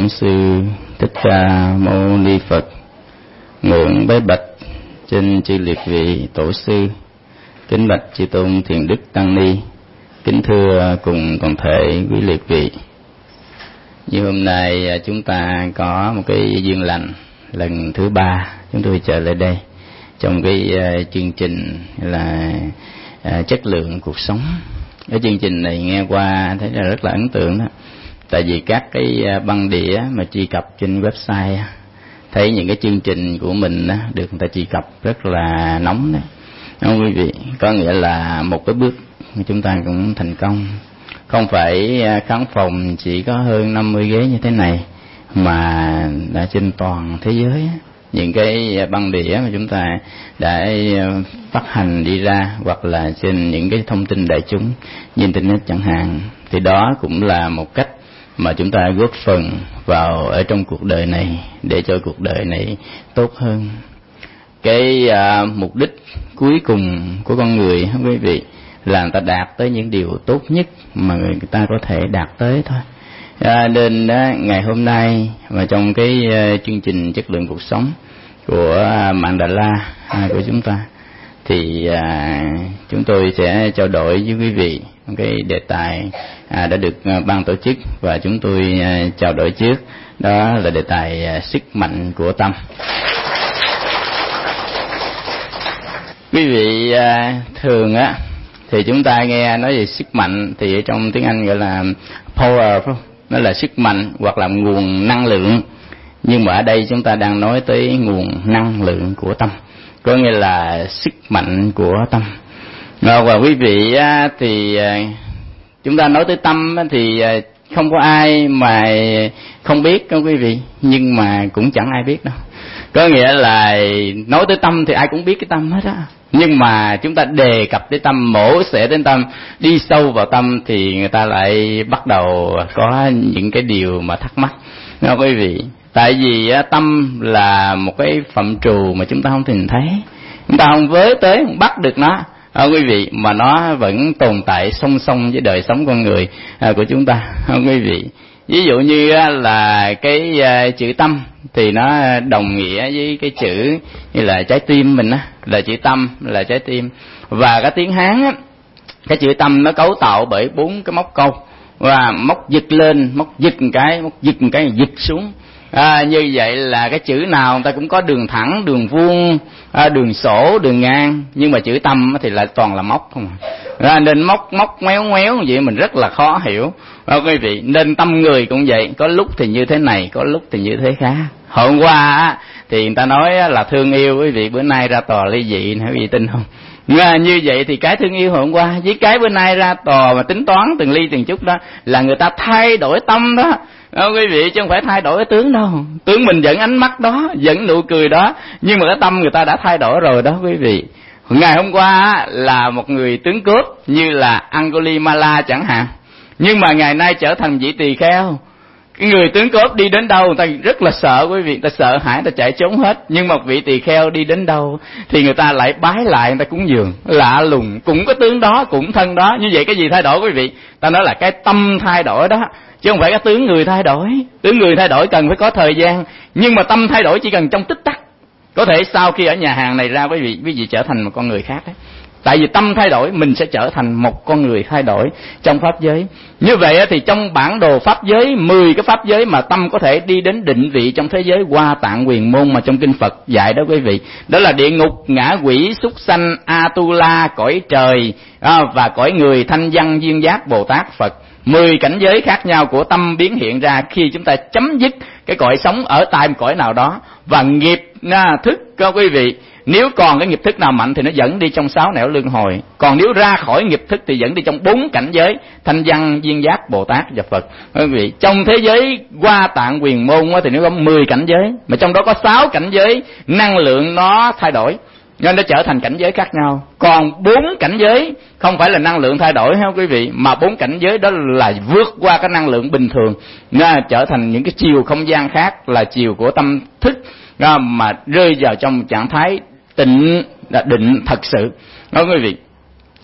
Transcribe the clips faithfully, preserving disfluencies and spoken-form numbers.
Bổn Sư Thích Ca Mâu Ni Phật. Nguyện bái bạch trên chư liệt vị tổ sư, kính bạch chư tôn thiền đức tăng ni, kính thưa cùng toàn thể quý liệt vị. Như hôm nay chúng ta có một cái duyên lành lần thứ ba chúng tôi trở lại đây trong cái chương trình là chất lượng cuộc sống. Cái chương trình này nghe qua thấy là rất là ấn tượng đó, tại vì các cái băng đĩa mà truy cập trên website thấy những cái chương trình của mình đó, được người ta truy cập rất là nóng đó. Không quý vị, có nghĩa là một cái bước chúng ta cũng thành công. Không phải khán phòng chỉ có hơn năm mươi ghế như thế này, mà đã trên toàn thế giới những cái băng đĩa mà chúng ta đã phát hành đi ra, hoặc là trên những cái thông tin đại chúng như internet chẳng hạn, thì đó cũng là một cách mà chúng ta góp phần vào ở trong cuộc đời này để cho cuộc đời này tốt hơn. Cái à, mục đích cuối cùng của con người quý vị là người ta đạt tới những điều tốt nhất mà người ta có thể đạt tới thôi. À, nên à, ngày hôm nay mà trong cái à, chương trình chất lượng cuộc sống của à, Mạng Đà La à, của chúng ta thì à, chúng tôi sẽ trao đổi với quý vị một cái đề tài à, đã được à, ban tổ chức và chúng tôi à, trao đổi trước, đó là đề tài à, sức mạnh của tâm. Quý vị à, thường á thì chúng ta nghe nói về sức mạnh thì ở trong tiếng Anh gọi là power, nó là sức mạnh hoặc là nguồn năng lượng. Nhưng mà ở đây chúng ta đang nói tới nguồn năng lượng của tâm, có nghĩa là sức mạnh của tâm. Và quý vị thì chúng ta nói tới tâm thì không có ai mà không biết đó quý vị, nhưng mà cũng chẳng ai biết đâu. Có nghĩa là nói tới tâm thì ai cũng biết cái tâm hết á, nhưng mà chúng ta đề cập tới tâm, mổ xẻ đến tâm, đi sâu vào tâm thì người ta lại bắt đầu có những cái điều mà thắc mắc đó quý vị. Tại vì tâm là một cái phạm trù mà chúng ta không nhìn thấy, chúng ta không với tới, không bắt được nó à, quý vị, mà nó vẫn tồn tại song song với đời sống con người à, của chúng ta à, quý vị. Ví dụ như là cái uh, chữ tâm thì nó đồng nghĩa với cái chữ như là trái tim mình á, là chữ tâm là trái tim. Và cái tiếng Hán á, cái chữ tâm nó cấu tạo bởi bốn cái móc câu, và móc giật lên, móc giật một cái, móc giật một cái, giật xuống. À, như vậy là cái chữ nào người ta cũng có đường thẳng, đường vuông, à, đường sổ, đường ngang, nhưng mà chữ tâm thì lại toàn là móc không à. Nên móc móc méo méo như vậy mình rất là khó hiểu à, quý vị. Nên tâm người cũng vậy, có lúc thì như thế này, có lúc thì như thế khác. Hôm qua á, thì người ta nói là thương yêu quý vị, bữa nay ra tòa ly dị, quý vị tin không? À, như vậy thì cái thương yêu hôm qua với cái bữa nay ra tòa mà tính toán từng ly từng chút đó là người ta thay đổi tâm đó. Đó, quý vị, chứ không phải thay đổi cái tướng đâu. Tướng mình vẫn ánh mắt đó, vẫn nụ cười đó, nhưng mà cái tâm người ta đã thay đổi rồi đó quý vị. Ngày hôm qua là một người tướng cướp như là Angulimala chẳng hạn, nhưng mà ngày nay trở thành vị tỳ kheo. Cái người tướng cướp đi đến đâu người ta rất là sợ quý vị, người ta sợ hãi, người ta chạy trốn hết. Nhưng mà vị tỳ kheo đi đến đâu thì người ta lại bái lại, người ta cúng dường. Lạ lùng, cũng có tướng đó, cũng thân đó. Như vậy cái gì thay đổi quý vị? Ta nói là cái tâm thay đổi đó, chứ không phải cái tướng người thay đổi. Tướng người thay đổi cần phải có thời gian, nhưng mà tâm thay đổi chỉ cần trong tích tắc. Có thể sau khi ở nhà hàng này ra quý vị, quý vị trở thành một con người khác đấy. Tại vì tâm thay đổi, mình sẽ trở thành một con người thay đổi trong pháp giới. Như vậy thì trong bản đồ pháp giới, mười cái pháp giới mà tâm có thể đi đến định vị trong thế giới Hoa Tạng Quyền Môn mà trong kinh Phật dạy đó quý vị. Đó là địa ngục, ngã quỷ, súc sanh, Atula, cõi trời và cõi người, thanh văn, duyên giác, Bồ Tát, Phật. Mười cảnh giới khác nhau của tâm biến hiện ra khi chúng ta chấm dứt cái cõi sống ở tại một cõi nào đó. Và nghiệp thức đó quý vị, nếu còn cái nghiệp thức nào mạnh thì nó dẫn đi trong sáu nẻo luân hồi. Còn nếu ra khỏi nghiệp thức thì dẫn đi trong bốn cảnh giới, thanh văn, duyên giác, Bồ Tát và Phật. Quý vị, trong thế giới Hoa Tạng Quyền Môn thì nó có mười cảnh giới, mà trong đó có sáu cảnh giới năng lượng nó thay đổi, nên nó trở thành cảnh giới khác nhau. Còn bốn cảnh giới không phải là năng lượng thay đổi ha quý vị, mà bốn cảnh giới đó là vượt qua cái năng lượng bình thường, nó trở thành những cái chiều không gian khác, là chiều của tâm thức, mà rơi vào trong trạng thái tịnh định thật sự đó quý vị.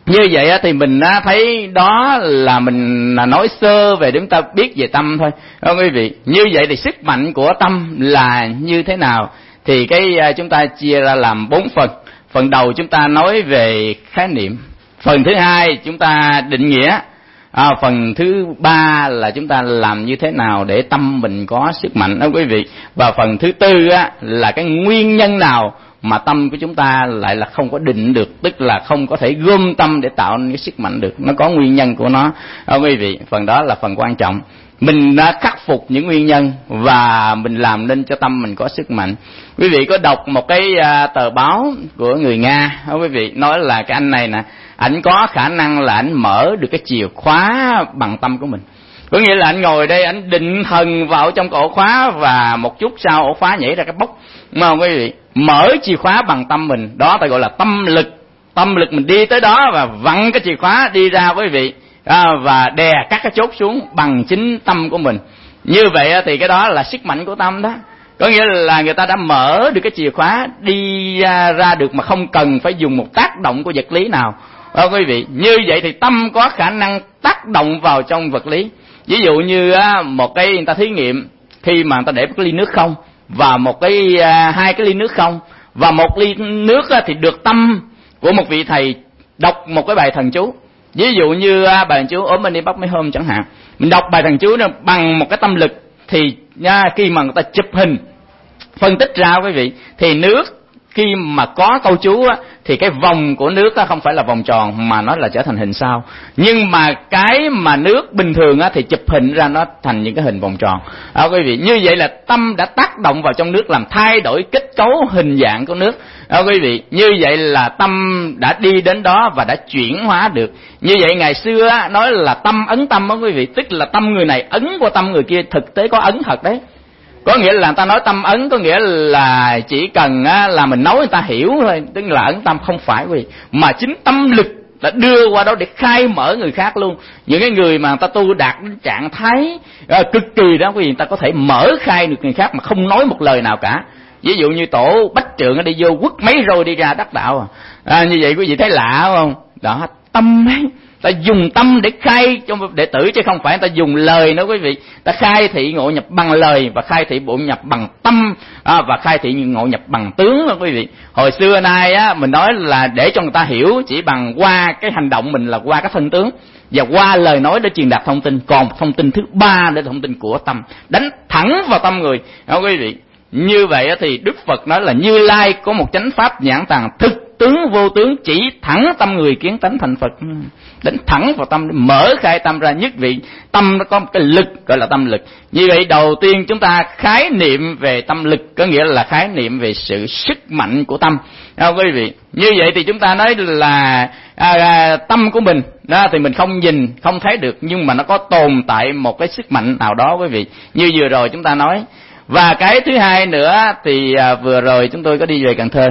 Như vậy thì mình thấy đó là mình nói sơ về để chúng ta biết về tâm thôi, đó quý vị. Như vậy thì sức mạnh của tâm là như thế nào? Thì cái chúng ta chia ra làm bốn phần. Phần đầu chúng ta nói về khái niệm. Phần thứ hai chúng ta định nghĩa. À, phần thứ ba là chúng ta làm như thế nào để tâm mình có sức mạnh đó quý vị. Và phần thứ tư á, là cái nguyên nhân nào mà tâm của chúng ta lại là không có định được, tức là không có thể gom tâm để tạo nên cái sức mạnh được. Nó có nguyên nhân của nó đó quý vị. Phần đó là phần quan trọng. Mình đã khắc phục những nguyên nhân và mình làm nên cho tâm mình có sức mạnh. Quý vị có đọc một cái uh, tờ báo của người Nga đó quý vị, nói là cái anh này nè, ảnh có khả năng là ảnh mở được cái chìa khóa bằng tâm của mình. Có nghĩa là anh ngồi đây, anh định thần vào trong cái ổ khóa và một chút sau ổ khóa nhảy ra cái bốc, đúng không quý vị? Mở chìa khóa bằng tâm mình, đó ta gọi là tâm lực. Tâm lực mình đi tới đó và vặn cái chìa khóa đi ra quý vị, à, và đè các cái chốt xuống bằng chính tâm của mình. Như vậy thì cái đó là sức mạnh của tâm đó. Có nghĩa là người ta đã mở được cái chìa khóa đi ra, ra được mà không cần phải dùng một tác động của vật lý nào. Đó quý vị, như vậy thì tâm có khả năng tác động vào trong vật lý. Ví dụ như một cái người ta thí nghiệm, khi mà người ta để một cái ly nước không và một cái hai cái ly nước không, và một ly nước thì được tâm của một vị thầy đọc một cái bài thần chú. Ví dụ như bài thần chú ốm bên đi bắc mấy hôm chẳng hạn, mình đọc bài thần chú đó bằng một cái tâm lực, thì nha, khi mà người ta chụp hình phân tích ra quý vị, thì nước khi mà có câu chú á, thì cái vòng của nước á, không phải là vòng tròn mà nó là trở thành hình sao. Nhưng mà cái mà nước bình thường á, thì chụp hình ra nó thành những cái hình vòng tròn. À, quý vị, như vậy là tâm đã tác động vào trong nước, làm thay đổi kết cấu hình dạng của nước. À, quý vị, như vậy là tâm đã đi đến đó và đã chuyển hóa được. Như vậy ngày xưa á, nói là tâm ấn tâm đó quý vị, tức là tâm người này ấn qua tâm người kia, thực tế có ấn thật đấy. Có nghĩa là người ta nói tâm ấn, có nghĩa là chỉ cần á, là mình nói người ta hiểu thôi, tức là ấn tâm, không phải quý vị, mà chính tâm lực đã đưa qua đó để khai mở người khác luôn. Những cái người mà người ta tu đạt đến trạng thái à, cực kỳ đó quý vị, người ta có thể mở khai được người khác mà không nói một lời nào cả. Ví dụ như tổ Bách Trượng nó đi vô quất mấy rồi đi ra đắc đạo à. À, như vậy quý vị thấy lạ không? Đó, tâm ấy, ta dùng tâm để khai cho đệ tử, chứ không phải ta dùng lời nữa quý vị. Ta khai thị ngộ nhập bằng lời, và khai thị bộ nhập bằng tâm, à, và khai thị ngộ nhập bằng tướng đó quý vị. Hồi xưa nay á, mình nói là để cho người ta hiểu chỉ bằng qua cái hành động mình, là qua cái thân tướng, và qua lời nói để truyền đạt thông tin. Còn thông tin thứ ba để thông tin của tâm, đánh thẳng vào tâm người đó quý vị. Như vậy thì Đức Phật nói là Như Lai có một chánh pháp nhãn tàng, thực tướng vô tướng, chỉ thẳng tâm người kiến tánh thành Phật. Đánh thẳng vào tâm, mở khai tâm ra. Nhất vị tâm nó có một cái lực gọi là tâm lực. Như vậy đầu tiên chúng ta khái niệm về tâm lực, có nghĩa là khái niệm về sự sức mạnh của tâm đó quý vị. Như vậy thì chúng ta nói là à, à, tâm của mình đó thì mình không nhìn không thấy được, nhưng mà nó có tồn tại một cái sức mạnh nào đó quý vị, như vừa rồi chúng ta nói. Và cái thứ hai nữa thì à, vừa rồi chúng tôi có đi về Cần Thơ,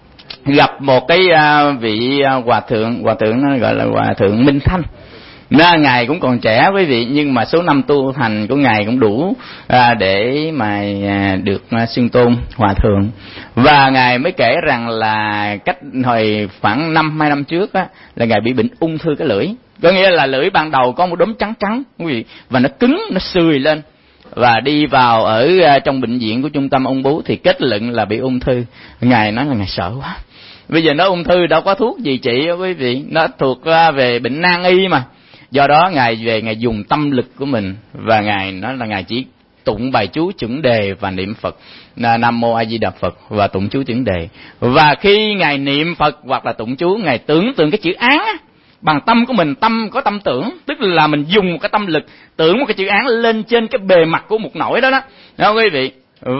gặp một cái à, vị à, hòa thượng, hòa thượng nó gọi là hòa thượng Minh Thanh. Nó, ngài cũng còn trẻ quý vị, nhưng mà số năm tu hành của ngài cũng đủ à, để mà à, được à, xưng tôn hòa thượng. Và ngài mới kể rằng là cách hồi khoảng năm hai năm trước á, là ngài bị bệnh ung thư cái lưỡi. Có nghĩa là lưỡi ban đầu có một đốm trắng trắng quý vị, và nó cứng, nó sùi lên. Và đi vào ở trong bệnh viện của trung tâm ung bướu thì kết luận là bị ung thư. Ngài nói là ngài sợ quá. Bây giờ nó ung thư đâu có thuốc gì trị đó quý vị, nó thuộc về bệnh nan y mà. Do đó ngài về ngài dùng tâm lực của mình, và ngài nói là ngài chỉ tụng bài chú chuẩn đề và niệm Phật, Nam Mô A Di Đà Phật, và tụng chú chuẩn đề. Và khi ngài niệm Phật hoặc là tụng chú, ngài tưởng tượng cái chữ án á, bằng tâm của mình. Tâm có tâm tưởng, tức là mình dùng một cái tâm lực tưởng một cái chữ án lên trên cái bề mặt của một nỗi đó đó, đó quý vị.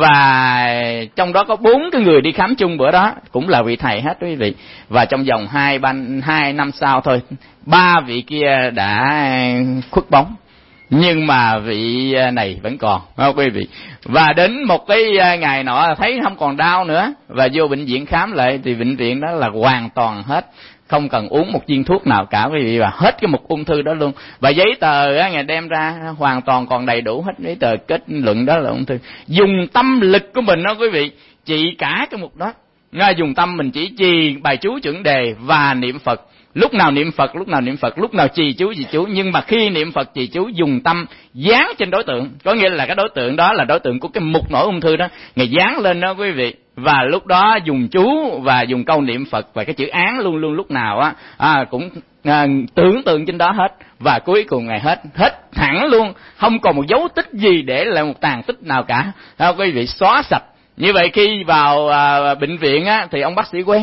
Và trong đó có bốn cái người đi khám chung bữa đó, cũng là vị thầy hết quý vị. Và trong vòng hai ba hai năm sau thôi, ba vị kia đã khuất bóng, nhưng mà vị này vẫn còn, đó quý vị. Và đến một cái ngày nọ thấy không còn đau nữa, và vô bệnh viện khám lại thì bệnh viện đó là hoàn toàn hết, không cần uống một viên thuốc nào cả quý vị, và hết cái mục ung thư đó luôn. Và giấy tờ á, ngài đem ra hoàn toàn còn đầy đủ hết giấy tờ kết luận đó là ung thư. Dùng tâm lực của mình đó quý vị, trị cả cái mục đó. Dùng tâm mình chỉ trì bài chú chuẩn đề và niệm Phật, lúc nào niệm Phật, lúc nào niệm Phật, lúc nào trì chú trì chú, nhưng mà khi niệm Phật trì chú dùng tâm dán trên đối tượng, có nghĩa là cái đối tượng đó là đối tượng của cái mục nổi ung thư đó, Ngài dán lên đó quý vị, và lúc đó dùng chú và dùng câu niệm Phật và cái chữ án luôn luôn lúc nào á à, cũng à, tưởng tượng trên đó hết, và cuối cùng Ngài hết hết hẳn luôn, không còn một dấu tích gì để lại một tàn tích nào cả, à, quý vị xóa sạch. Như vậy khi vào à, bệnh viện á thì ông bác sĩ quen,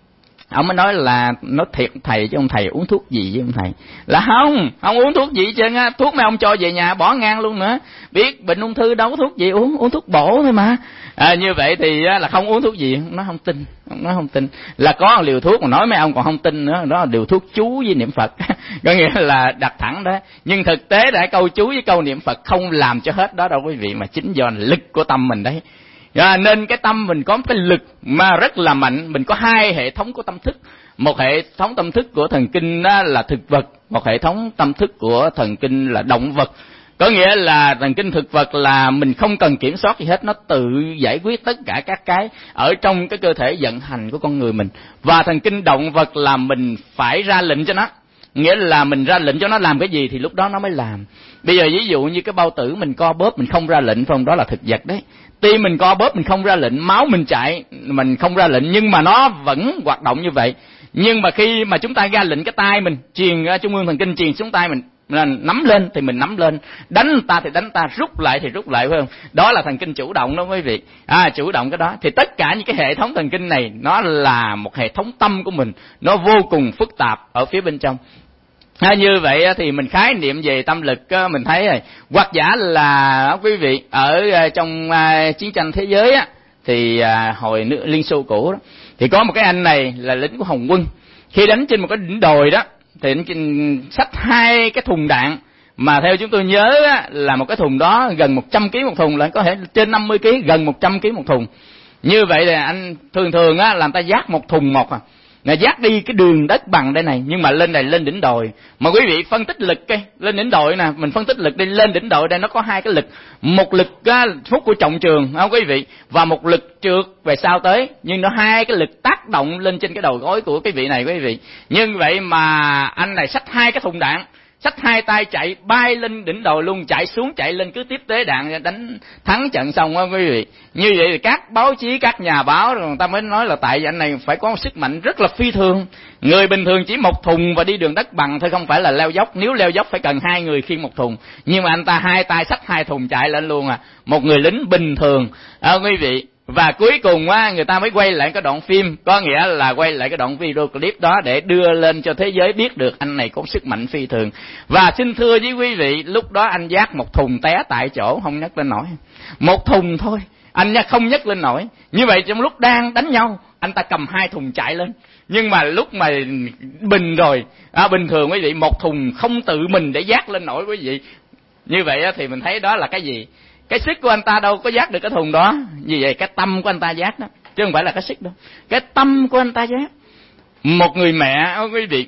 ông mới nói là nói thiệt thầy chứ ông thầy uống thuốc gì với ông thầy, là không không uống thuốc gì chứ á, thuốc mấy ông cho về nhà bỏ ngang luôn nữa, biết bệnh ung thư đâu có thuốc gì uống, uống thuốc bổ thôi mà. À, như vậy thì là không uống thuốc gì, nó không tin, nó không tin là có một liều thuốc mà nói mấy ông còn không tin nữa, đó là điều thuốc chú với niệm Phật có nghĩa là đặt thẳng đó, nhưng thực tế là câu chú với câu niệm Phật không làm cho hết đó đâu quý vị, mà chính do lực của tâm mình đấy. À, nên cái tâm mình có cái lực mà rất là mạnh, mình có hai hệ thống của tâm thức, một hệ thống tâm thức của thần kinh đó là thực vật, một hệ thống tâm thức của thần kinh là động vật. Có nghĩa là thần kinh thực vật là mình không cần kiểm soát gì hết, nó tự giải quyết tất cả các cái ở trong cái cơ thể vận hành của con người mình. Và thần kinh động vật là mình phải ra lệnh cho nó, nghĩa là mình ra lệnh cho nó làm cái gì thì lúc đó nó mới làm. Bây giờ ví dụ như cái bao tử mình co bóp mình không ra lệnh, phong đó là thực vật đấy. Tim mình co bóp mình không ra lệnh, máu mình chạy mình không ra lệnh, nhưng mà nó vẫn hoạt động như vậy. Nhưng mà khi mà chúng ta ra lệnh cái tay mình, truyền ra trung ương thần kinh truyền xuống tay mình, là nắm lên thì mình nắm lên, đánh ta thì đánh ta, rút lại thì rút lại, phải không? Đó là thần kinh chủ động đó quý vị. À, chủ động cái đó thì tất cả những cái hệ thống thần kinh này nó là một hệ thống tâm của mình, nó vô cùng phức tạp ở phía bên trong. À, như vậy thì mình khái niệm về tâm lực mình thấy rồi. Hoặc giả là quý vị ở trong chiến tranh thế giới á, thì hồi nước Liên Xô cũ đó, thì có một cái anh này là lính của Hồng quân, khi đánh trên một cái đỉnh đồi đó thì anh xách hai cái thùng đạn, mà theo chúng tôi nhớ á, là một cái thùng đó gần một trăm ki lô gam một thùng, là có thể trên năm mươi ki lô gam, gần một trăm ki lô gam một thùng. Như vậy là anh thường thường á là người ta vác một thùng một à, Ngài dắt đi cái đường đất bằng đây này, nhưng mà lên này lên đỉnh đồi. Mà quý vị phân tích lực cái lên đỉnh đồi nè, mình phân tích lực đi lên đỉnh đồi đây nó có hai cái lực, một lực á, phúc của trọng trường không quý vị, và một lực trượt về sau tới, nhưng nó hai cái lực tác động lên trên cái đầu gối của cái vị này quý vị. Nhưng vậy mà anh này xách hai cái thùng đạn, xách hai tay chạy bay lên đỉnh đồi luôn, chạy xuống chạy lên cứ tiếp tế đạn đánh thắng trận xong á quý vị. Như vậy thì các báo chí, các nhà báo rồi người ta mới nói là tại vì anh này phải có một sức mạnh rất là phi thường. Người bình thường chỉ một thùng và đi đường đất bằng thôi, không phải là leo dốc, nếu leo dốc phải cần hai người khiêng một thùng, nhưng mà anh ta hai tay xách hai thùng chạy lên luôn à, một người lính bình thường à, quý vị. Và cuối cùng á, người ta mới quay lại cái đoạn phim, có nghĩa là quay lại cái đoạn video clip đó để đưa lên cho thế giới biết được anh này có sức mạnh phi thường. Và xin thưa với quý vị, lúc đó anh vác một thùng té tại chỗ, không nhấc lên nổi. Một thùng thôi, anh không nhấc lên nổi. Như vậy trong lúc đang đánh nhau, anh ta cầm hai thùng chạy lên. Nhưng mà lúc mà bình rồi, à, bình thường quý vị, một thùng không tự mình để vác lên nổi quý vị. Như vậy thì mình thấy đó là cái gì? Cái sức của anh ta đâu có vác được cái thùng đó. Vì vậy cái tâm của anh ta vác đó, chứ không phải là cái sức đâu. Cái tâm của anh ta vác. Một người mẹ quý vị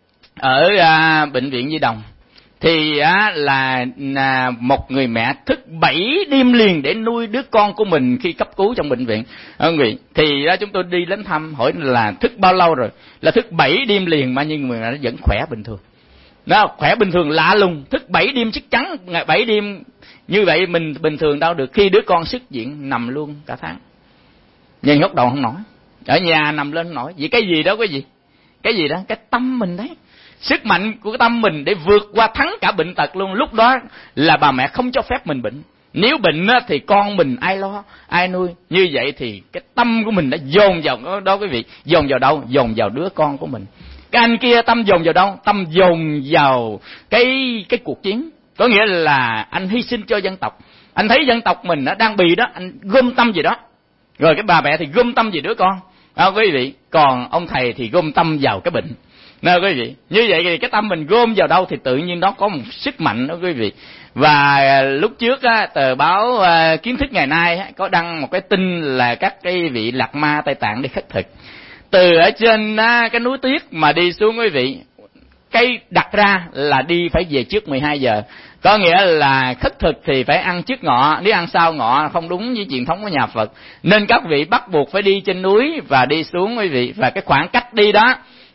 ở à, bệnh viện Nhi Đồng thì á, là à, một người mẹ thức bảy đêm liền để nuôi đứa con của mình khi cấp cứu trong bệnh viện. À, quý vị, thì á, chúng tôi đi đến thăm hỏi là thức bao lâu rồi, là thức bảy đêm liền mà nhưng mà nó vẫn khỏe bình thường. Nó khỏe bình thường lạ lùng, thức bảy đêm chắc chắn, bảy đêm như vậy mình bình thường đâu được, khi đứa con xuất viện nằm luôn cả tháng. Nhưng nhốt đầu không nổi, ở nhà nằm lên không nổi. Vì cái gì đó cái gì? Cái gì đó? Cái tâm mình đấy. Sức mạnh của cái tâm mình để vượt qua thắng cả bệnh tật luôn. Lúc đó là bà mẹ không cho phép mình bệnh. Nếu bệnh thì con mình ai lo, ai nuôi. Như vậy thì cái tâm của mình đã dồn vào đó quý vị. Dồn vào đâu? Dồn vào đứa con của mình. Cái anh kia tâm dồn vào đâu? Tâm dồn vào cái cái cuộc chiến. Có nghĩa là anh hy sinh cho dân tộc. Anh thấy dân tộc mình nó đang bị đó, anh gom tâm gì đó. Rồi cái bà mẹ thì gom tâm về đứa con. À, quý vị, còn ông thầy thì gom tâm vào cái bệnh. Nè quý vị, như vậy thì cái tâm mình gom vào đâu thì tự nhiên nó có một sức mạnh đó quý vị. Và lúc trước á, tờ báo uh, Kiến Thức Ngày Nay á, có đăng một cái tin là các cái vị lạc ma Tây Tạng đi khất thực. Từ ở trên á, cái núi tuyết mà đi xuống quý vị, cái đặt ra là đi phải về trước mười hai giờ. Có nghĩa là khất thực thì phải ăn trước ngọ, nếu ăn sau ngọ không đúng với truyền thống của nhà Phật. Nên các vị bắt buộc phải đi trên núi và đi xuống quý vị. Và cái khoảng cách đi đó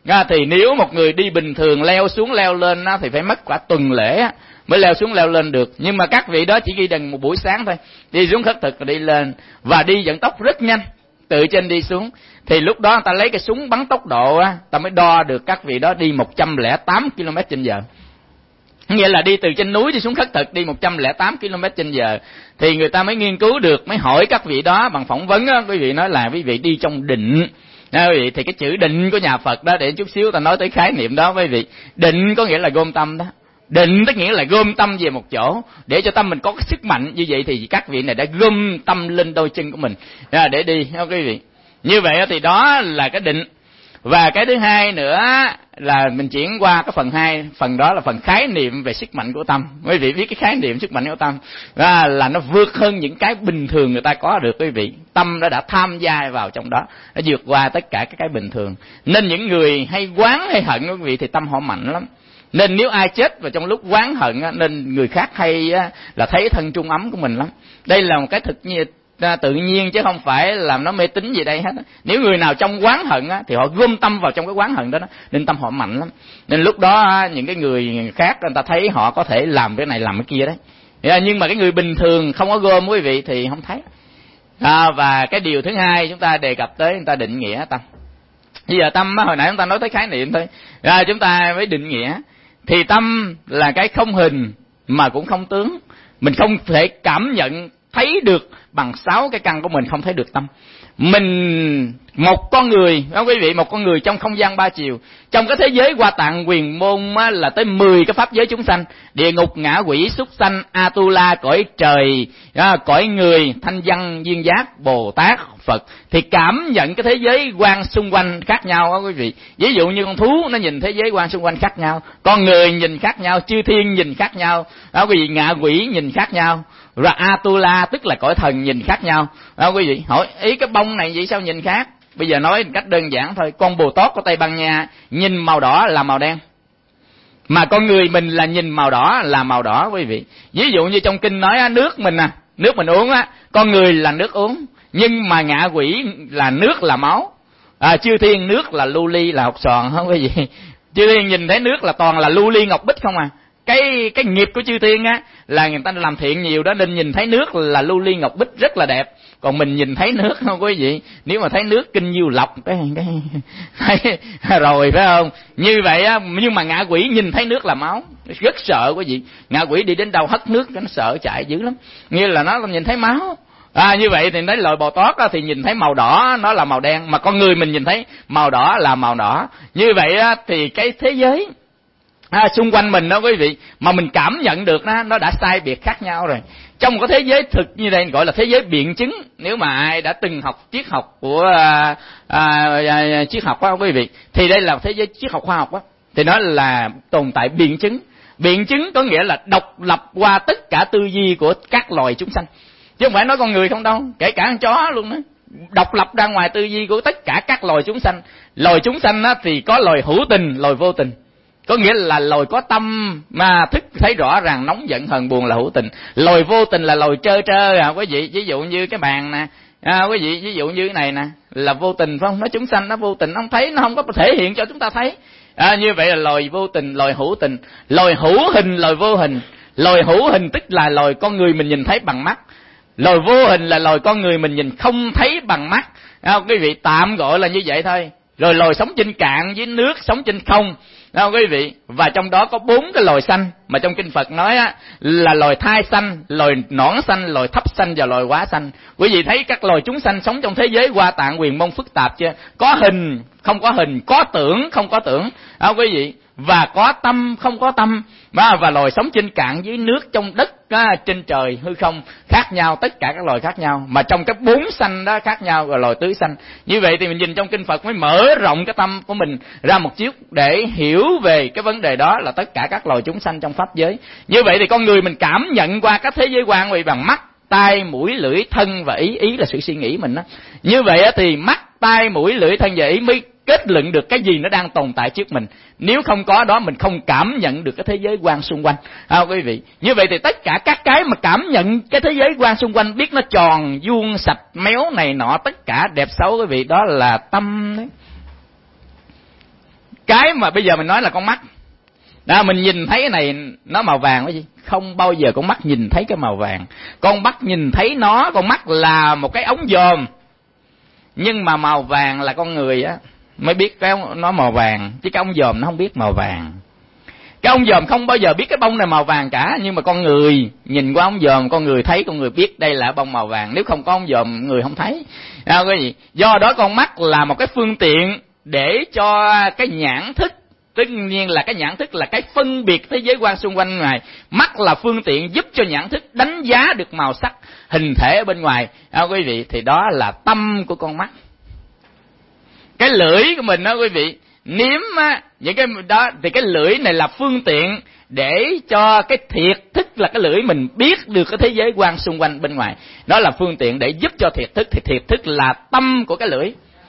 À, thì nếu một người đi bình thường leo xuống leo lên á, thì phải mất cả tuần lễ á, mới leo xuống leo lên được. Nhưng mà các vị đó chỉ ghi đừng một buổi sáng thôi, đi xuống khất thực rồi đi lên, và đi vận tốc rất nhanh, từ trên đi xuống. Thì lúc đó người ta lấy cái súng bắn tốc độ á, ta mới đo được các vị đó đi một trăm lẻ tám ki lô mét trên giờ. Nghĩa là đi từ trên núi đi xuống khất thực đi một trăm lẻ tám ki lô mét trên giờ. Thì người ta mới nghiên cứu được, mới hỏi các vị đó bằng phỏng vấn á, quý vị nói là quý vị đi trong định. À, quý vị, thì cái chữ định của nhà Phật đó, để chút xíu ta nói tới khái niệm đó quý vị. Định có nghĩa là gom tâm đó. Định tức nghĩa là gom tâm về một chỗ, để cho tâm mình có cái sức mạnh. Như vậy thì các vị này đã gom tâm lên đôi chân của mình à, để đi đó quý vị. Như vậy thì đó là cái định. Và cái thứ hai nữa là mình chuyển qua cái phần hai, phần đó là phần khái niệm về sức mạnh của tâm. Quý vị biết cái khái niệm sức mạnh của tâm à, là nó vượt hơn những cái bình thường người ta có được quý vị. Tâm nó đã tham gia vào trong đó, nó vượt qua tất cả các cái bình thường. Nên những người hay oán hay hận quý vị thì tâm họ mạnh lắm. Nên nếu ai chết vào trong lúc oán hận á, nên người khác hay á, là thấy thân trung ấm của mình lắm. Đây là một cái thực nhiên tự nhiên chứ không phải làm nó mê tín gì đây hết. Nếu người nào trong oán hận á, thì họ gom tâm vào trong cái oán hận đó, đó nên tâm họ mạnh lắm. Nên lúc đó những cái người khác người ta thấy họ có thể làm cái này làm cái kia đấy. Nhưng mà cái người bình thường không có gom quý vị thì không thấy. À, và cái điều thứ hai chúng ta đề cập tới, chúng ta định nghĩa tâm. Bây giờ tâm hồi nãy chúng ta nói tới khái niệm thôi, à, chúng ta mới định nghĩa. Thì tâm là cái không hình mà cũng không tướng. Mình không thể cảm nhận thấy được bằng sáu cái căn của mình, không thấy được tâm. Mình một con người đó quý vị, một con người trong không gian ba chiều, trong cái thế giới Hoa Tạng Quyền Môn á, là tới mười cái pháp giới chúng sanh: địa ngục, ngạ quỷ, súc sanh, Atula, cõi trời, à, cõi người, thanh văn, duyên giác, Bồ Tát, Phật. Thì cảm nhận cái thế giới quan xung quanh khác nhau đó quý vị. Ví dụ như con thú nó nhìn thế giới quan xung quanh khác nhau, con người nhìn khác nhau, chư thiên nhìn khác nhau đó quý vị, ngạ quỷ nhìn khác nhau, rồi Atula tức là cõi thần nhìn khác nhau đó quý vị. Hỏi ý cái bông này vậy sao nhìn khác? Bây giờ nói một cách đơn giản thôi, con Bồ Tát của Tây Ban Nha nhìn màu đỏ là màu đen, mà con người mình là nhìn màu đỏ là màu đỏ quý vị. Ví dụ như trong kinh nói nước mình à, nước mình uống á, con người là nước uống, nhưng mà ngạ quỷ là nước là máu, à, chư thiên nước là lưu ly là hột xoàn không quý vị. Chư thiên nhìn thấy nước là toàn là lưu ly ngọc bích không à. Cái cái nghiệp của chư thiên á là người ta làm thiện nhiều đó, nên nhìn thấy nước là lưu ly ngọc bích rất là đẹp. Còn mình nhìn thấy nước không quý vị, nếu mà thấy nước kinh nhiêu lọc cái cái thấy rồi phải không? Như vậy á, nhưng mà ngạ quỷ nhìn thấy nước là máu, rất sợ quý vị. Ngạ quỷ đi đến đâu hất nước nó sợ chạy dữ lắm, như là nó nhìn thấy máu. À, như vậy thì nói loài Bồ Tát á, thì nhìn thấy màu đỏ nó là màu đen, mà con người mình nhìn thấy màu đỏ là màu đỏ. Như vậy á, thì cái thế giới À, xung quanh mình đó quý vị, mà mình cảm nhận được nó, nó đã sai biệt khác nhau rồi. Trong một cái thế giới thực như đây gọi là thế giới biện chứng. Nếu mà ai đã từng học triết học của à, à, triết học đó quý vị, thì đây là thế giới triết học khoa học đó, thì nó là tồn tại biện chứng. Biện chứng có nghĩa là độc lập qua tất cả tư duy của các loài chúng sanh, chứ không phải nói con người không đâu, kể cả con chó luôn đó, độc lập ra ngoài tư duy của tất cả các loài chúng sanh. Loài chúng sanh á, thì có loài hữu tình, loài vô tình. Có nghĩa là loài có tâm mà thức thấy rõ ràng nóng giận hờn buồn là hữu tình. Loài vô tình là loài trơ trơ à quý vị. Ví dụ như cái bàn nè, à, quý vị ví dụ như cái này nè là vô tình phải không? Nó chúng sanh nó vô tình, nó không thấy, nó không có thể hiện cho chúng ta thấy. À, như vậy là loài vô tình, loài hữu tình, loài hữu hình, loài vô hình. Loài hữu hình tức là loài con người mình nhìn thấy bằng mắt. Loài vô hình là loài con người mình nhìn không thấy bằng mắt. À, quý vị tạm gọi là như vậy thôi. Rồi loài sống trên cạn với nước, sống trên không. Đó quý vị, và trong đó có bốn cái loài xanh mà trong kinh Phật nói á, là loài thai xanh, loài nõn xanh, loài thấp xanh và loài quá xanh. Quý vị thấy các loài chúng sanh sống trong thế giới Hoa Tạng Quyền Môn phức tạp chưa? Có hình, không có hình, có tưởng, không có tưởng. Đó quý vị, và có tâm, không có tâm. Và, và loài sống trên cạn dưới nước, trong đất, á, trên trời, hư không, khác nhau, tất cả các loài khác nhau. Mà trong cái bốn xanh đó khác nhau, rồi loài tứ xanh. Như vậy thì mình nhìn trong kinh Phật mới mở rộng cái tâm của mình ra một chút để hiểu về cái vấn đề đó là tất cả các loài chúng sanh trong pháp giới. Như vậy thì con người mình cảm nhận qua các thế giới quan vị bằng mắt, tai, mũi, lưỡi, thân và ý. Ý là sự suy nghĩ mình đó. Như vậy thì mắt, tai, mũi, lưỡi, thân và ý mới kết luận được cái gì nó đang tồn tại trước mình. Nếu không có đó mình không cảm nhận được cái thế giới quan xung quanh. À, quý vị, như vậy thì tất cả các cái mà cảm nhận cái thế giới quan xung quanh, biết nó tròn, vuông, sạch, méo này nọ, tất cả đẹp xấu quý vị, đó là tâm đấy. Cái mà bây giờ mình nói là con mắt đó, mình nhìn thấy cái này nó màu vàng cái gì? Không bao giờ con mắt nhìn thấy cái màu vàng. Con mắt nhìn thấy nó, con mắt là một cái ống dòm, nhưng mà màu vàng là con người á mới biết cái nó màu vàng, chứ cái ống dòm nó không biết màu vàng. Cái ống dòm không bao giờ biết cái bông này màu vàng cả, nhưng mà con người nhìn qua ống dòm, con người thấy, con người biết đây là bông màu vàng. Nếu không có ống dòm, người không thấy. À, cái gì? Do đó con mắt là một cái phương tiện để cho cái nhãn thức, tất nhiên là cái nhãn thức là cái phân biệt thế giới quan xung quanh ngoài. Mắt là phương tiện giúp cho nhãn thức đánh giá được màu sắc, hình thể ở bên ngoài. À, quý vị, thì đó là tâm của con mắt. Cái lưỡi của mình đó quý vị, nếm á, những cái đó thì cái lưỡi này là phương tiện để cho cái thiệt thức là cái lưỡi mình biết được cái thế giới quan xung quanh bên ngoài. Đó là phương tiện để giúp cho thiệt thức, thì thiệt thức là tâm của cái lưỡi.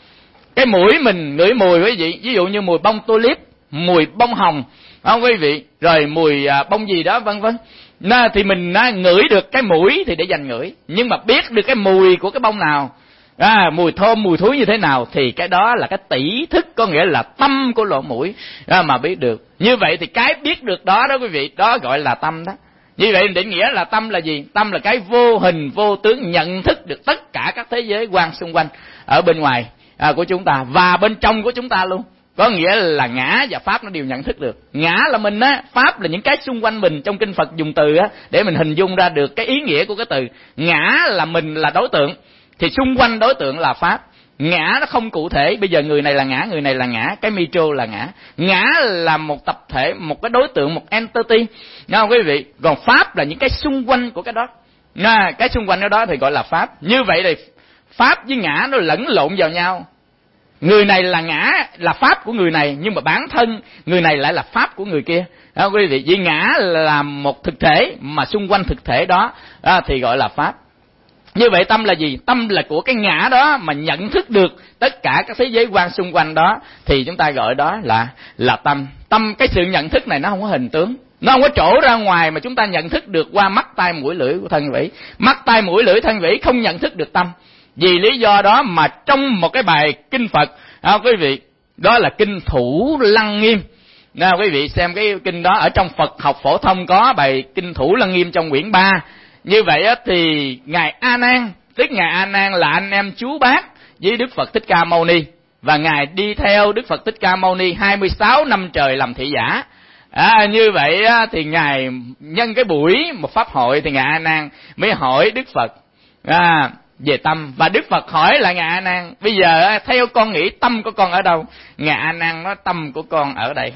Cái mũi mình ngửi mùi quý vị, ví dụ như mùi bông tulip, mùi bông hồng, không quý vị, rồi mùi à, bông gì đó vân vân. Nó thì mình à, ngửi được cái mũi thì để dành ngửi, nhưng mà biết được cái mùi của cái bông nào, à, mùi thơm mùi thúi như thế nào, thì cái đó là cái tỷ thức, có nghĩa là tâm của lỗ mũi à, mà biết được. Như vậy thì cái biết được đó đó quý vị, đó gọi là tâm đó. Như vậy định nghĩa là tâm là gì? Tâm là cái vô hình vô tướng nhận thức được tất cả các thế giới quan xung quanh ở bên ngoài à, của chúng ta và bên trong của chúng ta luôn. Có nghĩa là ngã và pháp nó đều nhận thức được. Ngã là mình á, pháp là những cái xung quanh mình. Trong kinh Phật dùng từ á để mình hình dung ra được cái ý nghĩa của cái từ. Ngã là mình là đối tượng, thì xung quanh đối tượng là pháp. Ngã nó không cụ thể, bây giờ người này là ngã, người này là ngã, cái metro là ngã. Ngã là một tập thể, một cái đối tượng, một entity, nghe không quý vị? Còn pháp là những cái xung quanh của cái đó. Nha, cái xung quanh đó, đó thì gọi là pháp. Như vậy thì pháp với ngã nó lẫn lộn vào nhau. Người này là ngã, là pháp của người này, nhưng mà bản thân người này lại là pháp của người kia. Đó, quý vị, vì ngã là một thực thể, mà xung quanh thực thể đó, đó thì gọi là pháp. Như vậy tâm là gì? Tâm là của cái ngã đó mà nhận thức được tất cả các thế giới quan xung quanh đó, thì chúng ta gọi đó là là tâm. Tâm, cái sự nhận thức này nó không có hình tướng, nó không có trổ ra ngoài mà chúng ta nhận thức được qua mắt tai mũi lưỡi của thân vĩ. Mắt tai mũi lưỡi thân vĩ không nhận thức được tâm. Vì lý do đó mà trong một cái bài kinh Phật, à, quý vị, đó là kinh Thủ Lăng Nghiêm. Nào quý vị xem cái kinh đó ở trong Phật học phổ thông có bài kinh Thủ Lăng Nghiêm trong quyển ba. Như vậy á, thì ngài A Nan, tức ngài A Nan là anh em chú bác với Đức Phật Thích Ca Mâu Ni, và ngài đi theo Đức Phật Thích Ca Mâu Ni hai mươi sáu năm trời làm thị giả. À, như vậy á, thì ngài nhân cái buổi một pháp hội thì ngài A Nan mới hỏi Đức Phật à, về tâm, và Đức Phật hỏi là ngài A Nan, bây giờ theo con nghĩ tâm của con ở đâu? Ngài A Nan nói tâm của con ở đây.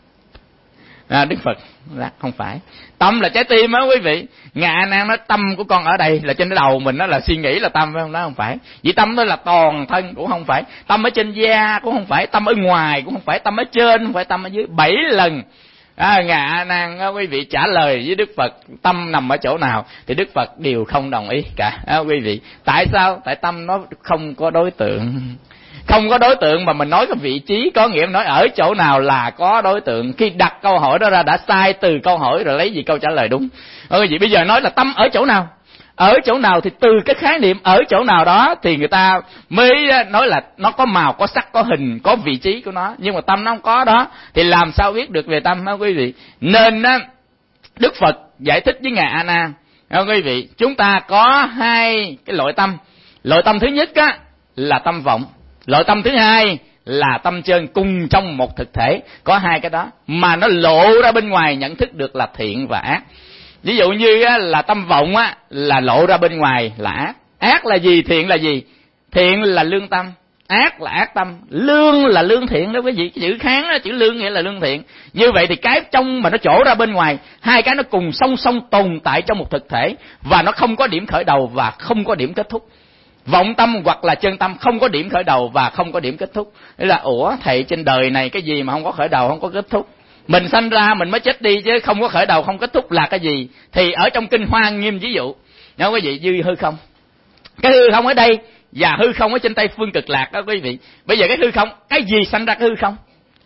À, Đức Phật là không phải, tâm là trái tim á quý vị. Ngài A Nan nói tâm của con ở đây, là trên cái đầu mình đó là suy nghĩ là tâm, phải không? Đó không phải. Vì tâm đó là toàn thân cũng không phải, tâm ở trên da cũng không phải, tâm ở ngoài cũng không phải, tâm ở trên không phải, tâm ở dưới. Bảy lần à, ngài A Nan quý vị trả lời với Đức Phật tâm nằm ở chỗ nào, thì Đức Phật đều không đồng ý cả à, quý vị. Tại sao? Tại tâm nó không có đối tượng. Không có đối tượng mà mình nói cái vị trí, có nghĩa nói ở chỗ nào là có đối tượng. Khi đặt câu hỏi đó ra đã sai từ câu hỏi rồi lấy gì câu trả lời đúng. Ơ gì bây giờ nói là tâm ở chỗ nào? Ở chỗ nào thì từ cái khái niệm ở chỗ nào đó thì người ta mới nói là nó có màu, có sắc, có hình, có vị trí của nó. Nhưng mà tâm nó không có đó, thì làm sao biết được về tâm đó quý vị? Nên á, Đức Phật giải thích với ngài A Nan, quý vị, chúng ta có hai cái loại tâm. Loại tâm thứ nhất á là tâm vọng. Loại tâm thứ hai là tâm chân, cùng trong một thực thể. Có hai cái đó mà nó lộ ra bên ngoài nhận thức được là thiện và ác. Ví dụ như là tâm vọng á, là lộ ra bên ngoài là ác. Ác là gì? Thiện là gì? Thiện là lương tâm, ác là ác tâm. Lương là lương thiện đó quý vị. Cái chữ kháng đó, chữ lương nghĩa là lương thiện. Như vậy thì cái trong mà nó trổ ra bên ngoài, hai cái nó cùng song song tồn tại trong một thực thể, và nó không có điểm khởi đầu và không có điểm kết thúc. Vọng tâm hoặc là chân tâm không có điểm khởi đầu và không có điểm kết thúc. Thế là ủa thầy, trên đời này cái gì mà không có khởi đầu, không có kết thúc? Mình sanh ra mình mới chết đi chứ không có khởi đầu không kết thúc là cái gì? Thì ở trong kinh Hoa Nghiêm ví dụ, nói quý vị, dư hư không. Cái hư không ở đây và hư không ở trên Tây Phương Cực Lạc đó quý vị. Bây giờ cái hư không, cái gì sanh ra cái hư không?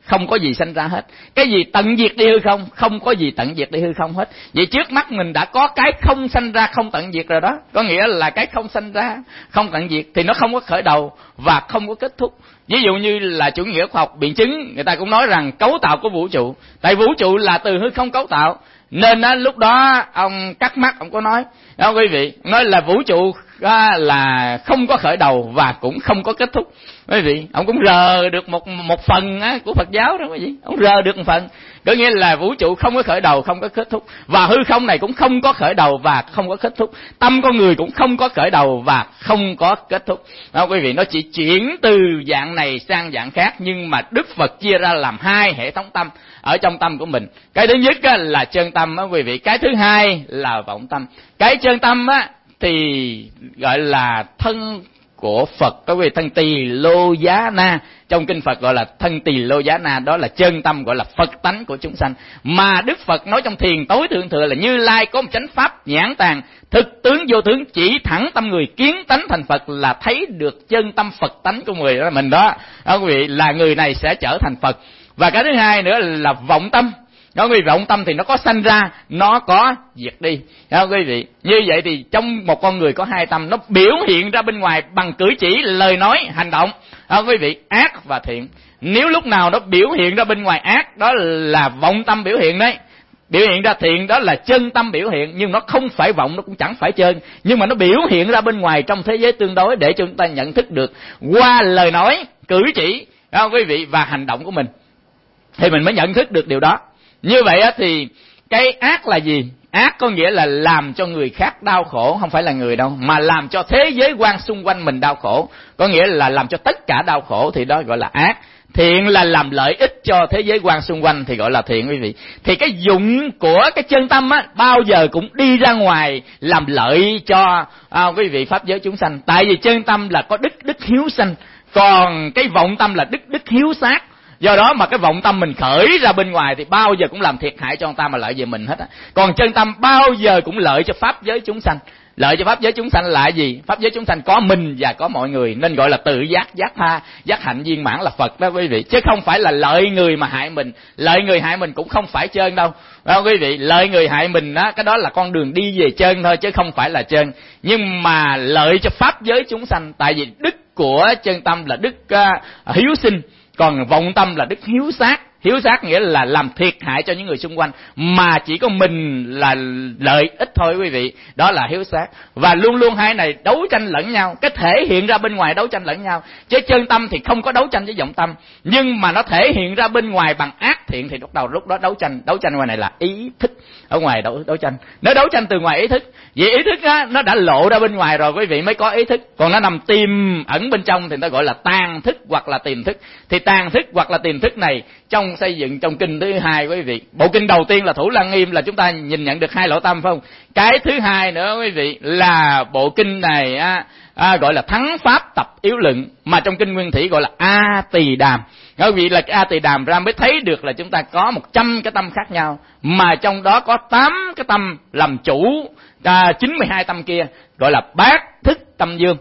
không có gì sanh ra hết. Cái gì tận diệt đi hư không? Không có gì tận diệt đi hư không hết. Vậy trước mắt mình đã có cái không sanh ra không tận diệt rồi đó. Có nghĩa là cái không sanh ra không tận diệt thì nó không có khởi đầu và không có kết thúc. Ví dụ như là chủ nghĩa khoa học biện chứng, người ta cũng nói rằng cấu tạo của vũ trụ, tại vũ trụ là từ hư không cấu tạo, nên á, lúc đó ông cắt mắt ông có nói đó quý vị, nói là vũ trụ á, là không có khởi đầu và cũng không có kết thúc. Quý vị, ông cũng rờ được một một phần á, của Phật giáo đó quý vị, ông rờ được một phần, có nghĩa là vũ trụ không có khởi đầu, không có kết thúc, và hư không này cũng không có khởi đầu và không có kết thúc, tâm con người cũng không có khởi đầu và không có kết thúc. Đó quý vị, nó chỉ chuyển từ dạng này sang dạng khác, nhưng mà Đức Phật chia ra làm hai hệ thống tâm ở trong tâm của mình. Cái thứ nhất á, là chân tâm đó quý vị, cái thứ hai là vọng tâm. Cái chân tâm á thì gọi là thân của Phật, có về thân tỳ lô giá na, trong kinh Phật gọi là thân tỳ lô giá na, đó là chân tâm, gọi là Phật tánh của chúng sanh. Mà Đức Phật nói trong thiền tối thượng thừa là Như Lai có một chánh pháp nhãn tàng, thực tướng vô tướng, chỉ thẳng tâm người kiến tánh thành Phật, là thấy được chân tâm Phật tánh của người đó mình đó. Đó quý vị, là người này sẽ trở thành Phật. Và cái thứ hai nữa là vọng tâm. Đó quý vị, vọng tâm thì nó có sanh ra, nó có diệt đi. Đó quý vị, như vậy thì trong một con người có hai tâm, nó biểu hiện ra bên ngoài bằng cử chỉ, lời nói, hành động. Đó quý vị, ác và thiện. Nếu lúc nào nó biểu hiện ra bên ngoài ác, đó là vọng tâm biểu hiện đấy. Biểu hiện ra thiện, đó là chân tâm biểu hiện. Nhưng nó không phải vọng, nó cũng chẳng phải chân, nhưng mà nó biểu hiện ra bên ngoài trong thế giới tương đối, để cho chúng ta nhận thức được qua lời nói, cử chỉ, đó quý vị, và hành động của mình, thì mình mới nhận thức được điều đó. Như vậy á thì cái ác là gì? Ác có nghĩa là làm cho người khác đau khổ, không phải là người đâu, mà làm cho thế giới quan xung quanh mình đau khổ, có nghĩa là làm cho tất cả đau khổ, thì đó gọi là ác. Thiện là làm lợi ích cho thế giới quan xung quanh thì gọi là thiện quý vị. Thì cái dụng của cái chân tâm á, bao giờ cũng đi ra ngoài làm lợi cho à, quý vị pháp giới chúng sanh. Tại vì chân tâm là có đức đức hiếu sanh, còn cái vọng tâm là đức đức hiếu sát. Do đó mà cái vọng tâm mình khởi ra bên ngoài thì bao giờ cũng làm thiệt hại cho người ta mà lợi về mình hết á. Còn chân tâm bao giờ cũng lợi cho pháp giới chúng sanh. Lợi cho pháp giới chúng sanh là gì? Pháp giới chúng sanh có mình và có mọi người, nên gọi là tự giác, giác tha, giác hạnh viên mãn là Phật đó quý vị. Chứ không phải là lợi người mà hại mình. Lợi người hại mình cũng không phải trơn đâu. Đó quý vị, lợi người hại mình á, cái đó là con đường đi về trơn thôi chứ không phải là trơn. Nhưng mà lợi cho pháp giới chúng sanh, tại vì đức của chân tâm là đức uh, hiếu sinh, còn vọng tâm là đức hiếu sát. Hiếu sát nghĩa là làm thiệt hại cho những người xung quanh, mà chỉ có mình là lợi ích thôi quý vị. Đó là hiếu sát. Và luôn luôn hai này đấu tranh lẫn nhau, cái thể hiện ra bên ngoài đấu tranh lẫn nhau. Chứ chân tâm thì không có đấu tranh với vọng tâm, nhưng mà nó thể hiện ra bên ngoài bằng ác thiện thì lúc đầu lúc đó đấu tranh. Đấu tranh ngoài này là ý thức, ở ngoài đấu, đấu tranh. Nếu đấu tranh từ ngoài ý thức, vì ý thức á, nó đã lộ ra bên ngoài rồi quý vị mới có ý thức. Còn nó nằm tiềm ẩn bên trong thì người ta gọi là tàn thức hoặc là tiềm thức. Thì tàn thức hoặc là tiềm thức này trong xây dựng trong kinh thứ hai quý vị. Bộ kinh đầu tiên là Thủ Lăng Nghiêm, là chúng ta nhìn nhận được hai lỗ tâm phải không? Cái thứ hai nữa quý vị là bộ kinh này á, à, gọi là Thắng Pháp Tập Yếu Luận, mà trong kinh Nguyên Thủy gọi là A Tỳ Đàm. Quý vị, là cái A Tỳ Đàm ra mới thấy được là chúng ta có một trăm cái tâm khác nhau, mà trong đó có tám cái tâm làm chủ à, chín mươi hai tâm kia, gọi là bát thức tâm dương,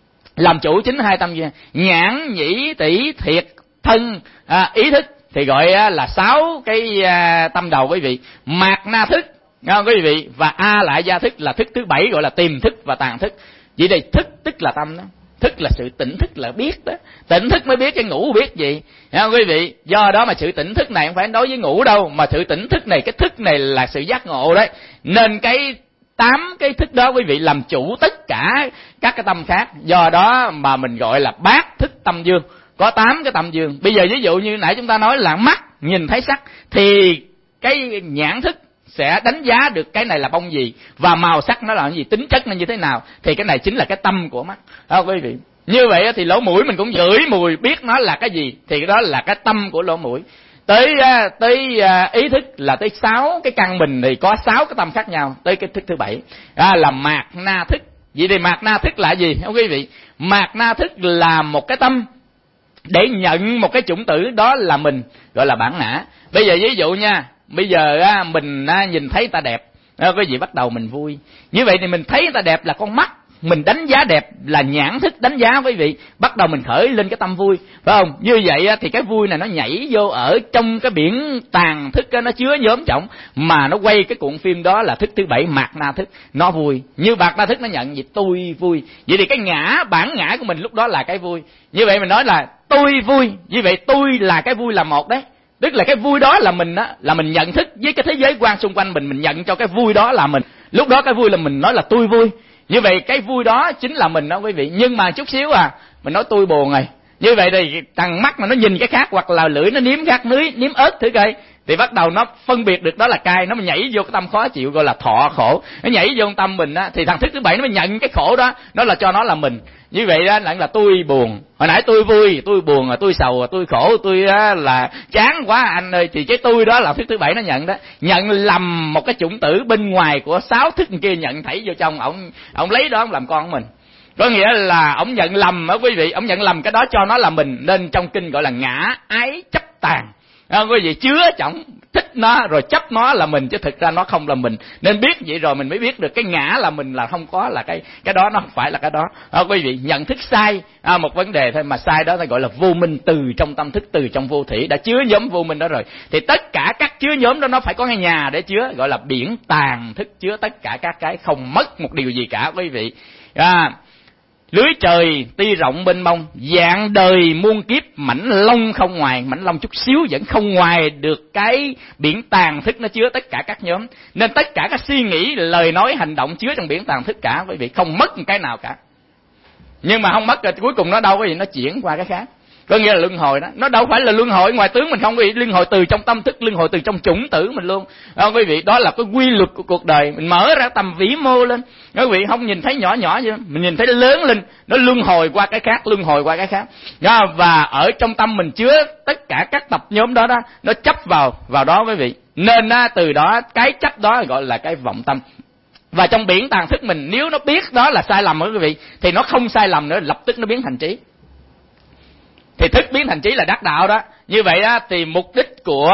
làm chủ chín mươi hai tâm kia. Nhãn nhĩ tỷ thiệt thân à, ý thức thì gọi là sáu cái à, tâm đầu quý vị. Mạt na thức à, quý vị, và A lại gia thức là thức thứ bảy, gọi là tiềm thức và tàn thức. Vậy đây thức tức là tâm đó, thức là sự tỉnh thức, là biết đó. Tỉnh thức mới biết, cái ngủ biết gì à, quý vị. Do đó mà sự tỉnh thức này không phải đối với ngủ đâu, mà sự tỉnh thức này, cái thức này là sự giác ngộ đấy. Nên cái tám cái thức đó quý vị làm chủ tất cả các cái tâm khác. Do đó mà mình gọi là bát thức tâm dương. Có tám cái tâm dương. Bây giờ ví dụ như nãy chúng ta nói là mắt nhìn thấy sắc, thì cái nhãn thức sẽ đánh giá được cái này là bông gì và màu sắc nó là gì, tính chất nó như thế nào, thì cái này chính là cái tâm của mắt đó quý vị. Như vậy thì lỗ mũi mình cũng ngửi mùi biết nó là cái gì, thì đó là cái tâm của lỗ mũi. Tới tới ý thức là tới sáu cái căn mình thì có sáu cái tâm khác nhau, tới cái thức thứ bảy à, là mạt na thức. Vậy thì mạt na thức là gì không quý vị? Mạt na thức là một cái tâm để nhận một cái chủng tử, đó là mình, gọi là bản ngã. Bây giờ ví dụ nha, bây giờ mình nhìn thấy người ta đẹp, quý vị bắt đầu mình vui. Như vậy thì mình thấy người ta đẹp là con mắt, mình đánh giá đẹp là nhãn thức đánh giá quý vị, bắt đầu mình khởi lên cái tâm vui, phải không? Như vậy thì cái vui này nó nhảy vô ở trong cái biển tàn thức đó, nó chứa nhóm trọng, mà nó quay cái cuộn phim đó là thức thứ bảy, mạt na thức, nó vui. Như mạt na thức nó nhận vậy tôi vui, vậy thì cái ngã, bản ngã của mình lúc đó là cái vui. Như vậy mình nói là tôi vui, như vậy tôi là cái vui là một đấy. Tức là cái vui đó là mình á, là mình nhận thức với cái thế giới quan xung quanh mình, mình nhận cho cái vui đó là mình. Lúc đó cái vui là mình nói là tôi vui. Như vậy cái vui đó chính là mình đó quý vị. Nhưng mà chút xíu à, mình nói tôi buồn rồi. Như vậy thì thằng mắt mà nó nhìn cái khác, hoặc là lưỡi nó nếm khác, nưới nếm ớt thử coi, thì bắt đầu nó phân biệt được đó là cay, nó mới nhảy vô cái tâm khó chịu gọi là thọ khổ. Nó nhảy vô tâm mình á, thì thằng thức thứ bảy nó mới nhận cái khổ đó, nó là cho nó là mình. Như vậy đó là, là tôi buồn, hồi nãy tôi vui, tôi buồn, tôi sầu, tôi khổ, tôi á, là chán quá anh ơi, thì cái tôi đó là thức thứ bảy nó nhận đó, nhận lầm một cái chủng tử bên ngoài của sáu thức kia, nhận thảy vô trong, ổng ổng lấy đó ông làm con của mình. Có nghĩa là ổng nhận lầm á quý vị, ổng nhận lầm cái đó cho nó là mình, nên trong kinh gọi là ngã ái chấp tàn. À, quý vị chứa trọng thích nó rồi chấp nó là mình, chứ thực ra nó không là mình. Nên biết vậy rồi mình mới biết được cái ngã là mình là không có, là cái cái đó nó không phải là cái đó. À, quý vị nhận thức sai à, một vấn đề thôi, mà sai đó ta gọi là vô minh từ trong tâm thức, từ trong vô thủy đã chứa nhóm vô minh đó rồi. Thì tất cả các chứa nhóm đó nó phải có cái nhà để chứa, gọi là biển tàn thức, chứa tất cả các cái, không mất một điều gì cả quý vị. À, lưới trời tuy rộng mênh mông, dạng đời muôn kiếp, mảnh lông không ngoài, mảnh lông chút xíu vẫn không ngoài được cái biển tàn thức nó chứa tất cả các nhóm. Nên tất cả các suy nghĩ, lời nói, hành động chứa trong biển tàn thức cả quý vị, không mất một cái nào cả. Nhưng mà không mất rồi cuối cùng nó đâu có gì, nó chuyển qua cái khác. Có nghĩa là luân hồi đó, nó đâu phải là luân hồi ngoài tướng mình không, quý vị, luân hồi từ trong tâm thức, luân hồi từ trong chủng tử mình luôn. Đó, quý vị, đó là cái quy luật của cuộc đời. Mình mở ra tầm vĩ mô lên, quý vị không nhìn thấy nhỏ nhỏ vậy, mình nhìn thấy nó lớn lên, nó luân hồi qua cái khác, luân hồi qua cái khác. Đó, và ở trong tâm mình chứa tất cả các tập nhóm đó đó, nó chấp vào vào đó quý vị. Nên á, từ đó cái chấp đó gọi là cái vọng tâm. Và trong biển tàn thức mình, nếu nó biết đó là sai lầm đó quý vị, thì nó không sai lầm nữa, lập tức nó biến thành trí. Thì thức biến thành trí là đắc đạo đó. Như vậy á, thì mục đích của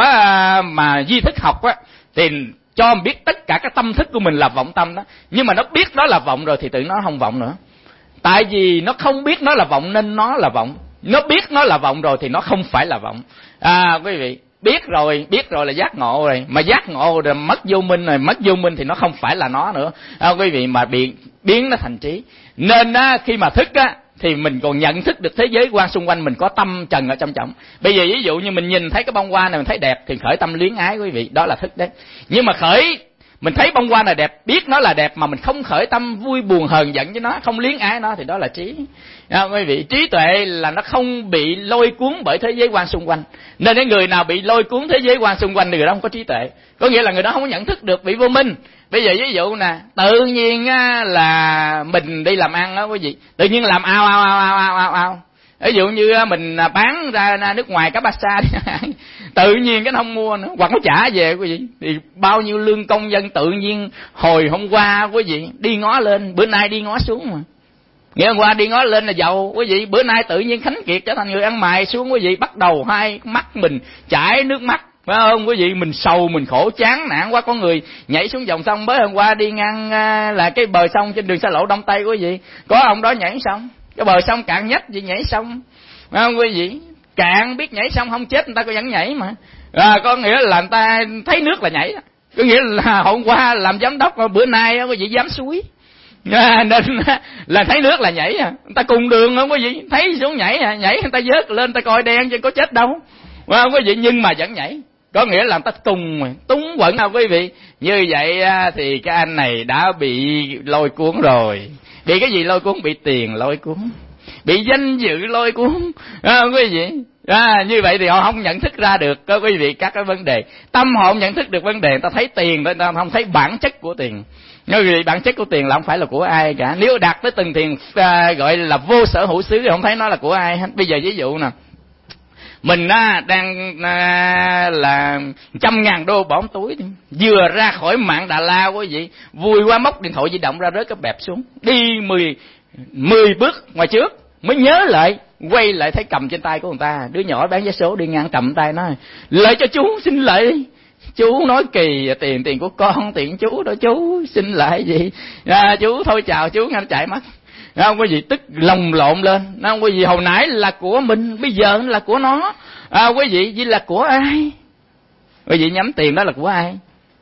mà duy thức học á, thì cho mình biết tất cả các tâm thức của mình là vọng tâm đó. Nhưng mà nó biết đó là vọng rồi thì tự nó không vọng nữa. Tại vì nó không biết nó là vọng nên nó là vọng. Nó biết nó là vọng rồi thì nó không phải là vọng. À quý vị, biết rồi, biết rồi là giác ngộ rồi. Mà giác ngộ rồi mất vô minh rồi, mất vô minh thì nó không phải là nó nữa. À, quý vị, mà biến, biến nó thành trí. Nên á, khi mà thức á, thì mình còn nhận thức được thế giới quan xung quanh mình, có tâm trần ở trong trọng. Bây giờ ví dụ như mình nhìn thấy cái bông hoa này mình thấy đẹp thì khởi tâm luyến ái quý vị, đó là thức đấy. Nhưng mà khởi mình thấy bông hoa này đẹp, biết nó là đẹp mà mình không khởi tâm vui buồn hờn giận với nó, không luyến ái nó thì đó là trí. À, quý vị, trí tuệ là nó không bị lôi cuốn bởi thế giới quan xung quanh. Nên cái người nào bị lôi cuốn thế giới quan xung quanh thì người đó không có trí tuệ. Có nghĩa là người đó không có nhận thức được, bị vô minh. Bây giờ ví dụ nè, tự nhiên á, là mình đi làm ăn đó quý vị, tự nhiên làm ao ao ao ao ao ao ao. Ví dụ như mình bán ra nước ngoài cá bát sa đi, tự nhiên cái nó không mua nữa, hoặc nó trả về quý vị, thì bao nhiêu lương công dân tự nhiên hồi hôm qua quý vị đi ngó lên, bữa nay đi ngó xuống mà. Ngày hôm qua đi ngó lên là giàu quý vị, bữa nay tự nhiên Khánh Kiệt trở thành người ăn mày xuống quý vị, bắt đầu hai mắt mình chảy nước mắt. Phải không quý vị, mình sầu mình khổ chán nản quá. Có người nhảy xuống dòng sông, mới hôm qua đi ngang là cái bờ sông trên đường xa lộ Đông Tây quý vị, có ông đó nhảy sông, cái bờ sông cạn nhách gì nhảy sông. Phải không quý vị, cạn biết nhảy sông không chết người ta có vẫn nhảy mà. À, có nghĩa là người ta thấy nước là nhảy, có nghĩa là hôm qua làm giám đốc, bữa nay quý vị dám suối. À, nên là thấy nước là nhảy à. Người ta cùng đường không quý vị, thấy xuống nhảy à, nhảy người ta vớt lên, người ta coi đen chứ có chết đâu. Phải không quý vị, nhưng mà vẫn nhảy. Có nghĩa là người ta cùng túng quẩn à quý vị. Như vậy thì cái anh này đã bị lôi cuốn rồi. Bị cái gì lôi cuốn? Bị tiền lôi cuốn, bị danh dự lôi cuốn. À, quý vị, à, như vậy thì họ không nhận thức ra được có quý vị các cái vấn đề. Tâm họ không nhận thức được vấn đề, người ta thấy tiền, người ta không thấy bản chất của tiền. Như vậy bản chất của tiền là không phải là của ai cả. Nếu đạt tới từng tiền à, gọi là vô sở hữu xứ thì không thấy nó là của ai hết. Bây giờ ví dụ nè, mình á, đang à, là trăm ngàn đô bỏ túi, vừa ra khỏi mạng Đà La quý vị, vui quá móc điện thoại di động ra rớt cái bẹp xuống, đi mười mười bước ngoài trước mới nhớ lại, quay lại thấy cầm trên tay của người ta, đứa nhỏ bán vé số đi ngang cầm tay nói: "Lợi cho chú, xin lợi." Chú nói kỳ, tiền tiền của con, tiền chú đó chú, xin lại gì, à, chú thôi chào chú nghe nó chạy mất. Không có gì tức lồng lộn lên, không có gì hồi nãy là của mình, bây giờ là của nó. À, quý vị, gì là của ai? Quý vị nhắm tiền đó là của ai?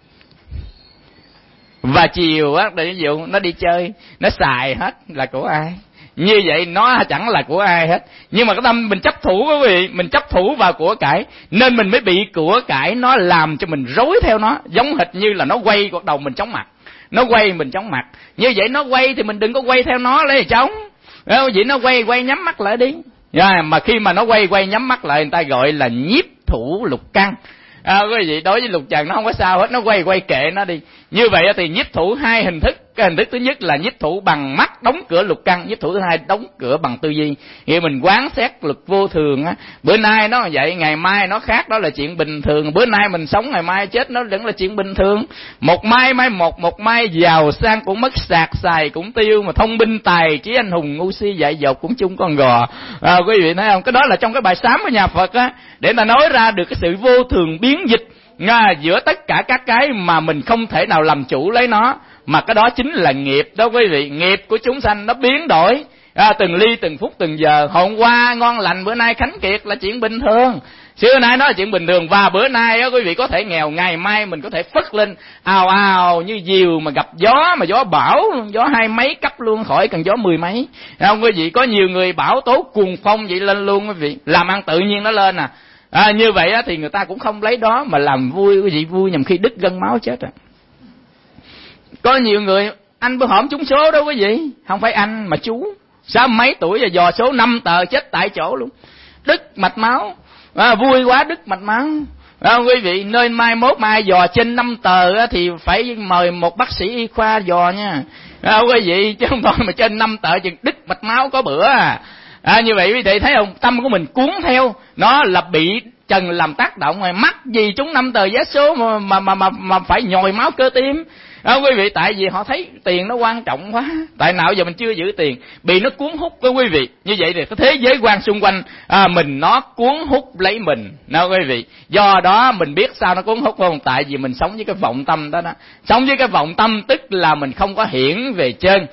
Và chiều á, ví dụ nó đi chơi, nó xài hết là của ai? Như vậy nó chẳng là của ai hết. Nhưng mà cái tâm mình chấp thủ quý vị, mình chấp thủ vào của cải, nên mình mới bị của cải nó làm cho mình rối theo nó, giống hệt như là nó quay cuộc đầu mình chóng mặt. Nó quay mình chóng mặt. Như vậy nó quay thì mình đừng có quay theo nó lấy trống. Vậy nó quay quay nhắm mắt lại đi. À, mà khi mà nó quay quay nhắm mắt lại, người ta gọi là nhiếp thủ lục căn. À, quý vị, đối với lục trần nó không có sao hết, nó quay quay kệ nó đi. Như vậy thì nhiếp thủ hai hình thức. Cái hình thức thứ nhất là nhiếp thủ bằng mắt đóng cửa lục căn, nhiếp thủ thứ hai đóng cửa bằng tư duy. Khi mình quán xét luật vô thường á, bữa nay nó vậy, ngày mai nó khác, đó là chuyện bình thường. Bữa nay mình sống, ngày mai chết, nó vẫn là chuyện bình thường. Một mai mai một, một mai giàu sang cũng mất, sạc xài cũng tiêu, mà thông minh tài trí anh hùng ngu si dại dột cũng chung con gò. À, quý vị thấy không? Cái đó là trong cái bài sám của nhà Phật á, để ta nói ra được cái sự vô thường biến dịch à, giữa tất cả các cái mà mình không thể nào làm chủ lấy nó. Mà cái đó chính là nghiệp đó quý vị. Nghiệp của chúng sanh nó biến đổi à, từng ly từng phút từng giờ. Hôm qua ngon lành, bữa nay khánh kiệt là chuyện bình thường. Xưa nay nó là chuyện bình thường. Và bữa nay đó, quý vị có thể nghèo, ngày mai mình có thể phất lên ào ào như diều mà gặp gió, mà gió bão, gió hai mấy cấp luôn, khỏi cần gió mười mấy. Không quý vị, có nhiều người bão tố cuồng phong vậy lên luôn quý vị. Làm ăn tự nhiên nó lên à. À, như vậy á, thì người ta cũng không lấy đó mà làm vui quý vị, vui nhằm khi đứt gân máu chết à. Có nhiều người, anh bữa hổm trúng số đó quý vị, không phải anh mà chú, sáu mấy tuổi và dò số năm tờ chết tại chỗ luôn, đứt mạch máu, à, vui quá đứt mạch máu. À, quý vị, nơi mai mốt mai dò trên năm tờ á, thì phải mời một bác sĩ y khoa dò nha. À, quý vị, chứ không thôi mà trên năm tờ chừng đứt mạch máu có bữa à. À, như vậy quý vị thấy không, tâm của mình cuốn theo nó là bị trần làm tác động, rồi mắc gì chúng năm tờ vé số mà mà mà mà, mà phải nhồi máu cơ tim. À, quý vị, tại vì họ thấy tiền nó quan trọng quá. Tại nào giờ mình chưa giữ tiền, bị nó cuốn hút đó quý vị. Như vậy thì cái thế giới quan xung quanh à, mình nó cuốn hút lấy mình đó quý vị. Do đó mình biết sao nó cuốn hút không? Tại vì mình sống với cái vọng tâm đó đó. Sống với cái vọng tâm tức là mình không có hiển về trên.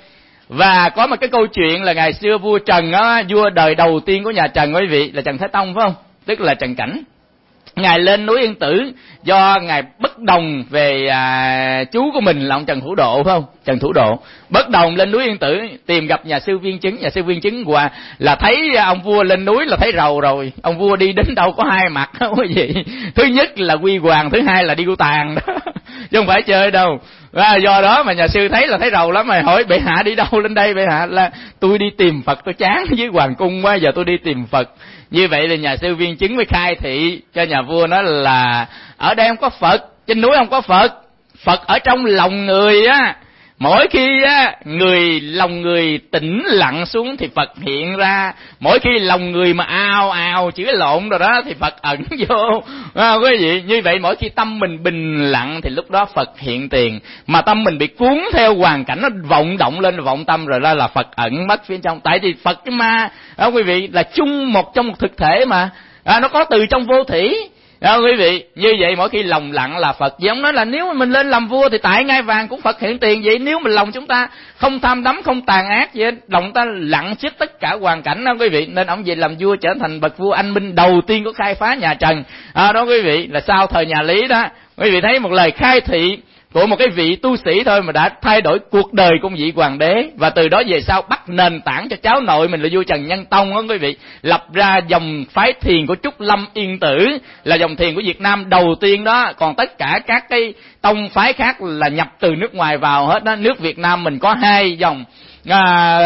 Và có một cái câu chuyện là ngày xưa vua Trần á, vua đời đầu tiên của nhà Trần quý vị là Trần Thái Tông phải không? Tức là Trần Cảnh. Ngài lên núi Yên Tử do ngài bất đồng về à, chú của mình là ông Trần Thủ Độ phải không? Trần Thủ Độ bất đồng lên núi Yên Tử tìm gặp nhà sư Viên Chứng. Nhà sư Viên Chứng qua là thấy ông vua lên núi là thấy rầu rồi. Ông vua đi đến đâu có hai mặt đó quý vị. Thứ nhất là quy hoàng, thứ hai là đi cu tàn đó, chứ không phải chơi đâu. À, do đó mà nhà sư thấy là thấy rầu lắm, mà hỏi bệ hạ đi đâu lên đây? Bệ hạ là tôi đi tìm Phật, tôi chán với hoàng cung quá, giờ tôi đi tìm Phật. Như vậy thì nhà sư Viên Chứng mới khai thị cho nhà vua nói là ở đây không có Phật, trên núi không có Phật, Phật ở trong lòng người á. Mỗi khi á người lòng người tĩnh lặng xuống thì Phật hiện ra, mỗi khi lòng người mà ào ào chửi lộn rồi đó thì Phật ẩn vô. À, quý vị, như vậy mỗi khi tâm mình bình lặng thì lúc đó Phật hiện tiền. Mà tâm mình bị cuốn theo hoàn cảnh, nó vọng động lên vọng tâm rồi đó là Phật ẩn mất phía trong. Tại vì Phật cái ma à, quý vị là chung một trong một thực thể mà à, nó có từ trong vô thủy. Đó, quý vị, như vậy mỗi khi lòng lặng là Phật. Vậy ông nói là nếu mình lên làm vua thì tại ngai vàng cũng Phật hiện tiền. Vậy nếu mình lòng chúng ta không tham đắm, không tàn ác vậy, lòng ta lặng trước tất cả hoàn cảnh đó quý vị. Nên ông về làm vua trở thành bậc vua anh minh đầu tiên của khai phá nhà Trần. À, đó quý vị, là sau thời nhà Lý đó. Quý vị thấy một lời khai thị của một cái vị tu sĩ thôi mà đã thay đổi cuộc đời của vị hoàng đế. Và từ đó về sau bắt nền tảng cho cháu nội mình là vua Trần Nhân Tông đó quý vị, lập ra dòng phái thiền của Trúc Lâm Yên Tử, là dòng thiền của Việt Nam đầu tiên đó. Còn tất cả các cái tông phái khác là nhập từ nước ngoài vào hết đó. Nước Việt Nam mình có hai dòng à,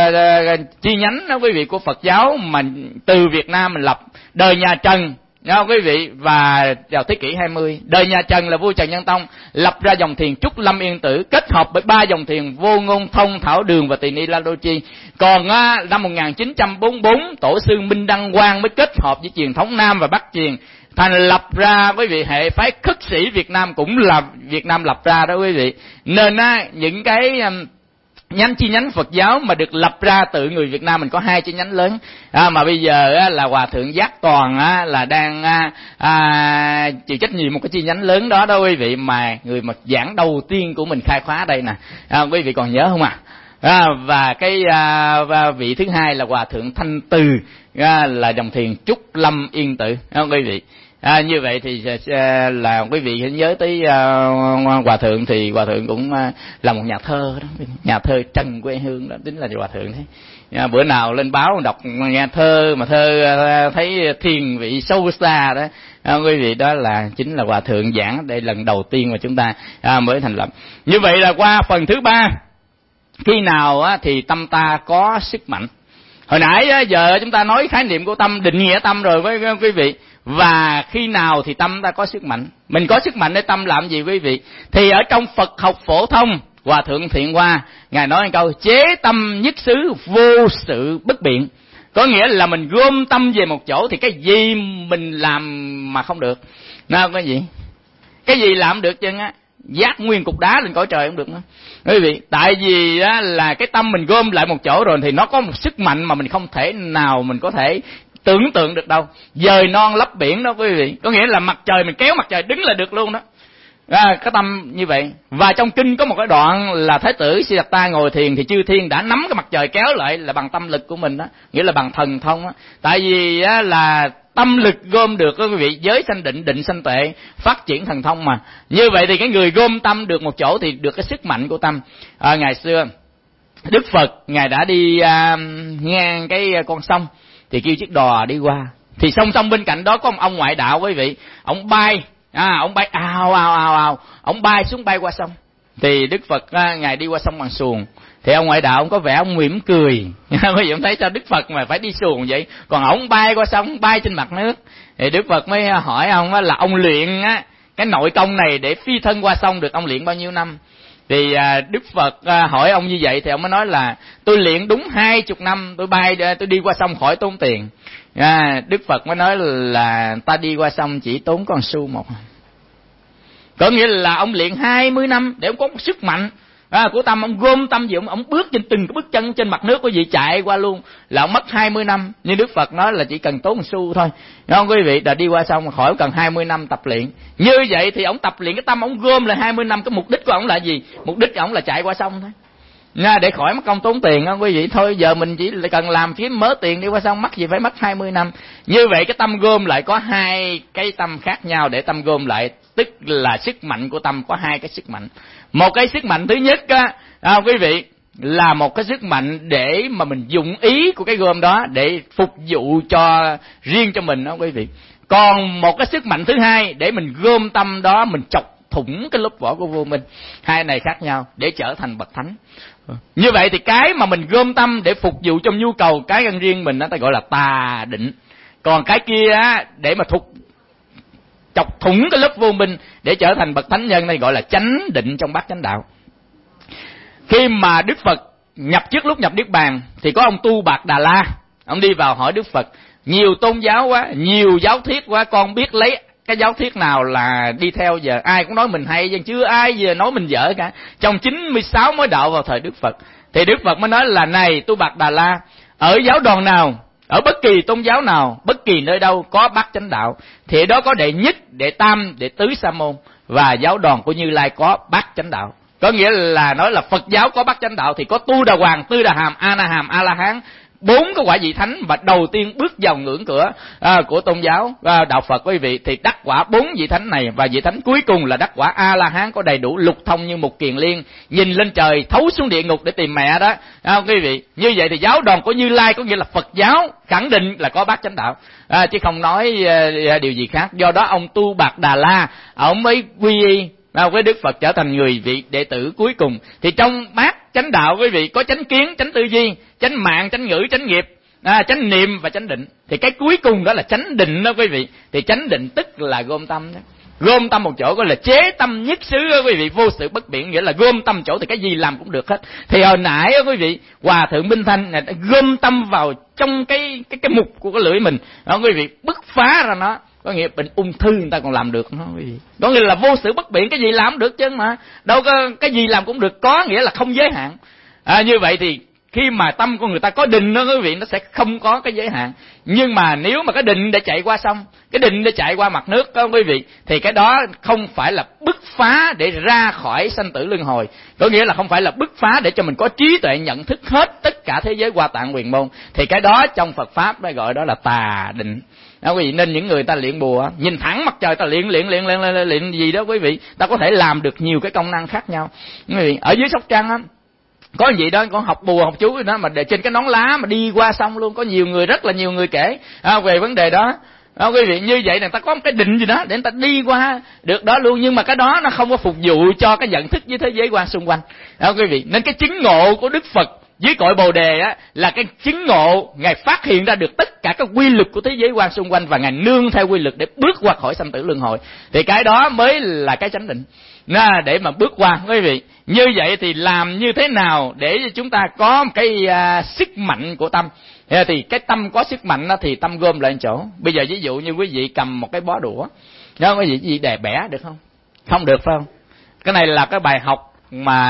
à, chi nhánh đó quý vị của Phật giáo mà từ Việt Nam mình lập. Đời nhà Trần nha quý vị, và vào thế kỷ hai mươi, đời nhà Trần là vua Trần Nhân Tông lập ra dòng thiền Trúc Lâm Yên Tử, kết hợp với ba dòng thiền Vô Ngôn, Thông, Thảo Đường và Tỳ Ni La Đô Chi. Còn á, năm một nghìn chín trăm bốn mươi tư, tổ sư Minh Đăng Quang mới kết hợp với truyền thống Nam và Bắc truyền, thành lập ra quý vị hệ phái khất sĩ Việt Nam, cũng là Việt Nam lập ra đó quý vị. Nên á, những cái nhánh chi nhánh Phật giáo mà được lập ra từ người Việt Nam mình có hai chi nhánh lớn, à, mà bây giờ á, là Hòa thượng Giác Toàn á, là đang à, à, chịu trách nhiệm một cái chi nhánh lớn đó đó quý vị, mà người mà giảng đầu tiên của mình khai khóa đây nè, à, quý vị còn nhớ không ạ? À? À, và cái à, và vị thứ hai là Hòa thượng Thanh Từ, à, là dòng thiền Trúc Lâm Yên Tự, à, quý vị. À, như vậy thì à, là quý vị hãy nhớ tới à, Hòa thượng thì Hòa thượng cũng à, là một nhà thơ đó, nhà thơ Trần Quê Hương đó, tính là Hòa thượng thế. À, bữa nào lên báo đọc nghe thơ mà thơ à, thấy thiền vị sâu xa đó, à, quý vị, đó là chính là Hòa thượng giảng đây lần đầu tiên mà chúng ta à, mới thành lập. Như vậy là qua phần thứ ba, khi nào á, thì tâm ta có sức mạnh. Hồi nãy á, giờ chúng ta nói khái niệm của tâm, định nghĩa tâm rồi với quý vị. Và khi nào thì tâm ta có sức mạnh? Mình có sức mạnh để tâm làm gì quý vị? Thì ở trong Phật học phổ thông, Hòa thượng Thiện Hoa ngài nói một câu: chế tâm nhất xứ, vô sự bất biện. Có nghĩa là mình gom tâm về một chỗ thì cái gì mình làm mà không được. Nào cái gì? Cái gì làm được chứ á? Giác nguyên cục đá lên cõi trời không được nữa quý vị. Tại vì á, là cái tâm mình gom lại một chỗ rồi thì nó có một sức mạnh mà mình không thể nào mình có thể tưởng tượng được đâu. Dời non lấp biển đó quý vị. Có nghĩa là mặt trời mình kéo mặt trời đứng là được luôn đó. À, cái tâm như vậy. Và trong kinh có một cái đoạn là Thái tử Siddhartha ngồi thiền thì chư thiên đã nắm cái mặt trời kéo lại là bằng tâm lực của mình đó, nghĩa là bằng thần thông đó. Tại vì á, là tâm lực gom được đó quý vị, giới sanh định, định sanh tuệ, phát triển thần thông mà. Như vậy thì cái người gom tâm được một chỗ thì được cái sức mạnh của tâm. À, ngày xưa Đức Phật ngài đã đi à, ngang cái con sông thì kêu chiếc đò đi qua. Thì song song bên cạnh đó có một ông ngoại đạo quý vị, ông bay, à, ông bay ào ào ào ào, ông bay xuống bay qua sông. Thì Đức Phật à, ngài đi qua sông bằng xuồng. Thì ông ngoại đạo ông có vẻ ông mỉm cười. Bây giờ ông thấy sao Đức Phật mà phải đi xuồng vậy, còn ông bay qua sông, bay trên mặt nước. Thì Đức Phật mới hỏi ông á, là ông luyện á cái nội công này để phi thân qua sông được ông luyện bao nhiêu năm? Thì à, Đức Phật à, hỏi ông như vậy thì ông mới nói là tôi luyện đúng hai chục năm, tôi bay tôi đi qua sông khỏi tốn tiền. À, Đức Phật mới nói là ta đi qua sông chỉ tốn con xu một. Có nghĩa là ông luyện hai mươi năm để ông có một sức mạnh à, của tâm, ông gom tâm gì, ông, ông bước trên từng cái bước chân trên mặt nước của vị chạy qua luôn là ông mất hai mươi năm. Nhưng Đức Phật nói là chỉ cần tốn một xu thôi. Đúng không quý vị? Đã đi qua sông khỏi cần hai mươi năm tập luyện. Như vậy thì ông tập luyện cái tâm, ông gom là hai mươi năm. Cái mục đích của ông là gì? Mục đích của ông là chạy qua sông thôi. Nha, để khỏi mất công tốn tiền đó quý vị. Thôi giờ mình chỉ cần làm kiếm mớ tiền đi qua sông, mắc gì phải mất hai mươi năm. Như vậy cái tâm gom lại có hai cái tâm khác nhau để tâm gom lại, tức là sức mạnh của tâm có hai cái sức mạnh. Một cái sức mạnh thứ nhất á, à, quý vị, là một cái sức mạnh để mà mình dụng ý của cái gom đó để phục vụ cho riêng cho mình đó quý vị. Còn một cái sức mạnh thứ hai để mình gom tâm đó, mình chọc thủng cái lớp vỏ của vô minh. Hai này khác nhau để trở thành bậc thánh. Như vậy thì cái mà mình gom tâm để phục vụ trong nhu cầu cá nhân riêng mình đó ta gọi là tà định. Còn cái kia á, để mà thuộc chọc thủng cái lớp vô minh để trở thành bậc thánh nhân này gọi là chánh định trong bát chánh đạo. Khi mà Đức Phật nhập trước lúc nhập niết bàn thì có ông Tu Bạt Đà La, ông đi vào hỏi Đức Phật: nhiều tôn giáo quá, nhiều giáo thuyết quá, con biết lấy cái giáo thuyết nào là đi theo? Giờ ai cũng nói mình hay, nhưng chưa ai giờ nói mình dở cả. Trong chín mươi sáu mối đạo vào thời Đức Phật thì Đức Phật mới nói là: này Tu Bạt Đà La, ở giáo đoàn nào, ở bất kỳ tôn giáo nào, bất kỳ nơi đâu có bát chánh đạo thì đó có đệ nhất, đệ tam, đệ tứ sa môn, và giáo đoàn của Như Lai có bát chánh đạo. Có nghĩa là nói là Phật giáo có bát chánh đạo thì có Tu Đà Hoàng, Tư Đà Hàm, A Na Hàm, A La Hán, bốn cái quả vị thánh, và đầu tiên bước vào ngưỡng cửa à, của tôn giáo à, đạo Phật quý vị thì đắc quả bốn vị thánh này, và vị thánh cuối cùng là đắc quả A La Hán có đầy đủ lục thông như một kiền liên, nhìn lên trời thấu xuống địa ngục để tìm mẹ đó à, quý vị. Như vậy thì giáo đoàn của Như Lai có nghĩa là Phật giáo khẳng định là có bát chánh đạo à, chứ không nói à, điều gì khác. Do đó ông Tu Bạt Đà La ông mới quy y à, với Đức Phật trở thành người vị đệ tử cuối cùng. Thì trong bát chánh đạo quý vị có chánh kiến, chánh tư duy, chánh mạng, chánh ngữ, chánh nghiệp, à, chánh niệm và chánh định. Thì cái cuối cùng đó là chánh định đó quý vị. Thì chánh định tức là gom tâm đó. Gom tâm một chỗ gọi là chế tâm nhất xứ đó quý vị, vô sự bất biện, nghĩa là gom tâm chỗ thì cái gì làm cũng được hết. Thì hồi nãy đó quý vị, Hòa thượng Minh Thanh này đã gom tâm vào trong cái cái cái mục của cái lưỡi mình đó quý vị, bứt phá ra nó. Có nghĩa bệnh ung thư người ta còn làm được nó quý vị. Có nghĩa là vô sự bất biện, cái gì làm cũng được chứ mà. Đâu có cái gì làm cũng được, có nghĩa là không giới hạn. À, như vậy thì khi mà tâm của người ta có định đó quý vị, nó sẽ không có cái giới hạn. Nhưng mà nếu mà cái định để chạy qua sông, cái định để chạy qua mặt nước đó quý vị, thì cái đó không phải là bứt phá để ra khỏi sanh tử luân hồi. Có nghĩa là không phải là bứt phá để cho mình có trí tuệ nhận thức hết tất cả thế giới Hoa Tạng Huyền Môn. Thì cái đó trong Phật Pháp nó gọi đó là tà định. Đó quý vị, nên những người ta luyện bùa, nhìn thẳng mặt trời ta luyện luyện luyện luyện luyện, luyện gì đó quý vị, ta có thể làm được nhiều cái công năng khác nhau. Quý vị, ở dưới Sóc Trăng á, có gì đó con học bùa học chú đó mà để trên cái nón lá mà đi qua sông luôn, có nhiều người, rất là nhiều người kể à, về vấn đề đó. Đó, quý vị, như vậy là ta có một cái định gì đó để người ta đi qua được đó luôn, nhưng mà cái đó nó không có phục vụ cho cái nhận thức với thế giới quan xung quanh. Đó, quý vị, nên cái chứng ngộ của Đức Phật dưới cội Bồ Đề á là cái chứng ngộ, ngài phát hiện ra được tất cả các quy luật của thế giới quan xung quanh và ngài nương theo quy luật để bước qua khỏi sanh tử luân hồi. Thì cái đó mới là cái chánh định. Nó để mà bước qua quý vị. Như vậy thì làm như thế nào để chúng ta có một cái uh, sức mạnh của tâm? Thì cái tâm có sức mạnh đó thì tâm gom lại một chỗ. Bây giờ ví dụ như quý vị cầm một cái bó đũa, đó quý vị, quý vị đè bẻ được không? Không được phải không? Cái này là cái bài học mà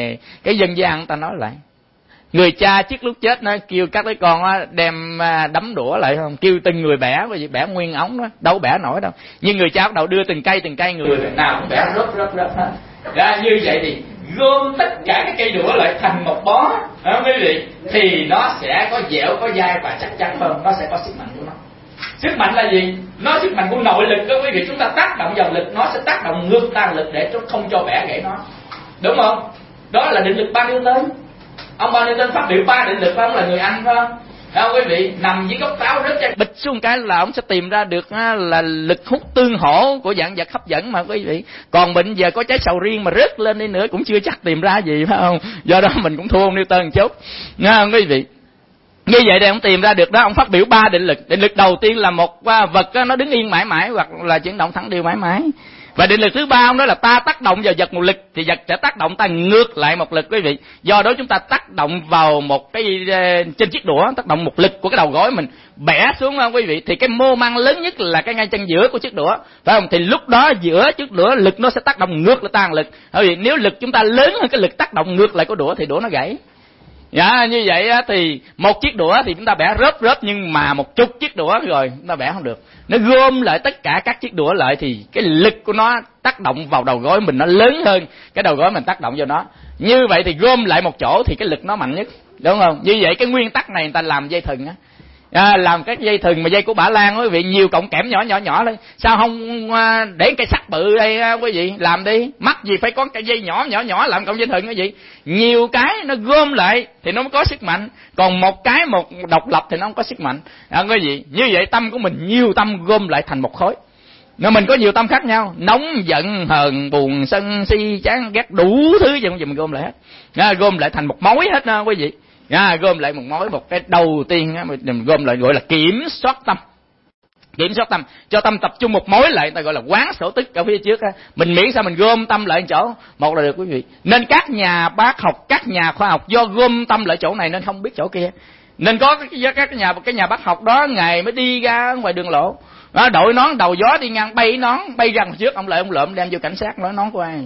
cái dân gian người ta nói lại. Người cha trước lúc chết nó kêu các đứa con đó đem đấm đũa lại, không kêu từng người bẻ, bởi vì bẻ nguyên ống đó đâu bẻ nổi đâu. Nhưng người cha bắt đầu đưa từng cây từng cây, người nào cũng bẻ rớt rớt rớt hết. Ra như vậy thì gom tất cả cái cây đũa lại thành một bó, đó quý vị, thì nó sẽ có dẻo có dai và chắc chắn hơn, nó sẽ có sức mạnh của nó. Sức mạnh là gì? Nó sức mạnh của nội lực đó quý vị. Chúng ta tác động vào lực, nó sẽ tác động ngược tan lực để không cho bẻ gãy nó, đúng không? Đó là định lực ba Newton. Ông ba Newton phát biểu ba định lực, phải không? Là người Anh phải không? Đó quý vị, nằm dưới gốc táo rớt ra bịch xuống cái là ông sẽ tìm ra được là lực hút tương hỗ của dạng vật hấp dẫn mà quý vị. Còn mình giờ có trái sầu riêng mà rớt lên đi nữa cũng chưa chắc tìm ra gì, phải không? Do đó mình cũng thua ông Newton một chút nha quý vị. Như vậy để ông tìm ra được đó, ông phát biểu ba định lực. Định lực đầu tiên là một vật nó đứng yên mãi mãi hoặc là chuyển động thẳng đều mãi mãi. Và định lực thứ ba ông nói là ta tác động vào vật một lực thì vật sẽ tác động ta ngược lại một lực quý vị. Do đó chúng ta tác động vào một cái trên chiếc đũa, tác động một lực của cái đầu gối mình bẻ xuống không quý vị, thì cái mô mang lớn nhất là cái ngay chân giữa của chiếc đũa, phải không? Thì lúc đó giữa chiếc đũa lực nó sẽ tác động ngược lại tan lực. Bởi vì nếu lực chúng ta lớn hơn cái lực tác động ngược lại của đũa thì đũa nó gãy. Dạ, như vậy á, thì một chiếc đũa thì chúng ta bẻ rớt rớt, nhưng mà một chục chiếc đũa rồi chúng ta bẻ không được. Nó gom lại tất cả các chiếc đũa lại thì cái lực của nó tác động vào đầu gối mình nó lớn hơn cái đầu gối mình tác động vào nó. Như vậy thì gom lại một chỗ thì cái lực nó mạnh nhất, đúng không? Như vậy cái nguyên tắc này người ta làm dây thừng á, à, làm các dây thừng mà dây của Bả Lan quý vị, nhiều cọng kẽm nhỏ nhỏ nhỏ lên, sao không à, để cây sắt bự đây à, quý vị làm đi, mắc gì phải có cái dây nhỏ nhỏ nhỏ làm cọng dây thừng quý vị. Nhiều cái nó gom lại thì nó mới có sức mạnh, còn một cái một độc lập thì nó không có sức mạnh, à, quý vị. Như vậy tâm của mình nhiều tâm gom lại thành một khối. Nếu mình có nhiều tâm khác nhau, nóng giận hờn buồn sân si chán ghét đủ thứ gì mình gom lại hết, à, gom lại thành một mối hết đó quý vị. À, gom lại một mối, một cái đầu tiên á, mình gom lại gọi là kiểm soát tâm. Kiểm soát tâm, cho tâm tập trung một mối lại, ta gọi là quán sổ tức ở phía trước á. Mình miễn sao mình gom tâm lại chỗ một là được quý vị. Nên các nhà bác học, các nhà khoa học do gom tâm lại chỗ này nên không biết chỗ kia. Nên có các cái nhà cái nhà bác học đó ngày mới đi ra ngoài đường lộ, đó, đội nón đầu gió đi ngang bay nón bay ra trước, ông lại ông lượm đem vô cảnh sát nói nón của ai.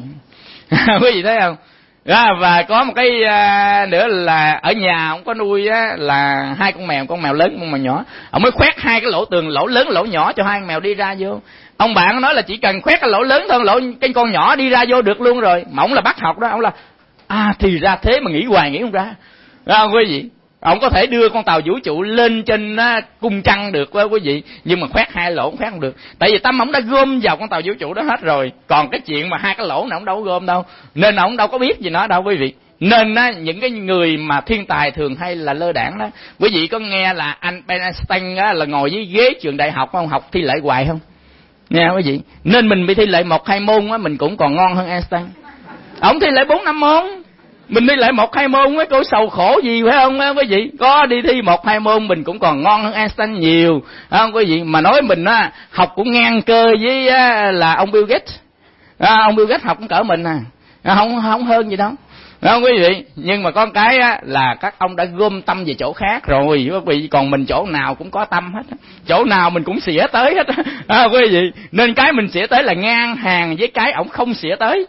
Quý vị thấy không? Đó, và có một cái à, nữa là ở nhà ông có nuôi á, là hai con mèo, con mèo lớn con mèo nhỏ. Ông mới khoét hai cái lỗ tường, lỗ lớn lỗ nhỏ cho hai con mèo đi ra vô. Ông bạn nói là chỉ cần khoét cái lỗ lớn thôi, lỗ cái con nhỏ đi ra vô được luôn rồi. Mà ông là bác học đó, ông là à thì ra thế mà nghĩ hoài nghĩ không ra. Đó không quý vị? Ông có thể đưa con tàu vũ trụ lên trên á, cung trăng được quý vị, nhưng mà khoét hai lỗ khoét không được, tại vì tâm ông đã gom vào con tàu vũ trụ đó hết rồi. Còn cái chuyện mà hai cái lỗ này ông đâu có gom đâu, nên ông đâu có biết gì nó đâu quý vị. Nên á, những cái người mà thiên tài thường hay là lơ đãng đó. Quý vị có nghe là anh Einstein á, là ngồi dưới ghế trường đại học không, học thi lại hoài không? Nghe quý vị, nên mình bị thi lại một hai môn á, mình cũng còn ngon hơn Einstein. Ông thi lại bốn năm môn, mình đi lại một hai môn á, có sầu khổ gì phải không quý vị? Có đi thi một hai môn mình cũng còn ngon hơn Einstein nhiều, không quý vị? Mà nói mình á, học cũng ngang cơ với á, là ông Bill Gates, à, ông Bill Gates học cũng cỡ mình à, không không hơn gì đâu, không quý vị? Nhưng mà con cái á, là các ông đã gom tâm về chỗ khác rồi quý vị, còn mình chỗ nào cũng có tâm hết, chỗ nào mình cũng xỉa tới hết, à, quý vị. Nên cái mình xỉa tới là ngang hàng với cái ổng không xỉa tới.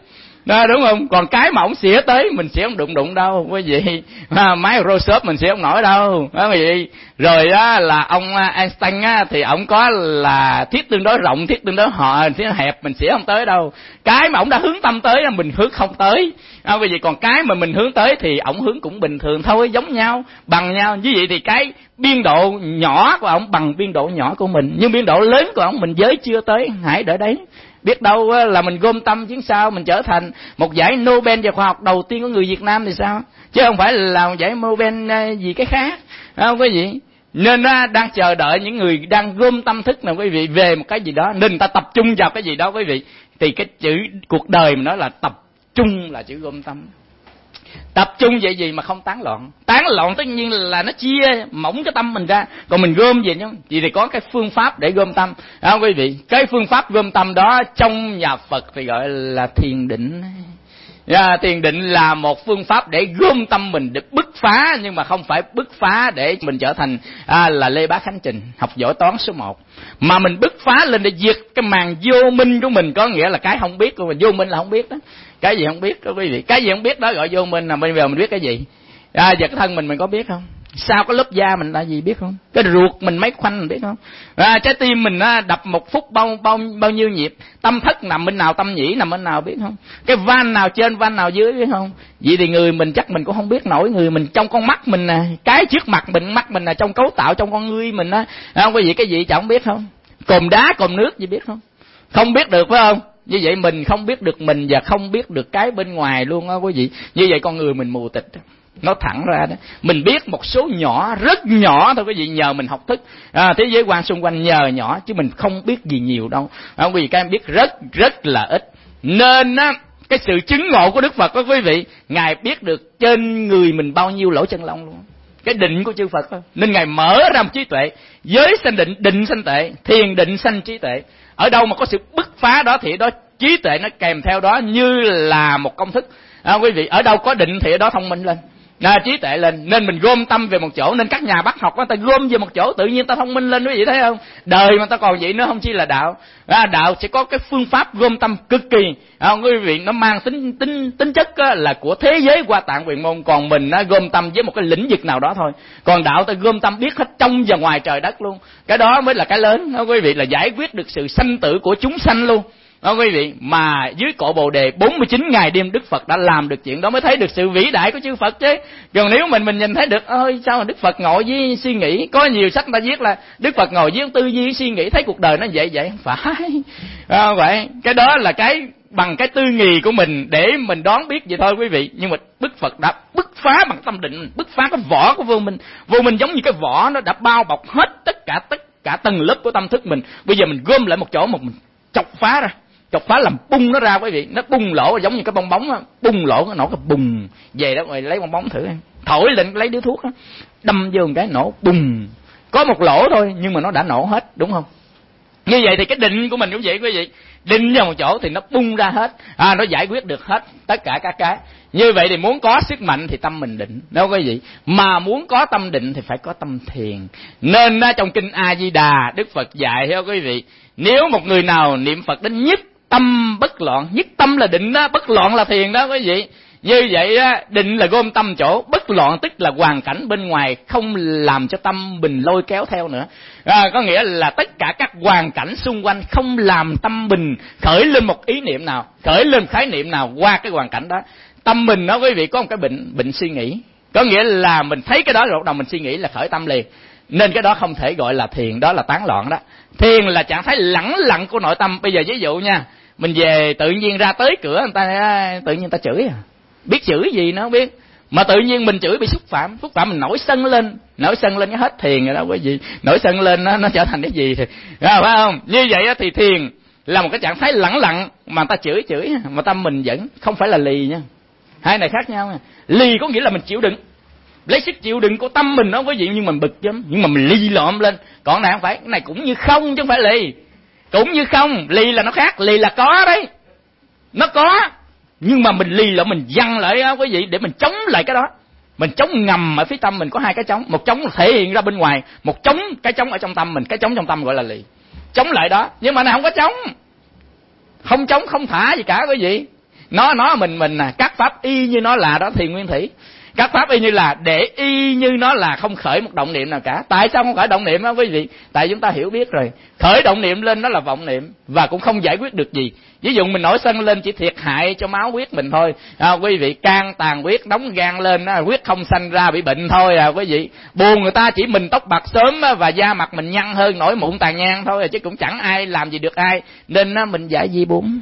đó, đúng không? Còn cái mà ổng xỉa tới mình sẽ không đụng đụng đâu quý vị. À, máy microscope mình sẽ không nổi đâu đó quý vị. Rồi đó là ông Einstein á, thì ổng có là thiết tương đối rộng, thiết tương đối họ, thiết hẹp, mình sẽ không tới đâu. Cái mà ổng đã hướng tâm tới mình hướng không tới à, quý vị. Còn cái mà mình hướng tới thì ổng hướng cũng bình thường thôi, giống nhau, bằng nhau. Như vậy thì cái biên độ nhỏ của ổng bằng biên độ nhỏ của mình, nhưng biên độ lớn của ổng mình giới chưa tới. Hãy đợi đấy, biết đâu là mình gom tâm chuyến sau mình trở thành một giải Nobel về khoa học đầu tiên của người Việt Nam thì sao, chứ không phải là một giải Nobel gì cái khác, không quý vị. Nên đang chờ đợi những người đang gom tâm thức nào quý vị về một cái gì đó, nên ta tập trung vào cái gì đó quý vị. Thì cái chữ cuộc đời mình nói là tập trung là chữ gom tâm. Tập trung vậy gì mà không tán loạn. Tán loạn tất nhiên là nó chia mỏng cái tâm mình ra, còn mình gom gì nhá, vậy thì có cái phương pháp để gom tâm à, quý vị. Cái phương pháp gom tâm đó trong nhà Phật thì gọi là thiền định. Yeah, thiền định là một phương pháp để gom tâm mình, để bứt phá, nhưng mà không phải bứt phá để mình trở thành à, là Lê Bá Khánh Trình học giỏi toán số một, mà mình bứt phá lên để diệt cái màn vô minh của mình. Có nghĩa là cái không biết của mình. Vô minh là không biết đó, cái gì không biết đó quý vị. Cái gì không biết đó gọi vô minh. Là bây giờ mình biết cái gì à, giờ cái thân mình mình có biết không? Sao có lớp da mình là gì biết không? Cái ruột mình mấy khoanh mình biết không? À, trái tim mình á, đập một phút bao bao bao nhiêu nhịp? Tâm thất nằm bên nào, tâm nhĩ nằm bên nào biết không? Cái van nào trên, van nào dưới biết không? Vậy thì người mình chắc mình cũng không biết nổi. Người mình trong con mắt mình nè, cái trước mặt mình, mắt mình là trong cấu tạo trong con ngươi mình á, không quý vị, cái gì chẳng biết không? Cồn đá cồn nước gì biết không? Không biết được phải không? Như vậy mình không biết được mình và không biết được cái bên ngoài luôn á quý vị. Như vậy con người mình mù tịch, nó thẳng ra đó. Mình biết một số nhỏ, rất nhỏ thôi quý vị, nhờ mình học thức à, thế giới quan xung quanh nhờ nhỏ, chứ mình không biết gì nhiều đâu à, quý vị. Các em biết rất rất là ít. Nên á, cái sự chứng ngộ của Đức Phật đó quý vị, Ngài biết được trên người mình bao nhiêu lỗ chân lông luôn. Cái định của chư Phật đó. Nên Ngài mở ra một trí tuệ. Giới sanh định, định sanh tuệ, thiền định sanh trí tuệ. Ở đâu mà có sự bứt phá đó thì đó trí tuệ nó kèm theo đó như là một công thức à, quý vị. Ở đâu có định thì ở đó thông minh lên, à, trí tuệ lên. Nên mình gom tâm về một chỗ. Nên các nhà bác học đó, ta gom về một chỗ tự nhiên ta thông minh lên quý vị thấy không? Đời mà ta còn vậy nữa không chi là đạo à, đạo sẽ có cái phương pháp gom tâm cực kỳ à, quý vị. Nó mang tính tính tính chất á, là của thế giới qua tạng quyền môn. Còn mình á, gom tâm với một cái lĩnh vực nào đó thôi. Còn đạo ta gom tâm biết hết trong và ngoài trời đất luôn. Cái đó mới là cái lớn đó quý vị, là giải quyết được sự sanh tử của chúng sanh luôn đó quý vị. Mà dưới cội Bồ Đề bốn mươi chín ngày đêm Đức Phật đã làm được chuyện đó, mới thấy được sự vĩ đại của chư Phật chứ. Còn nếu mình mình nhìn thấy được ơi sao mà Đức Phật ngồi với suy nghĩ, có nhiều sách ta viết là Đức Phật ngồi với tư duy suy nghĩ thấy cuộc đời nó vậy vậy, không phải à, vậy. Cái đó là cái bằng cái tư nghì của mình để mình đoán biết vậy thôi quý vị. Nhưng mà Đức Phật đã bứt phá bằng tâm định, bứt phá cái vỏ của vô minh. Vô minh giống như cái vỏ, nó đã bao bọc hết tất cả tất cả tầng lớp của tâm thức mình. Bây giờ mình gom lại một chỗ, một mình chọc phá ra, chọc phá làm bung nó ra quý vị. Nó bung lỗ giống như cái bong bóng á, bung lỗ nó nổ cái bùng về đó. Rồi lấy bong bóng thử em, thổi lên lấy điếu thuốc á, đâm vô một cái nổ bùng. Có một lỗ thôi nhưng mà nó đã nổ hết, đúng không? Như vậy thì cái định của mình cũng vậy quý vị. Định vào một chỗ thì nó bung ra hết à, nó giải quyết được hết tất cả các cái. Như vậy thì muốn có sức mạnh thì tâm mình định, đâu quý vị. Mà muốn có tâm định thì phải có tâm thiền. Nên đó, trong kinh A Di Đà Đức Phật dạy theo quý vị, nếu một người nào niệm Phật đến nhất tâm bất loạn, nhất tâm là định đó, bất loạn là thiền đó quý vị. Như vậy á, định là gom tâm chỗ, bất loạn tức là hoàn cảnh bên ngoài không làm cho tâm mình lôi kéo theo nữa à, có nghĩa là tất cả các hoàn cảnh xung quanh không làm tâm mình khởi lên một ý niệm nào, khởi lên khái niệm nào qua cái hoàn cảnh đó. Tâm mình đó quý vị có một cái bệnh, bệnh suy nghĩ, có nghĩa là mình thấy cái đó rồi bắt đầu mình suy nghĩ là khởi tâm liền. Nên cái đó không thể gọi là thiền, đó là tán loạn đó. Thiền là trạng thái lẳng lặng của nội tâm. Bây giờ ví dụ nha, mình về tự nhiên ra tới cửa người ta, tự nhiên người ta chửi à, biết chửi gì nó không biết, mà tự nhiên mình chửi bị xúc phạm, xúc phạm mình nổi sân lên, nổi sân lên cái hết thiền rồi đó quý vị. Nổi sân lên nó nó trở thành cái gì thì à, phải không? Như vậy đó, thì thiền là một cái trạng thái lẳng lặng mà người ta chửi chửi mà tâm mình vẫn không phải là lì nha. Hai này khác nhau nha. Lì có nghĩa là mình chịu đựng, lấy sức chịu đựng của tâm mình đó quý vị, nhưng mà bực lắm, nhưng mà mình ly lộm lên. Còn này không phải, cái này cũng như không chứ không phải lì, cũng như không. Lì là nó khác, lì là có đấy, nó có, nhưng mà mình lì lộm, mình văng lại đó quý vị, để mình chống lại cái đó. Mình chống ngầm ở phía tâm mình có hai cái chống, một chống thể hiện ra bên ngoài, một chống cái chống ở trong tâm mình. Cái chống trong tâm gọi là lì, chống lại đó. Nhưng mà này không có chống, không chống không thả gì cả quý vị. nó nó mình mình à các pháp y như nó là đó Thiền Nguyên Thủy. Các pháp y như là để y như nó là, không khởi một động niệm nào cả. Tại sao không khởi động niệm đó quý vị? Tại chúng ta hiểu biết rồi, khởi động niệm lên nó là vọng niệm và cũng không giải quyết được gì. Ví dụ mình nổi sân lên chỉ thiệt hại cho máu huyết mình thôi. À, quý vị can tàn huyết đóng gan lên, huyết không sanh ra bị bệnh thôi à quý vị. Buồn người ta chỉ mình tóc bạc sớm và da mặt mình nhăn hơn, nổi mụn tàn nhang thôi, chứ cũng chẳng ai làm gì được ai. Nên mình giải gì buồn,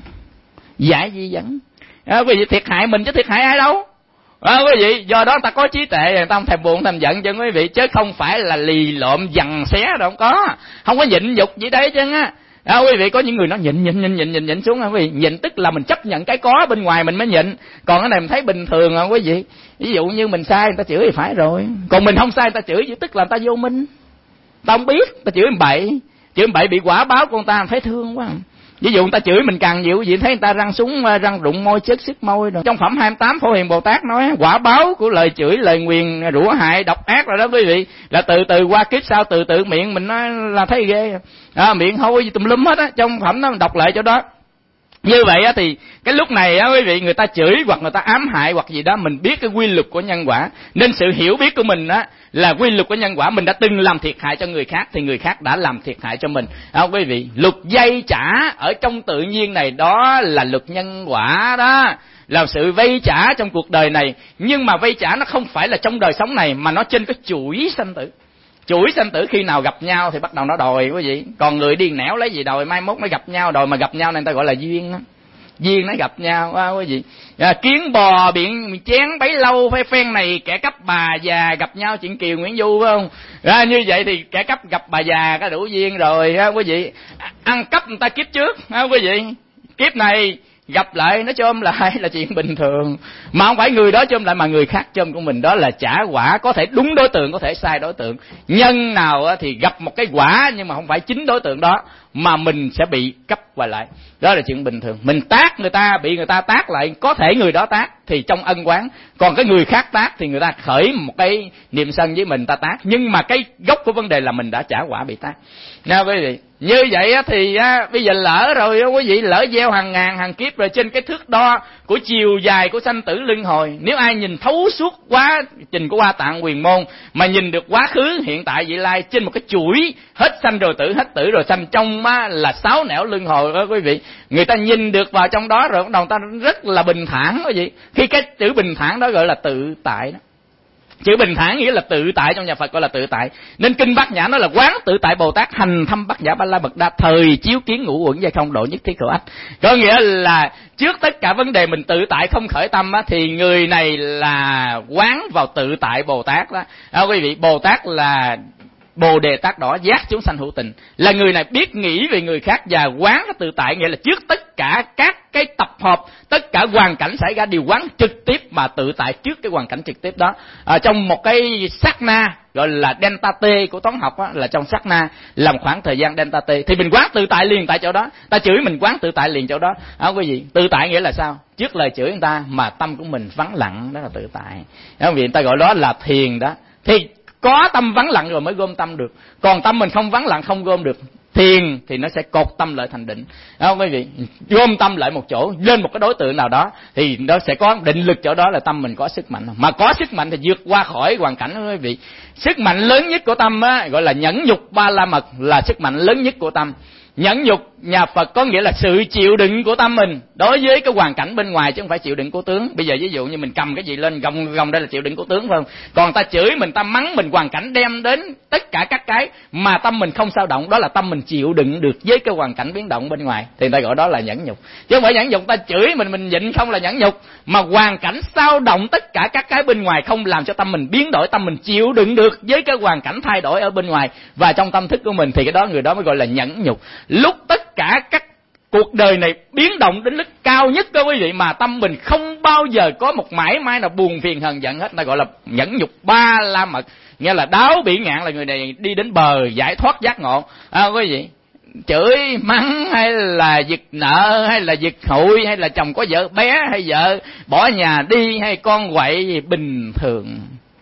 giải gì dẫn. À, quý vị thiệt hại mình chứ thiệt hại ai đâu. À, quý vị, do đó người ta có trí tuệ, người ta không thèm buồn thèm giận cho quý vị, chứ không phải là lì lộm dằn xé đâu, không có, không có nhịn nhục gì đấy chứ á. À, quý vị, có những người nó nhịn nhịn nhịn nhịn nhịn nhịn xuống, quý vị, nhịn tức là mình chấp nhận cái có bên ngoài mình mới nhịn, còn cái này mình thấy bình thường à quý vị. Ví dụ như mình sai người ta chửi thì phải rồi, còn mình không sai người ta chửi chỉ tức là người ta vô minh, ta không biết, ta chửi mình bậy, chửi mình bậy bị quả báo của người ta thấy thương quá. Ví dụ người ta chửi mình càng nhiều, gì thấy người ta răng súng răng rụng môi chết sức môi rồi. Trong phẩm hai mươi tám Phổ Hiền Bồ Tát nói quả báo của lời chửi, lời nguyền rủa hại độc ác rồi đó quý vị, là từ từ qua kiếp sau từ từ miệng mình nói là thấy ghê. À, miệng hôi tùm lum hết á, trong phẩm nó đọc lại chỗ đó. Như vậy á thì cái lúc này á quý vị, người ta chửi hoặc người ta ám hại hoặc gì đó, mình biết cái quy luật của nhân quả, nên sự hiểu biết của mình á là quy luật của nhân quả. Mình đã từng làm thiệt hại cho người khác thì người khác đã làm thiệt hại cho mình. À, quý vị, luật dây trả ở trong tự nhiên này đó là luật nhân quả đó, là sự vay trả trong cuộc đời này. Nhưng mà vay trả nó không phải là trong đời sống này, mà nó trên cái chuỗi sanh tử. Chuỗi sanh tử khi nào gặp nhau thì bắt đầu nó đòi quý vị. Còn người điên nẻo lấy gì đòi, mai mốt nó gặp nhau đòi, mà gặp nhau này người ta gọi là duyên đó. Duyên nó gặp nhau à, quý vị. À, kiến bò biển chén bấy lâu phải phen này, kẻ cấp bà già gặp nhau chuyện Kiều Nguyễn Du phải không? À, như vậy thì kẻ cấp gặp bà già có đủ duyên rồi ha quý vị. Ăn cắp người ta kiếp trước ha quý vị. Kiếp này gặp lại nó chôm lại là chuyện bình thường, mà không phải người đó chôm lại mà người khác chôm của mình, đó là trả quả. Có thể đúng đối tượng, có thể sai đối tượng. Nhân nào thì gặp một cái quả nhưng mà không phải chính đối tượng đó, mà mình sẽ bị cấp qua lại, đó là chuyện bình thường. Mình tác người ta, bị người ta tác lại, có thể người đó tác thì trong ân oán, còn cái người khác tác thì người ta khởi một cái niệm sân với mình, ta tác, nhưng mà cái gốc của vấn đề là mình đã trả quả bị tác. Nha quý vị, như vậy thì á, bây giờ lỡ rồi quý vị, lỡ gieo hàng ngàn hàng kiếp rồi, trên cái thước đo của chiều dài của sanh tử luân hồi, nếu ai nhìn thấu suốt quá trình của Hoa Tạng Quyền Môn, mà nhìn được quá khứ hiện tại vị lai trên một cái chuỗi hết sanh rồi tử, hết tử rồi sanh, trong á, là sáu nẻo luân hồi đó quý vị. Người ta nhìn được vào trong đó rồi, bắt đầu người ta rất là bình thản quý vị. Khi cái chữ bình thản đó gọi là tự tại đó. Chữ bình thản nghĩa là tự tại, trong nhà Phật gọi là tự tại. Nên kinh Bát Nhã nói là quán tự tại Bồ Tát hành thâm Bát Nhã Ba La Mật Đa, thời chiếu kiến ngũ uẩn giai không độ nhất thiết khổ ách. Có nghĩa là trước tất cả vấn đề mình tự tại không khởi tâm á, thì người này là quán vào tự tại Bồ Tát đó. À, quý vị, Bồ Tát là Bồ Đề Tát Đỏ, giác chúng sanh hữu tình, là người này biết nghĩ về người khác và quán cái tự tại, nghĩa là trước tất cả các cái tập hợp, tất cả hoàn cảnh xảy ra đều quán trực tiếp mà tự tại trước cái hoàn cảnh trực tiếp đó. À, trong một cái sát na gọi là delta t của toán học á, là trong sát na làm khoảng thời gian delta t thì mình quán tự tại liền tại chỗ đó. Ta chửi mình quán tự tại liền chỗ đó. À, quý vị, tự tại nghĩa là sao? Trước lời chửi người ta mà tâm của mình vắng lặng, đó là tự tại. À, quý vị, người ta gọi đó là thiền đó. Thì có tâm vắng lặng rồi mới gom tâm được, còn tâm mình không vắng lặng không gom được. Thiền thì nó sẽ cột tâm lại thành định, đó quý vị, gom tâm lại một chỗ lên một cái đối tượng nào đó thì nó sẽ có định lực, chỗ đó là tâm mình có sức mạnh. Mà có sức mạnh thì vượt qua khỏi hoàn cảnh đó quý vị. Sức mạnh lớn nhất của tâm á, gọi là nhẫn nhục ba la mật, là sức mạnh lớn nhất của tâm. Nhẫn nhục nhà Phật có nghĩa là sự chịu đựng của tâm mình đối với cái hoàn cảnh bên ngoài, chứ không phải chịu đựng của tướng. Bây giờ ví dụ như mình cầm cái gì lên gồng gồng, đây là chịu đựng của tướng phải không? Còn ta chửi mình, ta mắng mình, hoàn cảnh đem đến tất cả các cái mà tâm mình không sao động, đó là tâm mình chịu đựng được với cái hoàn cảnh biến động bên ngoài, thì người ta gọi đó là nhẫn nhục. Chứ không phải nhẫn nhục ta chửi mình mình nhịn không là nhẫn nhục, mà hoàn cảnh sao động tất cả các cái bên ngoài không làm cho tâm mình biến đổi, tâm mình chịu đựng được với cái hoàn cảnh thay đổi ở bên ngoài và trong tâm thức của mình, thì cái đó người đó mới gọi là nhẫn nhục. Lúc tất cả các cuộc đời này biến động đến mức cao nhất đó quý vị, mà tâm mình không bao giờ có một mãi may nào buồn phiền hờn giận hết, ta gọi là nhẫn nhục ba la mật, nghĩa là đáo bỉ ngạn, là người này đi đến bờ giải thoát giác ngộ. À, quý vị, chửi mắng hay là giật nợ hay là giật hụi hay là chồng có vợ bé hay vợ bỏ nhà đi hay con quậy gì bình thường,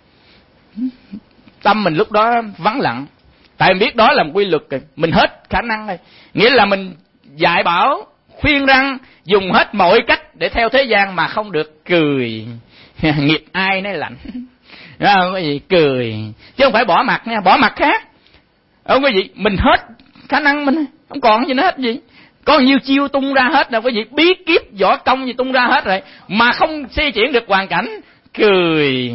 tâm mình lúc đó vắng lặng. Tại mình biết đó là một quy luật, mình hết khả năng rồi, nghĩa là mình dạy bảo khuyên răn, dùng hết mọi cách để theo thế gian mà không được cười. Nghiệp ai nấy lạnh. Không có gì cười, chứ không phải bỏ mặt nha, bỏ mặt khác. Không có gì, mình hết khả năng mình, không còn gì nữa hết gì. Có nhiều chiêu tung ra hết đâu, có gì bí kíp võ công gì tung ra hết rồi, mà không xoay chuyển được hoàn cảnh, cười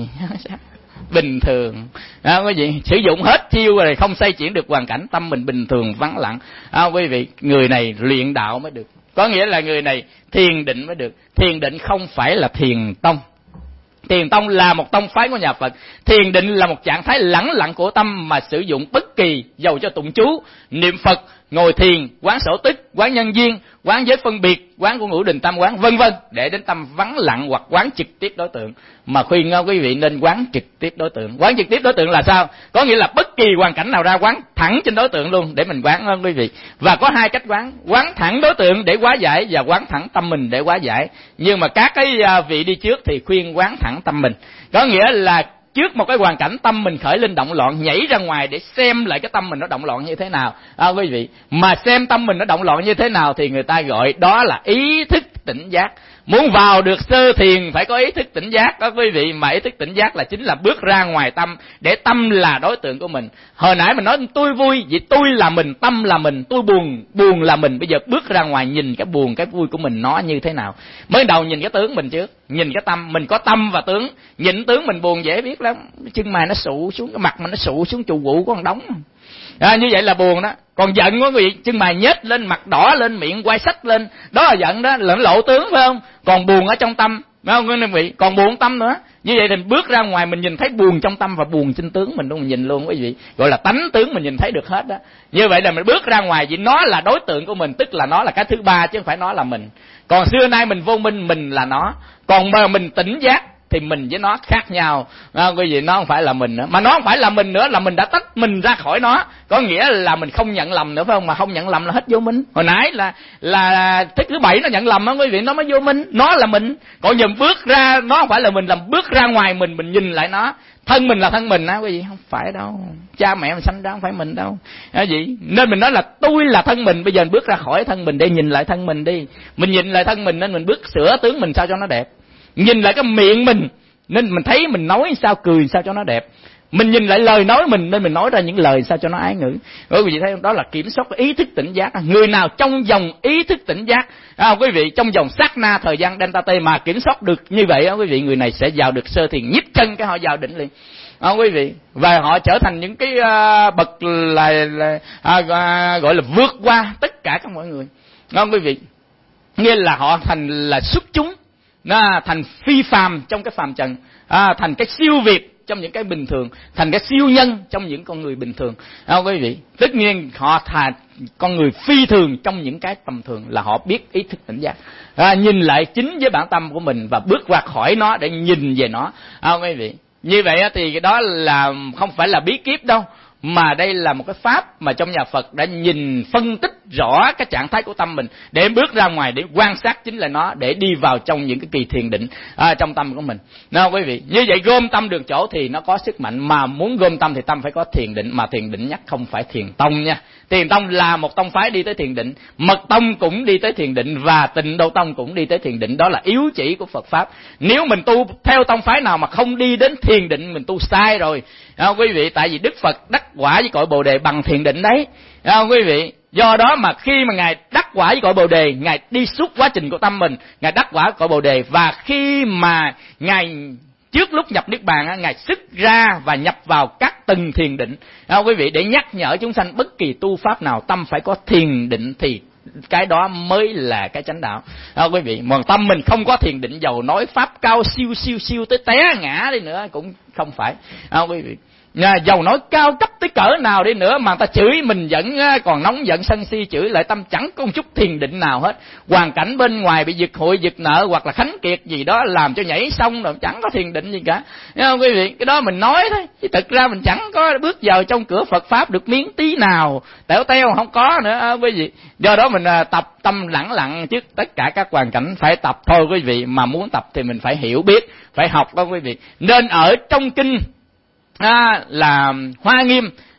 bình thường. À, quý vị sử dụng hết chiêu rồi không xoay chuyển được hoàn cảnh, tâm mình bình thường vắng lặng. À, quý vị, người này luyện đạo mới được, có nghĩa là người này thiền định mới được. Thiền định không phải là thiền tông. Thiền tông là một tông phái của nhà Phật. Thiền định là một trạng thái lẳng lặng của tâm mà sử dụng bất kỳ, dầu cho tụng chú, niệm Phật, ngồi thiền, quán sở tức, quán nhân duyên, quán giới phân biệt, quán của ngũ đình tam quán, vân vân, để đến tâm vắng lặng hoặc quán trực tiếp đối tượng. Mà khuyên quý vị nên quán trực tiếp đối tượng. Quán trực tiếp đối tượng là sao? Có nghĩa là bất kỳ hoàn cảnh nào ra quán thẳng trên đối tượng luôn để mình quán hơn quý vị. Và có hai cách quán: quán thẳng đối tượng để hóa giải và quán thẳng tâm mình để hóa giải. Nhưng mà các cái vị đi trước thì khuyên quán thẳng tâm mình. Có nghĩa là trước một cái hoàn cảnh tâm mình khởi lên động loạn, nhảy ra ngoài để xem lại cái tâm mình nó động loạn như thế nào. À, quý vị, mà xem tâm mình nó động loạn như thế nào thì người ta gọi đó là ý thức tỉnh giác. Muốn vào được sơ thiền phải có ý thức tỉnh giác đó quý vị, mà ý thức tỉnh giác là chính là bước ra ngoài tâm, để tâm là đối tượng của mình. Hồi nãy mình nói tôi vui, vì tôi là mình, tâm là mình, tôi buồn, buồn là mình. Bây giờ bước ra ngoài nhìn cái buồn, cái vui của mình nó như thế nào. Mới đầu nhìn cái tướng mình trước, nhìn cái tâm, mình có tâm và tướng. Nhìn tướng mình buồn dễ biết lắm, chân mày nó sụ xuống, cái mặt mình nó sụ xuống chù quụ của con đống. À, như vậy là buồn đó. Còn giận quá quý vị, chân mày nhếch lên, mặt đỏ lên, miệng quay sách lên, đó là giận đó, là lộ tướng phải không? Còn buồn ở trong tâm, phải không quý vị? Còn buồn tâm nữa. Như vậy thì bước ra ngoài mình nhìn thấy buồn trong tâm và buồn trên tướng mình luôn, mình nhìn luôn quý vị. Gọi là tánh tướng mình nhìn thấy được hết đó. Như vậy là mình bước ra ngoài vì nó là đối tượng của mình, tức là nó là cái thứ ba chứ không phải nó là mình. Còn xưa nay mình vô minh, mình là nó. Còn mà mình tỉnh giác thì mình với nó khác nhau. À, quý vị, nó không phải là mình nữa. Mà nó không phải là mình nữa là mình đã tách mình ra khỏi nó. Có nghĩa là mình không nhận lầm nữa phải không? Mà không nhận lầm là hết vô minh. Hồi nãy là là thức thứ bảy nó nhận lầm á quý vị, nó mới vô minh. Nó là mình. Còn giờ bước ra, nó không phải là mình, làm bước ra ngoài mình, mình nhìn lại nó. Thân mình là thân mình á quý vị, không phải đâu. Cha mẹ mình sanh ra không phải mình đâu. À, gì? Nên mình nói là tôi là thân mình. Bây giờ mình bước ra khỏi thân mình để nhìn lại thân mình đi. Mình nhìn lại thân mình nên mình bước sửa tướng mình sao cho nó đẹp. Nhìn lại cái miệng mình nên mình thấy mình nói sao, cười sao cho nó đẹp. Mình nhìn lại lời nói mình nên mình nói ra những lời sao cho nó ái ngữ. Quý vị thấy không? Đó là kiểm soát ý thức tỉnh giác. Người nào trong vòng ý thức tỉnh giác, à, quý vị, trong vòng sát na thời gian delta t mà kiểm soát được như vậy, quý vị, người này sẽ vào được sơ thiền, nhích chân cái họ vào đỉnh liền. À, quý vị, và họ trở thành những cái uh, bậc là, là à, gọi là vượt qua tất cả các mọi người. À, quý vị, nghĩa là họ thành là xuất chúng. Nó thành phi phàm trong cái phàm trần, à, thành cái siêu việt trong những cái bình thường, thành cái siêu nhân trong những con người bình thường. À, quý vị, tất nhiên họ thà con người phi thường trong những cái tầm thường là họ biết ý thức tỉnh giác, à, nhìn lại chính với bản tâm của mình và bước ra khỏi nó để nhìn về nó. À, quý vị, như vậy thì cái đó là không phải là bí kíp đâu, mà đây là một cái pháp mà trong nhà Phật đã nhìn phân tích rõ cái trạng thái của tâm mình để bước ra ngoài để quan sát chính là nó, để đi vào trong những cái kỳ thiền định à, trong tâm của mình. Nào quý vị, như vậy gom tâm được chỗ thì nó có sức mạnh, mà muốn gom tâm thì tâm phải có thiền định, mà thiền định nhắc không phải thiền tông nha. Thiền tông là một tông phái đi tới thiền định, mật tông cũng đi tới thiền định và tịnh độ tông cũng đi tới thiền định, đó là yếu chỉ của Phật pháp. Nếu mình tu theo tông phái nào mà không đi đến thiền định, mình tu sai rồi. À, quý vị, tại vì Đức Phật đắc quả với cội Bồ đề bằng thiền định đấy. À, quý vị, do đó mà khi mà ngài đắc quả với cội Bồ đề, ngài đi suốt quá trình của tâm mình, ngài đắc quả cội Bồ đề, và khi mà ngài trước lúc nhập niết bàn, ngài xuất ra và nhập vào các tầng thiền định. À, quý vị, để nhắc nhở chúng sanh bất kỳ tu pháp nào tâm phải có thiền định thì cái đó mới là cái chánh đạo. À, quý vị, mà tâm mình không có thiền định, dầu nói pháp cao siêu siêu siêu tới té ngã đi nữa cũng không phải. À, quý vị, à, dầu nói cao cấp tới cỡ nào đi nữa mà ta chửi mình vẫn còn nóng giận sân si, chửi lại tâm chẳng có một chút thiền định nào hết. Hoàn cảnh bên ngoài bị giật hụi giật nợ hoặc là khánh kiệt gì đó làm cho nhảy sông rồi, chẳng có thiền định gì cả. Thấy không quý vị? Cái đó mình nói thôi, chứ thực ra mình chẳng có bước vào trong cửa Phật pháp được miếng tí nào, tẻo teo không có nữa. À, quý vị, do đó mình à, tập tâm lẳng lặng trước tất cả các hoàn cảnh, phải tập thôi quý vị. Mà muốn tập thì mình phải hiểu biết, phải học đó quý vị. Nên ở trong kinh À, là Hoa Nghiêm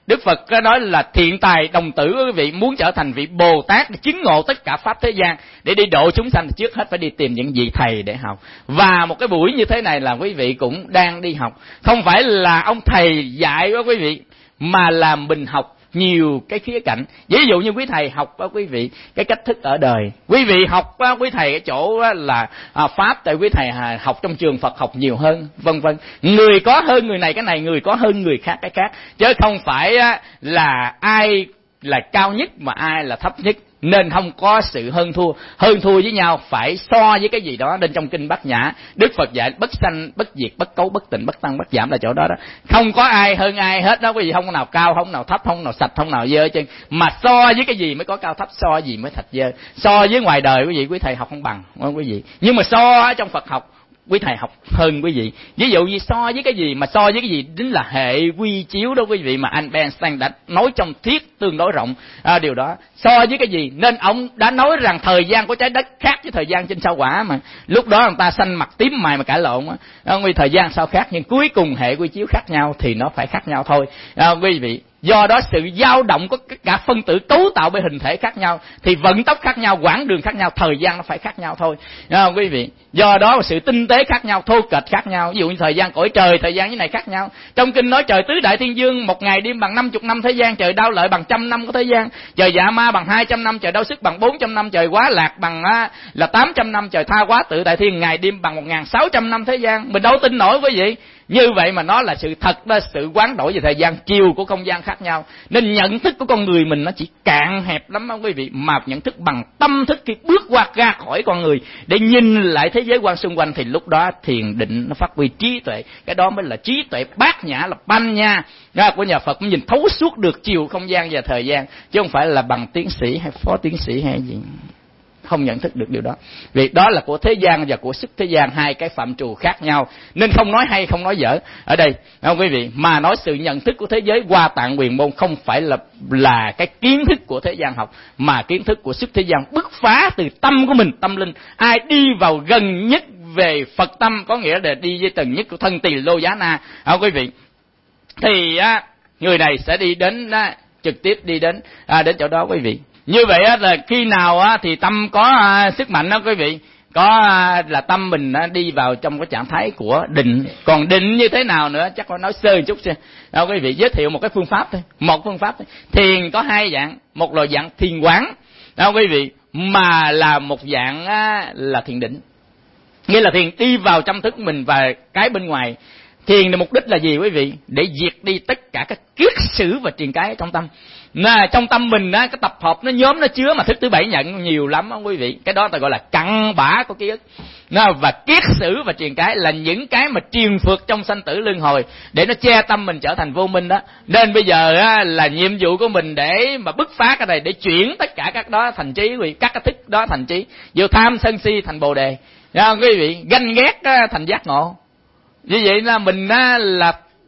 Đức Phật có nói là thiện tài đồng tử, quý vị muốn trở thành vị Bồ Tát để chứng ngộ tất cả pháp thế gian, để đi độ chúng sanh, trước hết phải đi tìm những vị thầy để học. Và một cái buổi như thế này là quý vị cũng đang đi học, không phải là ông thầy dạy đó quý vị, mà là mình học nhiều cái khía cạnh. Ví dụ như quý thầy học đó quý vị cái cách thức ở đời, quý vị học đó, quý thầy ở chỗ là à, pháp, tại quý thầy học trong trường Phật học nhiều hơn, vân vân. Người có hơn người này cái này, người có hơn người khác cái khác, chứ không phải là ai là cao nhất mà ai là thấp nhất. Nên không có sự hơn thua, hơn thua với nhau phải so với cái gì đó. Nên trong kinh Bát Nhã, Đức Phật dạy bất sanh, bất diệt, bất cấu, bất tịnh, bất tăng, bất giảm là chỗ đó đó. Không có ai hơn ai hết đó quý vị, không nào cao, không nào thấp, không nào sạch, không nào dơ chứ. Mà so với cái gì mới có cao thấp, so với gì mới thạch dơ. So với ngoài đời quý vị, quý thầy học không bằng, không quý vị. Nhưng mà so ở trong Phật học, quý thầy học hơn quý vị. Ví dụ như so với cái gì, mà so với cái gì chính là hệ quy chiếu đó quý vị, mà anh Einstein đã nói trong Thuyết tương đối rộng à, điều đó. So với cái gì, nên ông đã nói rằng thời gian của trái đất khác với thời gian trên sao Hỏa, mà lúc đó người ta xanh mặt tím mày mà cãi lộn á, vì thời gian sao khác, nhưng cuối cùng hệ quy chiếu khác nhau thì nó phải khác nhau thôi à, quý vị. Do đó sự dao động có cả phân tử cấu tạo bởi hình thể khác nhau, thì vận tốc khác nhau, quãng đường khác nhau, thời gian nó phải khác nhau thôi à, quý vị. Do đó sự tinh tế khác nhau, thô kệch khác nhau. Ví dụ như thời gian cõi trời, thời gian như này khác nhau. Trong kinh nói trời tứ đại thiên dương, một ngày đêm bằng năm chục năm thế gian, trời đau lợi bằng trăm năm của thế gian, trời dạ ma bằng hai trăm năm, trời đau sức bằng bốn trăm năm, trời quá lạc bằng á, là tám trăm năm, trời tha quá tự đại thiên ngày đêm bằng một ngàn sáu trăm năm thế gian. Mình đâu tin nổi quý vị. Như vậy mà nó là sự thật đó, sự quán đổi về thời gian, chiều của không gian khác nhau. Nên nhận thức của con người mình nó chỉ cạn hẹp lắm đó quý vị. Mà nhận thức bằng tâm thức khi bước qua ra khỏi con người để nhìn lại thế giới quan xung quanh, thì lúc đó thiền định nó phát huy trí tuệ. Cái đó mới là trí tuệ bát nhã, là banh nha của nhà Phật, cũng nhìn thấu suốt được chiều không gian và thời gian, chứ không phải là bằng tiến sĩ hay phó tiến sĩ hay gì. Không nhận thức được điều đó. Việc đó là của thế gian và của sức thế gian, hai cái phạm trù khác nhau. Nên không nói hay, không nói dở ở đây không quý vị, mà nói sự nhận thức của thế giới Hoa Tạng Quyền Môn không phải là là cái kiến thức của thế gian học, mà kiến thức của sức thế gian bứt phá từ tâm của mình, tâm linh. Ai đi vào gần nhất về Phật tâm, có nghĩa là đi với tầng nhất của thân Tỳ Lô Giá Na không quý vị, thì á, người này sẽ đi đến á, trực tiếp đi đến à, đến chỗ đó quý vị. Như vậy á, là khi nào á, thì tâm có à, sức mạnh đó quý vị, có à, là tâm mình á, đi vào trong cái trạng thái của định. Còn định như thế nào nữa chắc có nói sơ chút xem. Đó, quý vị giới thiệu một cái phương pháp thôi, một phương pháp thôi. Thiền có hai dạng, một là dạng thiền quán, đó quý vị, mà là một dạng á, là thiền định, nghĩa là thiền đi vào trong thức mình và cái bên ngoài. Thiền là mục đích là gì quý vị? Để diệt đi tất cả các kiết sử và triền cái trong tâm. Nà, trong tâm mình á, cái tập hợp nó nhóm nó chứa mà thức thứ bảy nhận nhiều lắm đó quý vị. Cái đó ta gọi là cặn bã của ký ức. Nà, và kiết sử và triền cái là những cái mà triền phượt trong sanh tử luân hồi, để nó che tâm mình trở thành vô minh đó. Nên bây giờ á, là nhiệm vụ của mình để mà bứt phá cái này, để chuyển tất cả các đó thành trí quý vị, các cái thức đó thành trí. Vô tham sân si thành bồ đề, đó, quý vị, ganh ghét á, thành giác ngộ. Như vậy là mình á, là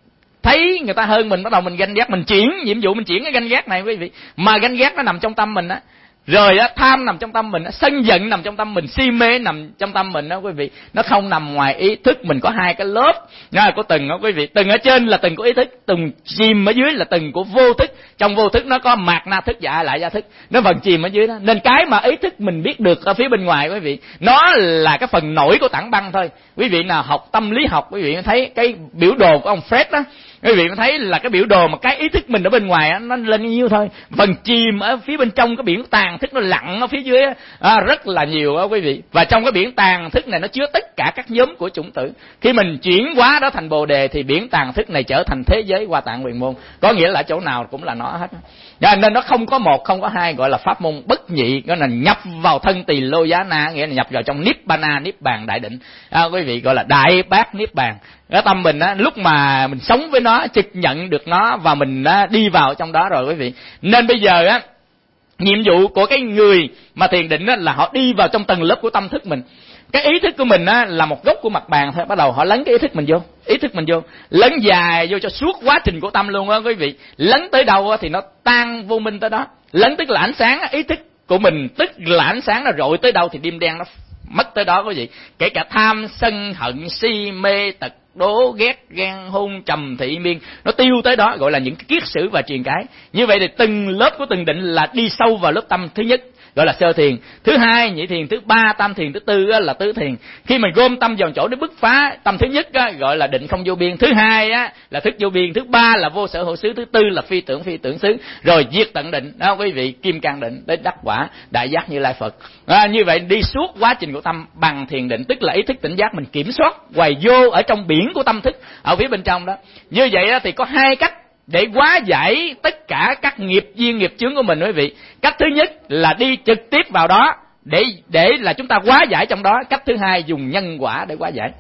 thấy người ta hơn mình, bắt đầu mình ganh ghét, mình chuyển nhiệm vụ, mình chuyển cái ganh ghét này quý vị. Mà ganh ghét nó nằm trong tâm mình á, rồi á, tham nằm trong tâm mình á, sân giận nằm trong tâm mình, si mê nằm trong tâm mình đó quý vị. Nó không nằm ngoài ý thức. Mình có hai cái lớp đó, của từng đó quý vị. Từng ở trên là từng của ý thức, từng chìm ở dưới là từng của vô thức. Trong vô thức nó có mạt na thức và lại gia thức, nó vẫn chìm ở dưới đó. Nên cái mà ý thức mình biết được ở phía bên ngoài quý vị, nó là cái phần nổi của tảng băng thôi. Quý vị nào học tâm lý học, quý vị thấy cái biểu đồ của ông Fred đó, quý vị thấy là cái biểu đồ mà cái ý thức mình ở bên ngoài á, nó lên nhiêu thôi. Phần chìm ở phía bên trong cái biển tàn thức nó lặn ở phía dưới á, à, rất là nhiều á quý vị. Và trong cái biển tàn thức này nó chứa tất cả các nhóm của chủng tử. Khi mình chuyển hóa đó thành bồ đề thì biển tàn thức này trở thành thế giới Hoa Tạng Quyền Môn, có nghĩa là chỗ nào cũng là nó hết. Nên nó không có một, không có hai, gọi là pháp môn bất nhị, nó là nhập vào thân Tỳ Lô Giá Na, nghĩa là nhập vào trong Nibbana, Niết Bàn đại định, à, quý vị, gọi là đại bát Niết Bàn. Cái tâm mình á, lúc mà mình sống với nó, trực nhận được nó và mình á, đi vào trong đó rồi quý vị. Nên bây giờ á, nhiệm vụ của cái người mà thiền định á, là họ đi vào trong tầng lớp của tâm thức mình. Cái ý thức của mình á, là một gốc của mặt bàn thôi, bắt đầu họ lấn cái ý thức mình vô, ý thức mình vô, lấn dài vô cho suốt quá trình của tâm luôn á quý vị. Lấn tới đâu á, thì nó tan vô minh tới đó. Lấn tức là ánh sáng á, ý thức của mình tức là ánh sáng, nó rọi tới đâu thì đêm đen nó mất tới đó quý vị. Kể cả tham sân hận si mê tật đố ghét, ghen, hôn, trầm, thị, miên, nó tiêu tới đó, gọi là những kiết sử và truyền cái. Như vậy thì từng lớp của từng định là đi sâu vào lớp tâm thứ nhất, gọi là sơ thiền, thứ hai nhị thiền, thứ ba tam thiền, thứ tư là tứ thiền. Khi mình gom tâm vào chỗ để bứt phá tâm thứ nhất á, gọi là định không vô biên, thứ hai á là thức vô biên, thứ ba là vô sở hữu xứ, thứ tư là phi tưởng phi tưởng xứ, rồi diệt tận định đó quý vị, kim cang định đến đắc quả đại giác Như Lai Phật. À, như vậy đi suốt quá trình của tâm bằng thiền định, tức là ý thức tỉnh giác mình kiểm soát quay vô ở trong biển của tâm thức ở phía bên trong đó. Như vậy á, thì có hai cách để hóa giải tất cả các nghiệp duyên nghiệp chướng của mình quý vị. Cách thứ nhất là đi trực tiếp vào đó để để là chúng ta hóa giải trong đó. Cách thứ hai dùng nhân quả để hóa giải.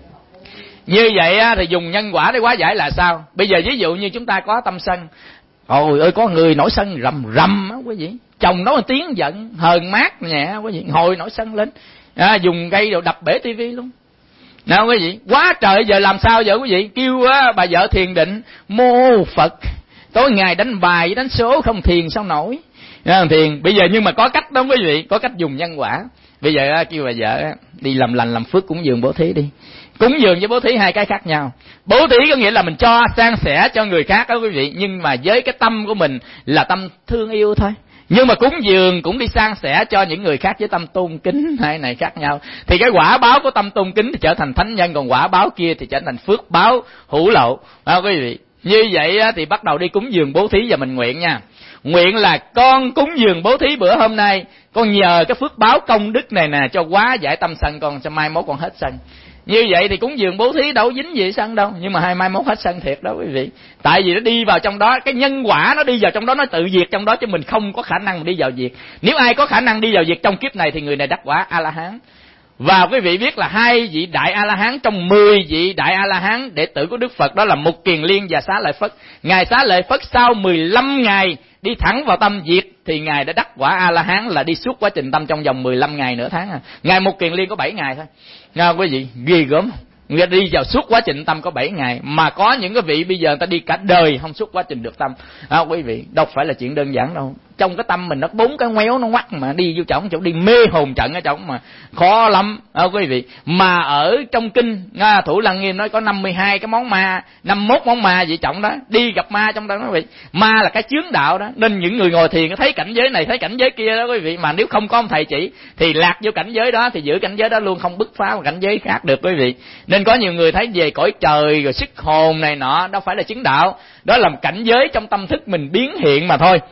Như vậy thì dùng nhân quả để hóa giải là sao? Bây giờ ví dụ như chúng ta có tâm sân, ôi ơi có người nổi sân rầm rầm á quý vị, chồng nói một tiếng giận hờn mát nhẹ quý vị, hồi nổi sân lên, à, dùng cây đồ đập bể tivi luôn. Nào quý vị, quá trời, giờ làm sao giờ quý vị? Kêu á, bà vợ thiền định, mô Phật, tối ngày đánh bài đánh số không thiền sao nổi. Thiền, bây giờ nhưng mà có cách đó quý vị, có cách dùng nhân quả. Bây giờ á, kêu bà vợ á, đi làm lành làm phước cúng dường bố thí đi. Cúng dường với bố thí hai cái khác nhau. Bố thí có nghĩa là mình cho san sẻ cho người khác đó quý vị, nhưng mà với cái tâm của mình là tâm thương yêu thôi. Nhưng mà cúng dường cũng đi san sẻ cho những người khác với tâm tôn kính, hai này khác nhau. Thì cái quả báo của tâm tôn kính thì trở thành thánh nhân, còn quả báo kia thì trở thành phước báo hữu lậu. À, quý vị, như vậy thì bắt đầu đi cúng dường bố thí và mình nguyện nha. Nguyện là con cúng dường bố thí bữa hôm nay, con nhờ cái phước báo công đức này nè cho hóa giải tâm sân con, cho mai mốt con hết sân. Như vậy thì cúng dường bố thí đâu dính gì sân đâu, nhưng mà hai mai mốt hết sân thiệt đó quý vị. Tại vì nó đi vào trong đó, cái nhân quả nó đi vào trong đó, nó tự diệt trong đó, chứ mình không có khả năng đi vào diệt. Nếu ai có khả năng đi vào diệt trong kiếp này thì người này đắc quả A La Hán. Và quý vị biết là hai vị đại A La Hán trong mười vị đại A La Hán đệ tử của Đức Phật, đó là Mục Kiền Liên và Xá Lợi Phất. Ngài Xá Lợi Phất sau mười lăm ngày đi thẳng vào tâm diệt thì ngài đã đắc quả A La Hán, là đi suốt quá trình tâm trong vòng mười lăm ngày nửa tháng à. Ngài Mục Kiền Liên có bảy ngày thôi. Nghe quý vị, ghê gớm. Người đi vào suốt quá trình tâm có bảy ngày, mà có những cái vị bây giờ người ta đi cả đời không suốt quá trình được tâm. À, quý vị, đâu phải là chuyện đơn giản đâu. Trong cái tâm mình nó bốn cái ngoéo nó ngoắt mà đi vô trong chỗ đi mê hồn trận ở trong mà khó lắm. À, quý vị, mà ở trong kinh à, Thủ Lăng Nghiêm nói có năm mươi hai cái món ma, năm mươi mốt món ma vậy trọng đó, đi gặp ma trong đó quý vị. Ma là cái chướng đạo đó, nên những người ngồi thiền thấy cảnh giới này thấy cảnh giới kia đó quý vị, mà nếu không có ông thầy chỉ thì lạc vô cảnh giới đó, thì giữ cảnh giới đó luôn, không bứt phá một cảnh giới khác được quý vị. Nên có nhiều người thấy về cõi trời rồi sức hồn này nọ, đâu phải là chứng đạo, đó là cảnh giới trong tâm thức mình biến hiện mà thôi.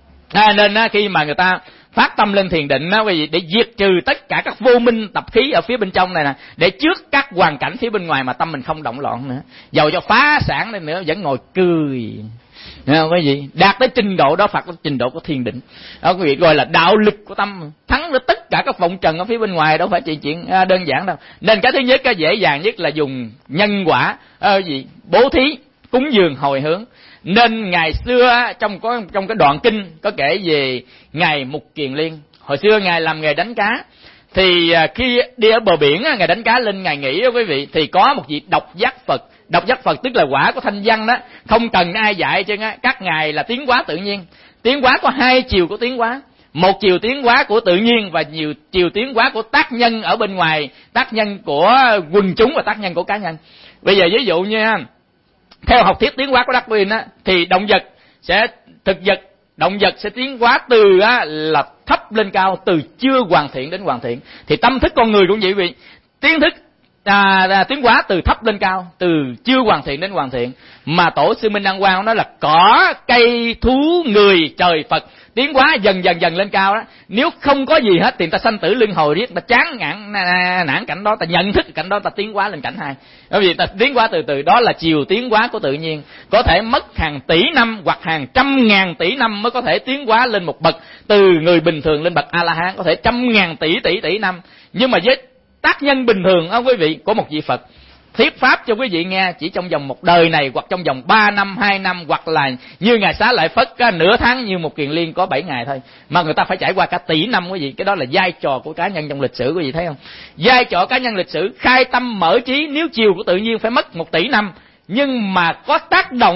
À, nên á, khi mà người ta phát tâm lên thiền định á, quý vị, để diệt trừ tất cả các vô minh tập khí ở phía bên trong này nè, để trước các hoàn cảnh phía bên ngoài mà tâm mình không động loạn nữa, dầu cho phá sản lên nữa vẫn ngồi cười. Nghe quý vị, đạt tới trình độ đó, Phật trình độ của thiền định đó, quý vị, gọi là đạo lực của tâm, thắng được tất cả các vọng trần ở phía bên ngoài, đâu phải chuyện chuyện đơn giản đâu. Nên cái thứ nhất, cái dễ dàng nhất là dùng nhân quả, à, gì bố thí, cúng dường, hồi hướng. Nên ngày xưa trong có trong cái đoạn kinh có kể về ngài Mục Kiền Liên. Hồi xưa ngài làm nghề đánh cá, thì khi đi ở bờ biển ngài đánh cá lên ngài nghỉ đó quý vị, thì có một vị độc giác Phật. Độc giác Phật tức là quả của thanh văn đó, không cần ai dạy chứ á, các ngài là tiến hóa tự nhiên. Tiến hóa có hai chiều của tiến hóa, một chiều tiến hóa của tự nhiên và nhiều chiều tiến hóa của tác nhân ở bên ngoài, tác nhân của quần chúng và tác nhân của cá nhân. Bây giờ ví dụ như theo học thuyết tiến hóa của Darwin á, thì động vật sẽ thực vật động vật sẽ tiến hóa từ á, là thấp lên cao, từ chưa hoàn thiện đến hoàn thiện. Thì tâm thức con người cũng vậy vị, tiến thức à, à, tiến hóa từ thấp lên cao, từ chưa hoàn thiện đến hoàn thiện. Mà tổ sư Minh Đăng Quang nói là cỏ, cây, thú, người, trời, Phật tiến hóa dần dần dần lên cao đó. Nếu không có gì hết thì người ta sanh tử luân hồi riết, ta chán ngán nản cảnh đó, ta nhận thức cảnh đó, ta tiến hóa lên cảnh hai. Bởi vì ta tiến hóa từ từ, đó là chiều tiến hóa của tự nhiên. Có thể mất hàng tỷ năm hoặc hàng trăm ngàn tỷ năm mới có thể tiến hóa lên một bậc, từ người bình thường lên bậc A La Hán, có thể trăm ngàn tỷ tỷ tỷ năm. Nhưng mà với tác nhân bình thường á quý vị, có một vị Phật thuyết pháp cho quý vị nghe, chỉ trong vòng một đời này, hoặc trong vòng ba năm, hai năm, hoặc là như ngài Xá Lợi Phất á, nửa tháng, như một Kiền Liên có bảy ngày thôi, mà người ta phải trải qua cả tỷ năm quý vị. Cái đó là vai trò của cá nhân trong lịch sử, quý vị thấy không? Vai trò cá nhân lịch sử, khai tâm mở trí, nếu chiều của tự nhiên phải mất một tỷ năm, nhưng mà có tác động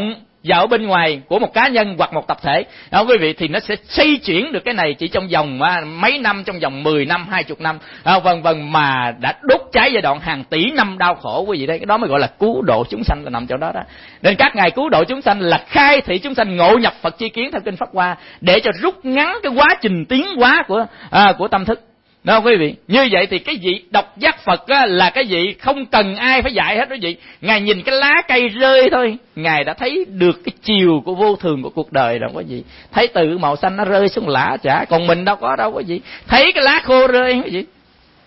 vào ở bên ngoài của một cá nhân hoặc một tập thể đó quý vị, thì nó sẽ xây chuyển được cái này chỉ trong vòng mấy năm, trong vòng mười năm, hai mươi năm à, vân vân, mà đã đốt cháy giai đoạn hàng tỷ năm đau khổ quý vị đấy. Cái đó mới gọi là cứu độ chúng sanh, là nằm chỗ đó đó. Nên các ngài cứu độ chúng sanh là khai thị chúng sanh ngộ nhập Phật chi kiến theo kinh Pháp Hoa, để cho rút ngắn cái quá trình tiến hóa của à, của tâm thức. Đó quý vị, như vậy thì cái vị độc giác Phật á, là cái vị không cần ai phải dạy hết quý vị. Ngài nhìn cái lá cây rơi thôi, ngài đã thấy được cái chiều của vô thường của cuộc đời rồi quý vị. Thấy từ màu xanh nó rơi xuống lã chả, còn mình đâu có đâu quý vị. Thấy cái lá khô rơi quý vị,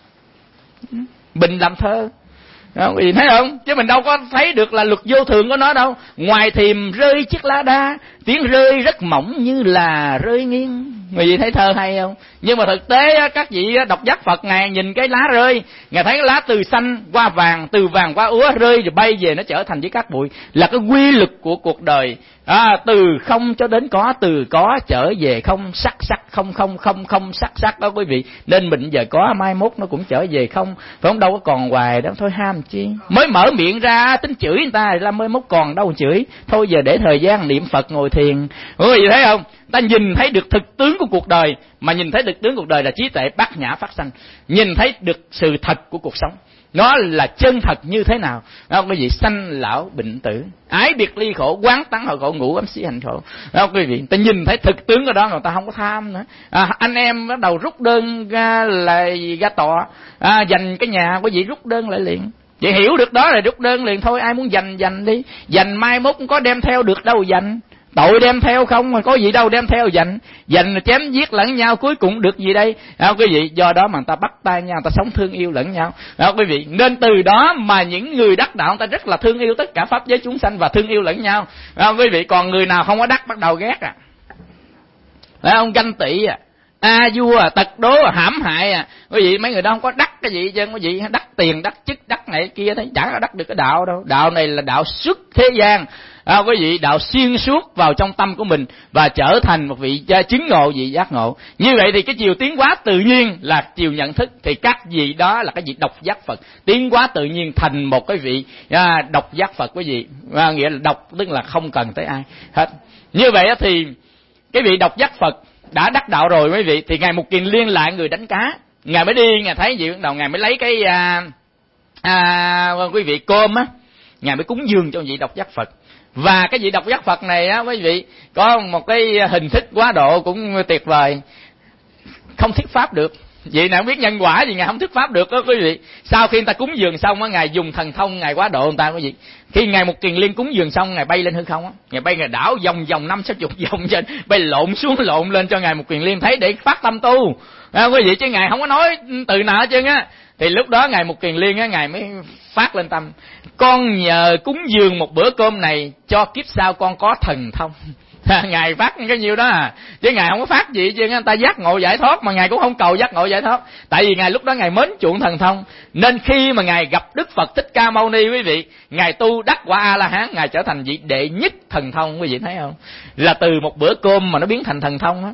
Bình làm thơ, quý vị thấy không? Chứ mình đâu có thấy được là luật vô thường của nó đâu. Ngoài thềm rơi chiếc lá đa, tiếng rơi rất mỏng như là rơi nghiêng. Quý vị thấy thơ hay không? Nhưng mà thực tế các vị độc giác Phật, ngài nhìn cái lá rơi, ngài thấy cái lá từ xanh qua vàng, từ vàng qua úa, rơi rồi bay về nó trở thành với cát bụi, là cái quy luật của cuộc đời. À, từ không cho đến có, từ có trở về không, sắc sắc không không không không sắc sắc đó quý vị. Nên mình giờ có, mai mốt nó cũng trở về không, phải không? Đâu có còn hoài đâu, thôi ham chi. Mới mở miệng ra tính chửi người ta là mới mốt còn đâu chửi. Thôi giờ để thời gian niệm Phật ngồi thiền. Quý vị thấy không? Ta nhìn thấy được thực tướng của cuộc đời, mà nhìn thấy thực tướng cuộc đời là trí tuệ bát nhã phát sanh, nhìn thấy được sự thật của cuộc sống, nó là chân thật như thế nào. Đó, quý vị, sanh lão bệnh tử, ái biệt ly khổ, quán tắng hội khổ, ngũ ấm xí hành khổ. Đó, quý vị, ta nhìn thấy thực tướng ở đó, người ta không có tham nữa. À, anh em bắt đầu rút đơn ra là ra tòa, à, giành cái nhà, quý vị rút đơn lại liền. Vậy hiểu được đó là rút đơn liền thôi, ai muốn giành giành đi, giành mai mốt không có đem theo được đâu giành. Tội đem theo không mà có gì đâu đem theo giành, giành chém giết lẫn nhau cuối cùng được gì đây? À, quý vị, do đó mà người ta bắt tay nhau, người ta sống thương yêu lẫn nhau. À, quý vị, nên từ đó mà những người đắc đạo người ta rất là thương yêu tất cả pháp giới chúng sanh và thương yêu lẫn nhau. À, quý vị, còn người nào không có đắc bắt đầu ghét à, phải không? Ganh tị à, a vua à, tật đố à, hãm hại à. Quý vị, mấy người đó không có đắc cái gì chứ, quý vị, đắc tiền, đắc chức, đắc này kia, thấy chẳng có đắc được cái đạo đâu. Đạo này là đạo xuất thế gian. À, quý vị, đạo xuyên suốt vào trong tâm của mình và trở thành một vị chứng ngộ, vị giác ngộ. Như vậy thì cái chiều tiến hóa tự nhiên là chiều nhận thức, thì các vị đó là cái vị độc giác Phật, tiến hóa tự nhiên thành một cái vị à, độc giác Phật quý vị. À, nghĩa là độc tức là không cần tới ai hết. Như vậy thì cái vị độc giác Phật đã đắc đạo rồi quý vị, thì ngài Mục Kiền Liên lại người đánh cá, ngài mới đi, ngài thấy gì bắt đầu ngài mới lấy cái à, à, quý vị cơm á, ngài mới cúng dường cho vị độc giác Phật. Và cái vị độc giác Phật này á quý vị, có một cái hình thức quá độ cũng tuyệt vời, không thuyết pháp được. Vậy nào biết nhân quả gì ngài không thuyết pháp được đó quý vị. Sau khi người ta cúng dường xong á, ngài dùng thần thông ngài quá độ người ta quý vị. Khi ngài Mục Kiền Liên cúng dường xong, ngài bay lên hư không á, ngài bay ngài đảo vòng vòng năm sáu chục vòng trên, bay lộn xuống lộn lên cho ngài Mục Kiền Liên thấy để phát tâm tu. À, quý vị, chứ ngài không có nói từ nào hết trơn á. Thì lúc đó ngài Mục Kiền Liên á, ngài mới phát lên tâm, con nhờ cúng dường một bữa cơm này cho kiếp sau con có thần thông. Ngài phát cái nhiêu đó à, chứ ngài không có phát gì chứ, người ta giác ngộ giải thoát mà ngài cũng không cầu giác ngộ giải thoát. Tại vì ngài lúc đó ngài mến chuộng thần thông, nên khi mà ngài gặp Đức Phật Thích Ca Mâu Ni quý vị, ngài tu đắc quả A La Hán, ngài trở thành vị đệ nhất thần thông quý vị thấy không? Là từ một bữa cơm mà nó biến thành thần thông á.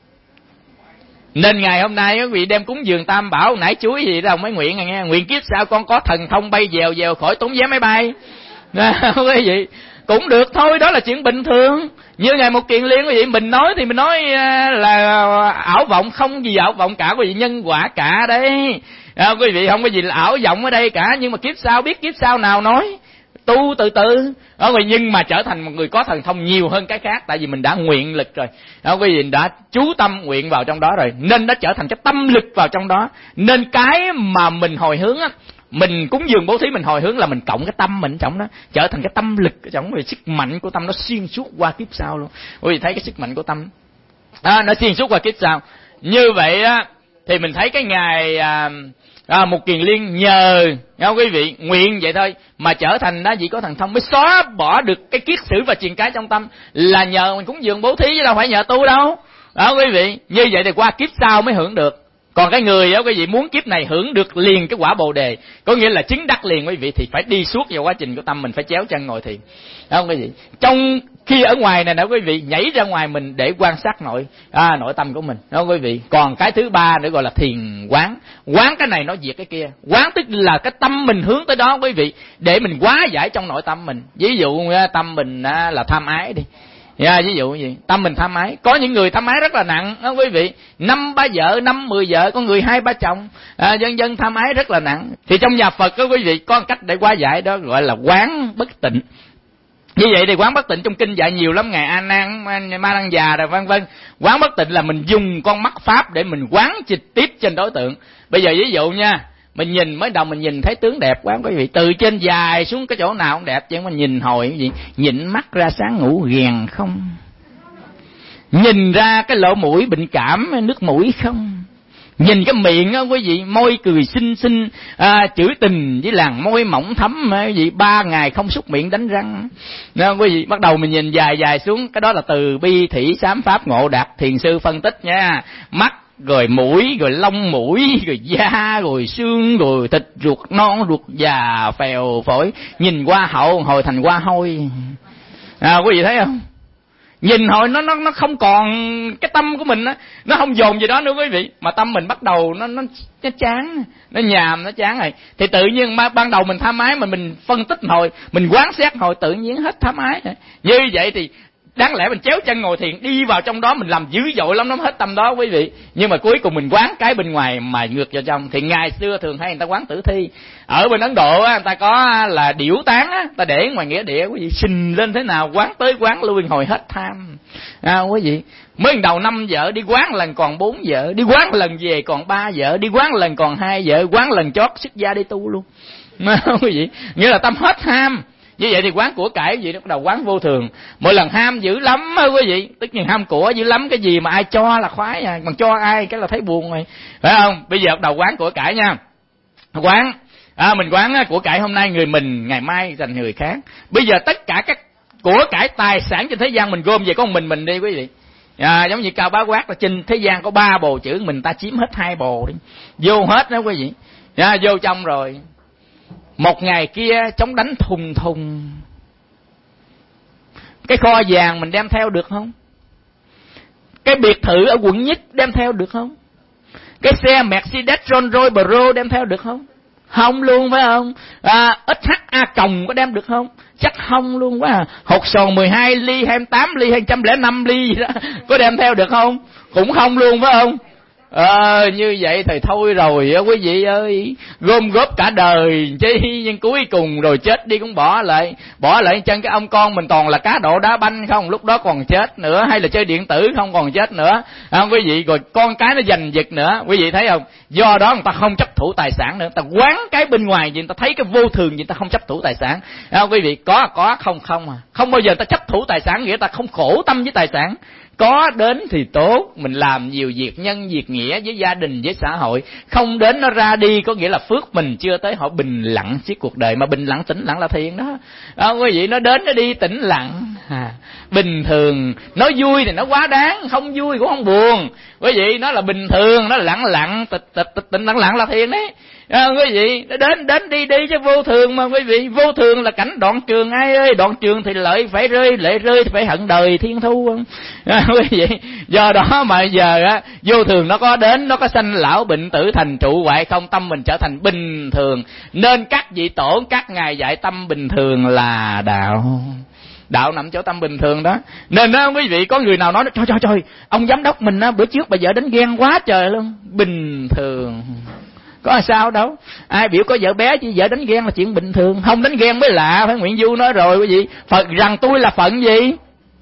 Nên ngày hôm nay quý vị đem cúng dường Tam Bảo nãy chuối gì đâu mấy nguyện, nghe nguyện kiếp sau con có thần thông bay dèo dèo khỏi tốn vé máy bay. Quý vị cũng được thôi, đó là chuyện bình thường. Như ngày Mục Kiền Liên quý vị, mình nói thì mình nói là ảo vọng, không gì ảo vọng cả quý vị, nhân quả cả đấy. À, quý vị không có gì là ảo vọng ở đây cả, nhưng mà kiếp sau biết kiếp sau nào nói. Tu từ từ đó, nhưng mà trở thành một người có thần thông nhiều hơn cái khác, tại vì mình đã nguyện lực rồi đó, quý vị đã chú tâm nguyện vào trong đó rồi, nên nó trở thành cái tâm lực vào trong đó. Nên cái mà mình hồi hướng á, mình cúng dường bố thí mình hồi hướng là mình cộng cái tâm mình trong đó, trở thành cái tâm lực trong, vì sức mạnh của tâm nó xuyên suốt qua kiếp sau luôn. Quý vị thấy cái sức mạnh của tâm đó, nó xuyên suốt qua kiếp sau. Như vậy á thì mình thấy cái ngày à, À, Mục Kiền Liên nhờ không, quý vị nguyện vậy thôi mà trở thành đó vị có thần thông, mới xóa bỏ được cái kiết sử và truyền cái trong tâm, là nhờ mình cúng dường bố thí chứ đâu phải nhờ tu đâu đó quý vị. Như vậy thì qua kiếp sau mới hưởng được Còn cái người đó quý vị muốn kiếp này hưởng được liền cái quả Bồ đề, có nghĩa là chứng đắc liền quý vị, thì phải đi suốt vào quá trình của tâm mình, phải chéo chân ngồi thiền. Đúng không quý vị? Trong khi ở ngoài này nè quý vị, nhảy ra ngoài mình để quan sát nội à, nội tâm của mình. Đúng không quý vị? Còn cái thứ ba nữa gọi là thiền quán. Quán cái này nó diệt cái kia. Quán tức là cái tâm mình hướng tới đó quý vị, để mình hóa giải trong nội tâm mình. Ví dụ tâm mình là tham ái đi. Yeah, ví dụ như vậy, tâm mình tham ái, có những người tham ái rất là nặng đó quý vị, năm ba vợ, năm mười vợ, có người hai ba chồng, à, dân dân tham ái rất là nặng. Thì trong nhà Phật đó quý vị có một cách để hóa giải đó, gọi là quán bất tịnh. Như vậy thì quán bất tịnh trong kinh dạy nhiều lắm, ngài A Nan, Ma Năng Già rồi vân vân. Quán bất tịnh là mình dùng con mắt pháp để mình quán trực tiếp trên đối tượng. Bây giờ ví dụ nha, mình nhìn mới đầu mình nhìn thấy tướng đẹp quá quý vị, từ trên dài xuống cái chỗ nào cũng đẹp, chứ mình nhìn hồi cái gì, nhịn mắt ra sáng ngủ ghiền không, nhìn ra cái lỗ mũi bệnh cảm nước mũi không, nhìn cái miệng á quý vị, môi cười xinh xinh, à, chữ tình với làn môi mỏng thấm quý vị, ba ngày không súc miệng đánh răng. Nên quý vị bắt đầu mình nhìn dài dài xuống, cái đó là từ bi thủy sám pháp ngộ đạt, thiền sư phân tích nha. Mắt rồi mũi, rồi lông mũi, rồi da, rồi xương, rồi thịt, ruột non, ruột già, phèo phổi, nhìn qua hậu hồi thành qua hôi. À, quý vị thấy không? Nhìn hồi nó nó nó không còn cái tâm của mình á, nó không dồn gì đó nữa quý vị, mà tâm mình bắt đầu nó nó nó chán, nó nhàm, nó chán rồi. Thì tự nhiên ban đầu mình tham ái mà mình phân tích hồi, mình quán xét hồi, tự nhiên hết tham ái. Như vậy thì đáng lẽ mình chéo chân ngồi thiền, đi vào trong đó mình làm dữ dội lắm, nó hết tâm đó quý vị. Nhưng mà cuối cùng mình quán cái bên ngoài mà ngược vào trong. Thì ngày xưa thường hay người ta quán tử thi. Ở bên Ấn Độ á, người ta có là điểu tán á, ta để ngoài nghĩa địa quý vị, xình lên thế nào quán tới quán lui hồi hết tham. À, quý vị, mới đầu năm vợ, đi quán lần còn bốn vợ, đi quán lần về còn ba vợ, đi quán lần còn hai vợ, quán lần chót xuất gia đi tu luôn. Quý vị, nghĩa là tâm hết tham. Như vậy thì quán của cải gì đó, bắt đầu quán vô thường. Mỗi lần ham dữ lắm á quý vị, tức là ham của dữ lắm, cái gì mà ai cho là khoái à, còn cho ai cái là thấy buồn rồi, phải không? Bây giờ bắt đầu quán của cải nha. Quán à, mình quán của cải hôm nay người mình, ngày mai dành người khác. Bây giờ tất cả các của cải tài sản trên thế gian mình gom về có một mình mình đi quý vị. À, giống như Cao Bá Quát là trên thế gian có ba bồ chữ, mình ta chiếm hết hai bồ đi, vô hết đó quý vị. À, vô trong rồi. Một ngày kia chống đánh thùng thùng, cái kho vàng mình đem theo được không? Cái biệt thự ở quận nhất đem theo được không? Cái xe Mercedes Rolls Royce Pro đem theo được không? Không luôn phải không? À, ích hát a còng có đem được không? Chắc không luôn quá à. Hột sòn mười hai ly, hai mươi tám ly, hai trăm lẻ năm ly gì đó có đem theo được không? Cũng không luôn phải không? Ờ, như vậy thì thôi rồi quý vị ơi, gom góp cả đời chi, nhưng cuối cùng rồi chết đi cũng bỏ lại, bỏ lại chân cái ông con mình toàn là cá độ đá banh không, lúc đó còn chết nữa, hay là chơi điện tử không còn chết nữa, không quý vị, rồi con cái nó giành giật nữa, quý vị thấy không? Do đó người ta không chấp thủ tài sản nữa, người ta quán cái bên ngoài gì, người ta thấy cái vô thường gì, người ta không chấp thủ tài sản, không quý vị, có có không không à, không bao giờ người ta chấp thủ tài sản, nghĩa người ta không khổ tâm với tài sản. Có đến thì tốt, mình làm nhiều việc nhân việc nghĩa với gia đình với xã hội, không đến nó ra đi, có nghĩa là phước mình chưa tới, họ bình lặng suốt cuộc đời. Mà bình lặng tĩnh lặng là thiền đó, đó quý vị, nó đến nó đi tĩnh lặng à, bình thường. Nó vui thì nó quá đáng, không vui cũng không buồn, quý vị, nó là bình thường, nó là lặng lặng tịch tịch tịch tĩnh lặng lặng là thiền đấy. À, quý vị, nó đến đến đi đi chứ vô thường mà quý vị, vô thường là cảnh đoạn trường, ai ơi, đoạn trường thì lợi phải rơi, lệ rơi thì phải hận đời thiên thu không? À, quý vị, do đó mà giờ á, vô thường nó có đến, nó có sanh lão bệnh tử thành trụ hoại không, tâm mình trở thành bình thường. Nên các vị tổ các ngài dạy tâm bình thường là đạo. Đạo nằm chỗ tâm bình thường đó. Nên đó quý vị, có người nào nói trời trời trời, ông giám đốc mình á, bữa trước bà vợ đánh ghen quá trời luôn. Bình thường, có sao đâu, ai biểu có vợ bé chứ vợ đánh ghen là chuyện bình thường, không đánh ghen mới lạ. Phải Nguyễn Du nói rồi quý vị, Phật rằng tôi là phận gì,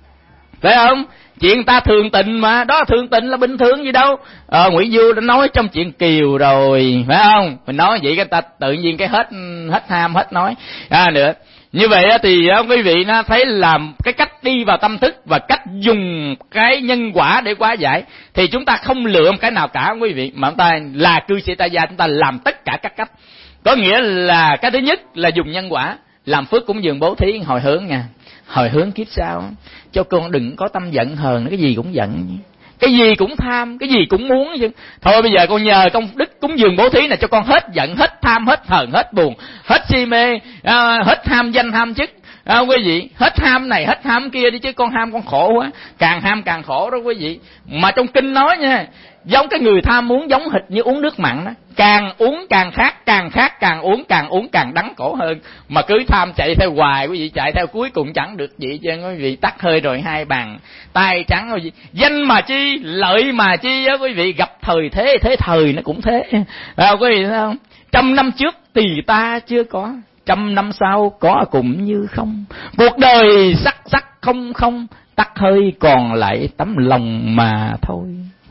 phải không? Chuyện ta thường tình mà, đó thường tình là bình thường gì đâu. Ờ, Nguyễn Du đã nói trong chuyện Kiều rồi, phải không? Mình nói vậy cái ta tự nhiên cái hết hết ham hết nói à, nữa. Như vậy thì quý vị nó thấy là cái cách đi vào tâm thức và cách dùng cái nhân quả để hóa giải, thì chúng ta không lựa một cái nào cả quý vị, mà chúng ta là cư sĩ tại gia, chúng ta làm tất cả các cách. Có nghĩa là cái thứ nhất là dùng nhân quả, làm phước cúng dường bố thí hồi hướng nha. Hồi hướng kiếp sau cho con đừng có tâm giận hờn, cái gì cũng giận, cái gì cũng tham, cái gì cũng muốn chứ. Thôi bây giờ con nhờ công đức cúng dường bố thí này cho con hết giận, hết tham, hết hờn, hết buồn, hết si mê, à, hết ham danh ham chức. À, quý vị, hết ham này hết ham kia đi, chứ con ham con khổ quá, càng ham càng khổ đó quý vị. Mà trong kinh nói nha, giống cái người tham muốn giống hệt như uống nước mặn đó, càng uống càng khát, càng khát càng uống, càng uống càng đắng khổ hơn. Mà cứ tham chạy theo hoài quý vị, chạy theo cuối cùng chẳng được gì chứ quý vị, tắt hơi rồi hai bàn tay trắng quý vị. Danh mà chi, lợi mà chi á quý vị, gặp thời thế, thế thời nó cũng thế. À, quý vị thấy không? Trăm năm trước thì ta chưa có, trăm năm sau có cũng như không. Cuộc đời sắc sắc không không, tắt hơi còn lại tấm lòng mà thôi.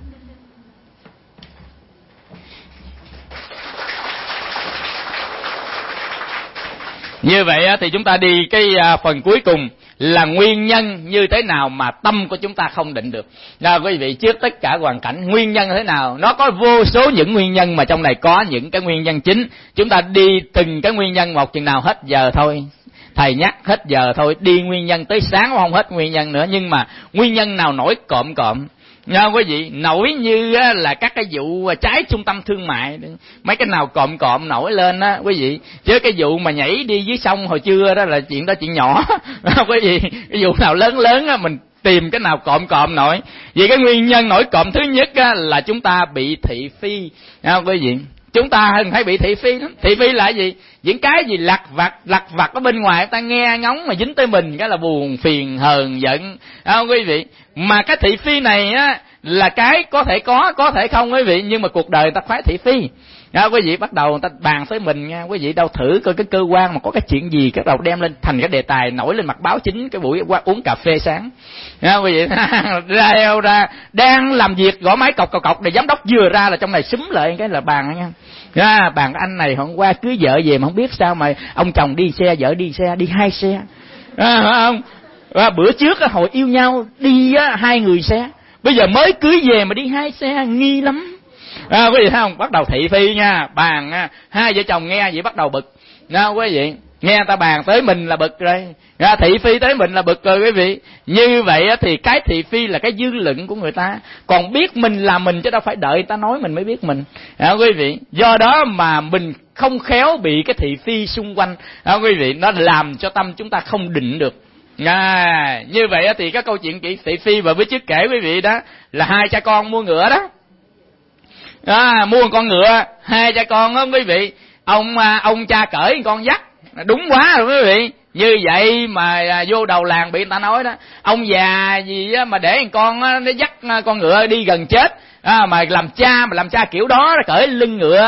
Như vậy thì chúng ta đi cái phần cuối cùng là nguyên nhân như thế nào mà tâm của chúng ta không định được. Nào quý vị, trước tất cả hoàn cảnh, nguyên nhân thế nào? Nó có vô số những nguyên nhân, mà trong này có những cái nguyên nhân chính. Chúng ta đi từng cái nguyên nhân một, chừng nào hết giờ thôi. Thầy nhắc hết giờ thôi, đi nguyên nhân tới sáng không hết nguyên nhân nữa. Nhưng mà nguyên nhân nào nổi cộm cộm nha quý vị, nổi như là các cái vụ trái trung tâm thương mại, mấy cái nào cộm cộm nổi lên á quý vị. Chứ cái vụ mà nhảy đi dưới sông hồi trưa đó là chuyện đó chuyện nhỏ quý vị. Cái vụ nào lớn lớn á mình tìm cái nào cộm cộm nổi. Vì cái nguyên nhân nổi cộm thứ nhất á là chúng ta bị thị phi nha quý vị. Chúng ta thường hay bị thị phi lắm. Thị phi là gì? Những cái gì lặt vặt lặt vặt ở bên ngoài ta nghe ngóng mà dính tới mình cái là buồn phiền hờn giận, không quý vị. Mà cái thị phi này á là cái có thể có, có thể không quý vị, nhưng mà cuộc đời ta khoái thị phi. À, quý vị bắt đầu người ta bàn tới mình nha quý vị, đâu thử coi cái cơ quan mà có cái chuyện gì, cái đầu đem lên thành cái đề tài nổi lên mặt báo chính cái buổi qua uống cà phê sáng. À, quý vị ra eo ra đang làm việc gõ máy cọc cọc cọc để giám đốc vừa ra là trong này xúm lại cái là bàn nha. À, bàn anh này hôm qua cưới vợ về mà không biết sao mà ông chồng đi xe, vợ đi xe, đi hai xe. À, không? À, bữa trước á, hồi yêu nhau đi á, hai người xe, bây giờ mới cưới về mà đi hai xe, nghi lắm. À, quý vị thấy không? Bắt đầu thị phi nha, bàn nha, hai vợ chồng nghe vậy bắt đầu bực. Nha quý vị, nghe người ta bàn tới mình là bực rồi, à, thị phi tới mình là bực rồi quý vị. Như vậy thì cái thị phi là cái dư luận của người ta, còn biết mình là mình chứ đâu phải đợi người ta nói mình mới biết mình. À, quý vị, do đó mà mình không khéo bị cái thị phi xung quanh, à, quý vị, nó làm cho tâm chúng ta không định được. À, như vậy thì cái câu chuyện chị thị phi và với trước kể quý vị đó là hai cha con mua ngựa đó. À, mua một con ngựa, hai cha con đó quý vị, ông ông cha cởi con dắt, đúng quá rồi quý vị. Như vậy mà vô đầu làng bị người ta nói đó, ông già gì á mà để con á, nó dắt con ngựa đi gần chết. À, mà làm cha mà làm cha kiểu đó, cởi lưng ngựa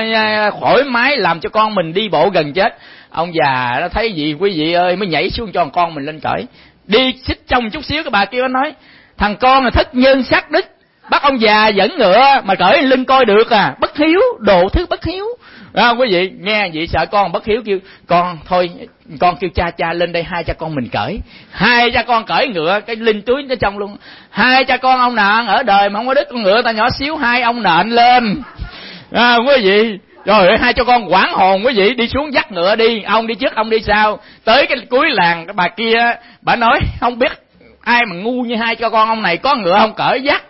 thoải mái làm cho con mình đi bộ gần chết. Ông già nó thấy gì quý vị ơi mới nhảy xuống cho con mình lên cởi. Đi xích trong chút xíu cái bà kia nói, thằng con là thất nhân sát đức, bắt ông già dẫn ngựa mà cởi lưng coi được à, bất hiếu, đồ thứ bất hiếu. À, quý vị nghe vậy sợ con bất hiếu, kêu con thôi con kêu cha cha lên đây hai cha con mình cởi. Hai cha con cởi ngựa cái linh túi nó trong luôn. Hai cha con ông nện ở đời mà không có đứt con ngựa ta nhỏ xíu, hai ông nện lên. À, quý vị rồi hai cho con quảng hồn quý vị, đi xuống dắt ngựa đi, ông đi trước ông đi sau. Tới cái cuối làng cái bà kia bà nói không biết ai mà ngu như hai cho con ông này, có ngựa không cởi dắt.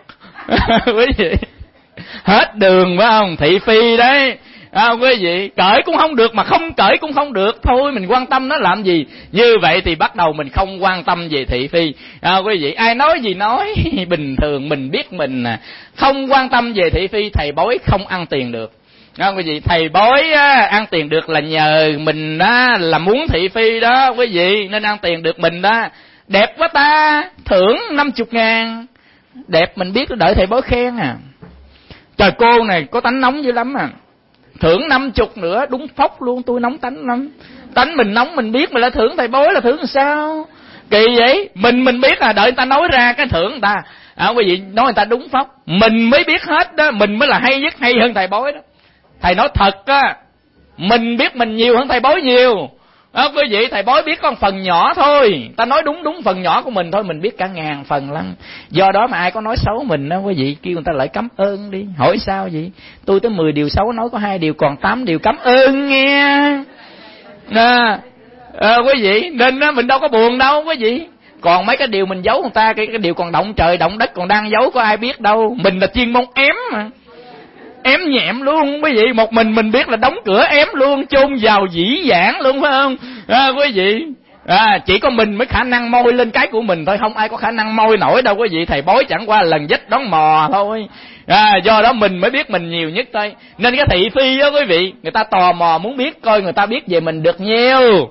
Quý vị hết đường phải không? Thị phi đấy. À, quý vị cởi cũng không được mà không cởi cũng không được, thôi mình quan tâm nó làm gì. Như vậy thì bắt đầu mình không quan tâm về thị phi. À, quý vị ai nói gì nói bình thường mình biết mình không quan tâm về thị phi, thầy bói không ăn tiền được. À, quý vị thầy bói á, ăn tiền được là nhờ mình á, là muốn thị phi đó quý vị, nên ăn tiền được mình đó. Đẹp quá ta, thưởng năm chục ngàn, đẹp mình biết đợi thầy bói khen à. Trời cô này có tánh nóng dữ lắm à, thưởng năm chục nữa đúng phóc luôn, tôi nóng tánh lắm. Tánh mình nóng mình biết, mình lại thưởng thầy bói là thưởng làm sao? Kỳ vậy, mình mình biết là đợi người ta nói ra cái thưởng người ta. À, quý vị nói người ta đúng phóc, mình mới biết hết đó, mình mới là hay nhất, hay hơn thầy bói đó. Thầy nói thật á, mình biết mình nhiều hơn thầy bói nhiều. À, quý vị thầy bói biết con phần nhỏ thôi, ta nói đúng đúng phần nhỏ của mình thôi, mình biết cả ngàn phần lắm. Do đó mà ai có nói xấu mình đó quý vị, kêu người ta lại cảm ơn đi. Hỏi sao vậy? Tôi tới mười điều xấu nói có hai điều, còn tám điều cảm ơn nghe. À, à, quý vị nên đó, mình đâu có buồn đâu quý vị. Còn mấy cái điều mình giấu người ta, cái, cái điều còn động trời động đất còn đang giấu, có ai biết đâu. Mình là chuyên môn ém mà, ém nhẹm luôn quý vị. Một mình mình biết là đóng cửa ém luôn, chôn vào dĩ vãng luôn, phải không à, quý vị? À, chỉ có mình mới khả năng môi lên cái của mình thôi, không ai có khả năng môi nổi đâu quý vị. Thầy bói chẳng qua lần dích đón mò thôi. À, do đó mình mới biết mình nhiều nhất thôi. Nên cái thị phi đó quý vị, người ta tò mò muốn biết coi người ta biết về mình được nhiêu.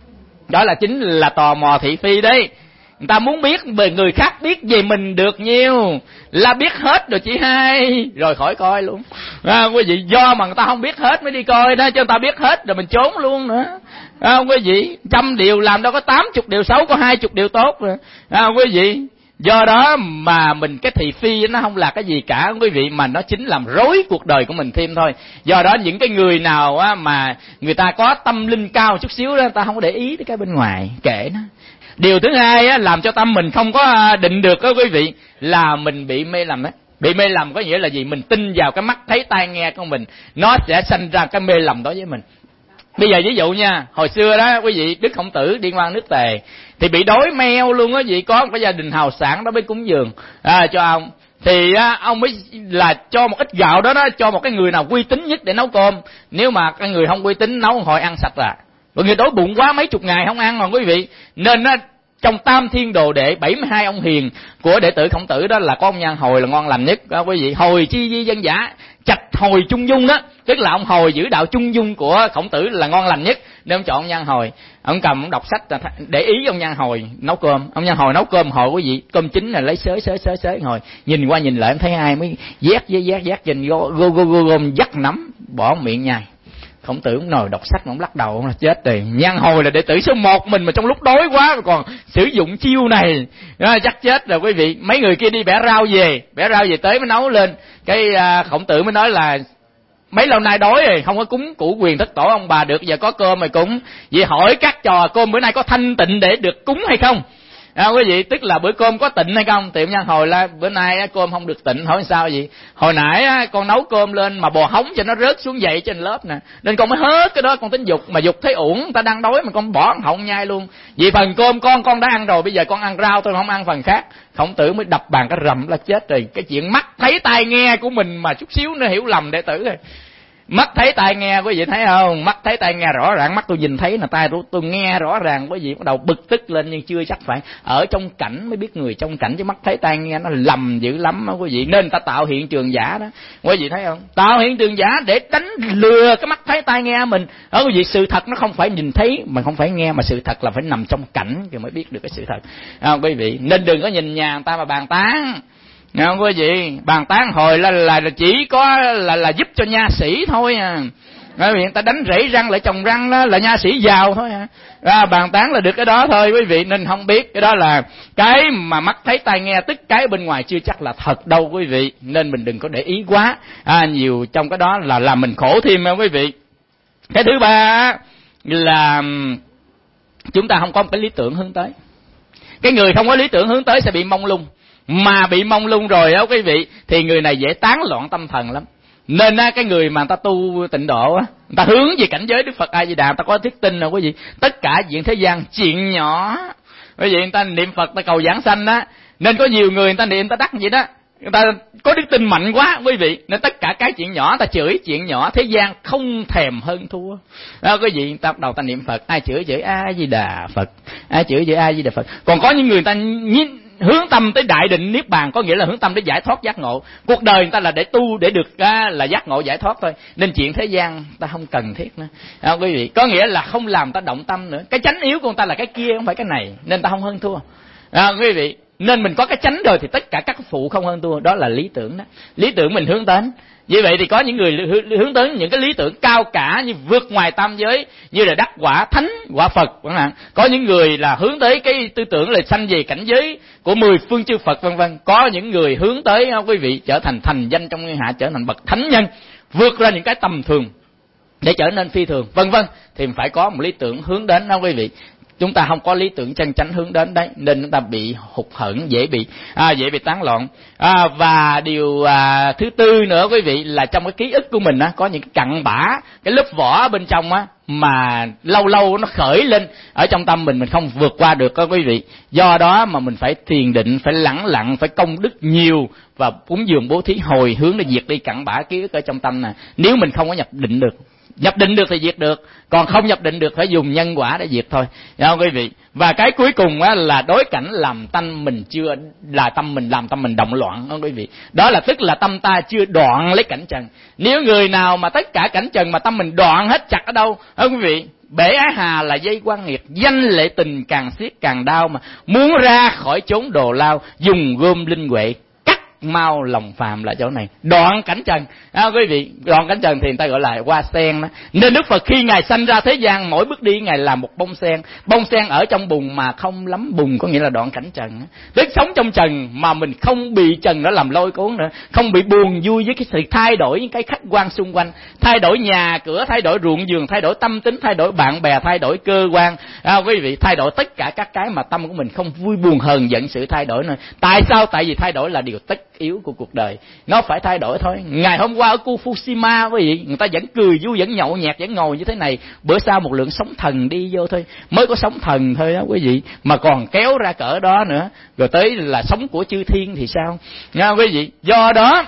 Đó là chính là tò mò thị phi đấy. Người ta muốn biết về người khác biết về mình được nhiêu, là biết hết rồi chị hai, rồi khỏi coi luôn. À, quý vị, do mà người ta không biết hết mới đi coi đó, chứ người ta biết hết rồi mình trốn luôn nữa. À, quý vị, trăm điều làm đâu có tám chục điều xấu, có hai chục điều tốt rồi. À, quý vị, do đó mà mình cái thị phi nó không là cái gì cả quý vị, mà nó chính làm rối cuộc đời của mình thêm thôi. Do đó những cái người nào á mà người ta có tâm linh cao chút xíu đó, người ta không có để ý tới cái bên ngoài, kệ nó. Điều thứ hai á, làm cho tâm mình không có định được đó quý vị, là mình bị mê lầm á. Bị mê lầm có nghĩa là gì? Mình tin vào cái mắt thấy tai nghe của mình, nó sẽ sanh ra cái mê lầm đó với mình. Bây giờ ví dụ nha, hồi xưa đó quý vị, Đức Khổng Tử đi ngoan nước Tề thì bị đói meo luôn á vị. Có một cái gia đình hào sản đó mới cúng dường à, cho ông. Thì á, ông mới là cho một ít gạo đó đó cho một cái người nào uy tín nhất để nấu cơm. Nếu mà cái người không uy tín nấu hồi ăn sạch à. Rồi người đói bụng quá mấy chục ngày không ăn mà quý vị. Nên á, trong Tam Thiên Đồ Đệ bảy mươi hai ông hiền của đệ tử Khổng Tử đó là có ông Nhan Hồi là ngon lành nhất đó quý vị. Hồi chi di dân giả, Trạch Hồi Trung Dung đó, tức là ông Hồi giữ đạo Trung Dung của Khổng Tử là ngon lành nhất, nên ông chọn ông Nhan Hồi. Ông cầm ông đọc sách để ý ông Nhan Hồi nấu cơm. Ông Nhan Hồi nấu cơm hồi quý vị, cơm chín là lấy xới xới xới xới hồi nhìn qua nhìn lại em thấy ai mới vét với vét vét trên gô gô gô gô dắt nắm bỏ miệng nhai. Khổng Tử cũng ngồi đọc sách mà ông lắc đầu, ông là chết rồi. Nhan Hồi là đệ tử số một mình mà trong lúc đói quá mà còn sử dụng chiêu này, đó, chắc chết rồi quý vị. Mấy người kia đi bẻ rau về, bẻ rau về tới mới nấu lên. Cái à, Khổng Tử mới nói là mấy lâu nay đói rồi, không có cúng củ quyền thất tổ ông bà được, giờ có cơm rồi cúng. Vậy hỏi các trò cơm bữa nay có thanh tịnh để được cúng hay không? À, quý vị, tức là bữa cơm có tịnh hay không? Tiệm Nhan Hồi là bữa nay cơm không được tịnh. Hỏi sao vậy? Hồi nãy con nấu cơm lên mà bò hóng cho nó rớt xuống dậy trên lớp nè, nên con mới hớt cái đó, con tính dục mà dục thấy uổng, người ta đang đói mà con bỏ họng nhai luôn. Vì phần cơm con con đã ăn rồi, bây giờ con ăn rau tôi không ăn phần khác. Khổng Tử mới đập bàn cái rầm là chết rồi. Cái chuyện mắt thấy tai nghe của mình mà chút xíu nó hiểu lầm đệ tử rồi. Mắt thấy tai nghe quý vị thấy không? Mắt thấy tai nghe rõ ràng, mắt tôi nhìn thấy là tai tôi, tôi nghe rõ ràng, quý vị bắt đầu bực tức lên, nhưng chưa chắc phải. Ở trong cảnh mới biết người trong cảnh, chứ mắt thấy tai nghe nó lầm dữ lắm đó quý vị. Nên người ta tạo hiện trường giả đó, quý vị thấy không? Tạo hiện trường giả để đánh lừa cái mắt thấy tai nghe mình. Đó quý vị, sự thật nó không phải nhìn thấy mà không phải nghe, mà sự thật là phải nằm trong cảnh thì mới biết được cái sự thật. À, quý vị, nên đừng có nhìn nhà người ta mà bàn tán. Nghe không quý vị? Bàn tán hồi là, là là chỉ có là là giúp cho nha sĩ thôi à. Quý vị, người ta đánh rẫy răng lại trồng răng đó là nha sĩ giàu thôi à. À, bàn tán là được cái đó thôi quý vị, nên không biết cái đó là cái mà mắt thấy tai nghe, tức cái bên ngoài chưa chắc là thật đâu quý vị, nên mình đừng có để ý quá à, nhiều trong cái đó là làm mình khổ thêm quý vị. Cái thứ ba là chúng ta không có một cái lý tưởng hướng tới. Cái người không có lý tưởng hướng tới sẽ bị mông lung. Mà bị mông lung rồi đó quý vị, thì người này dễ tán loạn tâm thần lắm. Nên á, cái người mà người ta tu tịnh độ á, người ta hướng về cảnh giới Đức Phật A Di Đà, người ta có thuyết tin rồi quý vị. Tất cả chuyện thế gian chuyện nhỏ, quý vị, người ta niệm Phật, người ta cầu giảng sanh á. Nên có nhiều người người ta niệm, người ta đắc vậy đó, người ta có đức tin mạnh quá quý vị, nên tất cả cái chuyện nhỏ ta chửi, chuyện nhỏ thế gian không thèm hơn thua đó quý vị. Ta bắt đầu ta niệm Phật, ai chửi chửi A Di Đà Phật, ai chửi chửi A Di Đà Phật. Còn có những người ta nhìn hướng tâm tới đại định niết bàn, có nghĩa là hướng tâm để giải thoát giác ngộ. Cuộc đời người ta là để tu để được à, là giác ngộ giải thoát thôi, nên chuyện thế gian ta không cần thiết nữa à, quý vị. Có nghĩa là không làm ta động tâm nữa. Cái chánh yếu của người ta là cái kia, không phải cái này, nên ta không hơn thua à, quý vị. Nên mình có cái chánh rồi thì tất cả các phụ không hơn thua, đó là lý tưởng đó. Lý tưởng mình hướng đến. Vì vậy thì có những người hướng tới những cái lý tưởng cao cả như vượt ngoài tam giới, như là đắc quả thánh, quả Phật chẳng hạn. Có những người là hướng tới cái tư tưởng là sanh về cảnh giới của mười phương chư Phật vân vân. Có những người hướng tới quý vị trở thành thành danh trong thiên hạ, trở thành bậc thánh nhân, vượt ra những cái tầm thường để trở nên phi thường vân vân. Thì phải có một lý tưởng hướng đến đó quý vị. chúng ta không có lý tưởng chân chánh hướng đến đấy, nên chúng ta bị hụt hẫng, dễ bị à, dễ bị tán loạn. À, và điều à, thứ tư nữa quý vị là trong cái ký ức của mình á, có những cái cặn bã, cái lớp vỏ bên trong á, mà lâu lâu nó khởi lên ở trong tâm mình, mình không vượt qua được đó quý vị. Do đó mà mình phải thiền định, phải lẳng lặng, phải công đức nhiều và cúng dường bố thí hồi hướng để diệt đi cặn bã ký ức ở trong tâm nè. Nếu mình không có nhập định được, nhập định được thì diệt được, còn không nhập định được phải dùng nhân quả để diệt thôi, hiểu không quý vị? Và cái cuối cùng á là đối cảnh làm tâm mình chưa là tâm mình làm tâm mình động loạn, không quý vị? Đó là tức là tâm ta chưa đoạn lấy cảnh trần. Nếu người nào mà tất cả cảnh trần mà tâm mình đoạn hết chặt ở đâu, không quý vị? Bể ái hà là dây quan nghiệt, danh lệ tình càng siết càng đau, mà muốn ra khỏi chốn đồ lao, dùng gươm linh huệ mau lòng phàm là chỗ này, đoạn cảnh trần. À, quý vị, đoạn cảnh trần thì người ta gọi là hoa sen đó. Nên Đức Phật khi ngài sanh ra thế gian, mỗi bước đi ngài là một bông sen, bông sen ở trong bùn mà không lắm bùn, có nghĩa là đoạn cảnh trần. Tức sống trong trần mà mình không bị trần nó làm lôi cuốn nữa, không bị buồn vui với cái sự thay đổi những cái khách quan xung quanh, thay đổi nhà cửa, thay đổi ruộng vườn, thay đổi tâm tính, thay đổi bạn bè, thay đổi cơ quan. À, quý vị, thay đổi tất cả các cái mà tâm của mình không vui buồn hờn giận sự thay đổi nữa. Tại sao? Tại vì thay đổi là điều tất yếu của cuộc đời, nó phải thay đổi thôi. Ngày hôm qua ở khu Fukushima quý vị, người ta vẫn cười vui, vẫn nhậu nhẹt, vẫn ngồi như thế này. Bữa sau một lượng sóng thần đi vô thôi, mới có sóng thần thôi đó quý vị, mà còn kéo ra cỡ đó nữa, rồi tới là sóng của chư thiên thì sao nha quý vị? Do đó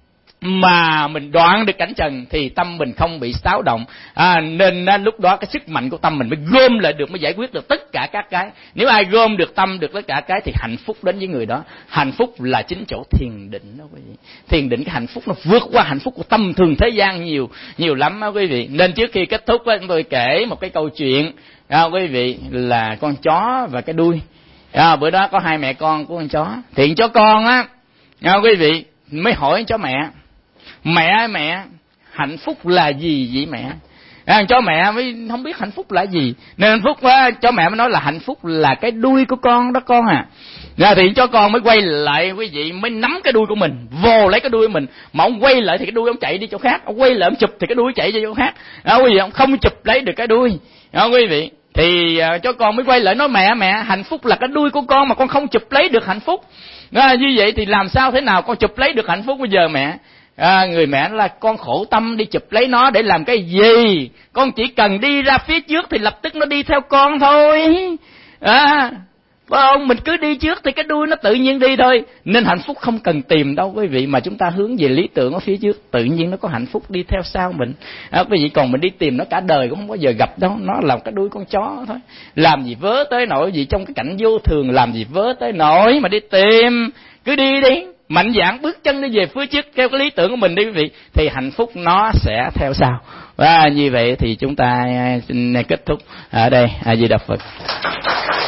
mà mình đoạn được cảnh trần thì tâm mình không bị xáo động. À, nên à, lúc đó cái sức mạnh của tâm mình mới gom lại được, mới giải quyết được tất cả các cái. Nếu ai gom được tâm được tất cả cái thì hạnh phúc đến với người đó. Hạnh phúc là chính chỗ thiền định đó quý vị. Thiền định cái hạnh phúc nó vượt qua hạnh phúc của tâm thường thế gian nhiều nhiều lắm đó quý vị. Nên trước khi kết thúc chúng tôi kể một cái câu chuyện à, quý vị, là con chó và cái đuôi. À, bữa đó có hai mẹ con của con chó, thiện chó con á, à, quý vị, mới hỏi chó mẹ: Mẹ ơi mẹ, hạnh phúc là gì vậy mẹ? À, cho mẹ mới không biết hạnh phúc là gì, nên hạnh phúc á, cho mẹ mới nói là hạnh phúc là cái đuôi của con đó con à. Rồi thì cho con mới quay lại quý vị, mới nắm cái đuôi của mình, vồ lấy cái đuôi của mình, mà ông quay lại thì cái đuôi ông chạy đi chỗ khác, ông quay lại ông chụp thì cái đuôi chạy đi chỗ khác. À, quý vị, ông không chụp lấy được cái đuôi. À, quý vị, thì uh, cho con mới quay lại nói: Mẹ mẹ, hạnh phúc là cái đuôi của con mà con không chụp lấy được hạnh phúc. À, như vậy thì làm sao thế nào con chụp lấy được hạnh phúc bây giờ mẹ? À, người mẹ là: Con khổ tâm đi chụp lấy nó để làm cái gì? Con chỉ cần đi ra phía trước thì lập tức nó đi theo con thôi. À, phải không? Mình cứ đi trước thì cái đuôi nó tự nhiên đi thôi. Nên hạnh phúc không cần tìm đâu quý vị, mà chúng ta hướng về lý tưởng ở phía trước, tự nhiên nó có hạnh phúc đi theo sau mình. À, quý vị, còn mình đi tìm nó cả đời cũng không bao giờ gặp đâu. Nó là cái đuôi con chó thôi. Làm gì vớ tới nỗi gì trong cái cảnh vô thường, làm gì vớ tới nỗi mà đi tìm. Cứ đi đi, mạnh dạn bước chân đi về phía trước theo cái lý tưởng của mình đi quý vị, thì hạnh phúc nó sẽ theo sau. Và như vậy thì chúng ta xin kết thúc ở đây. A Di Đà Phật.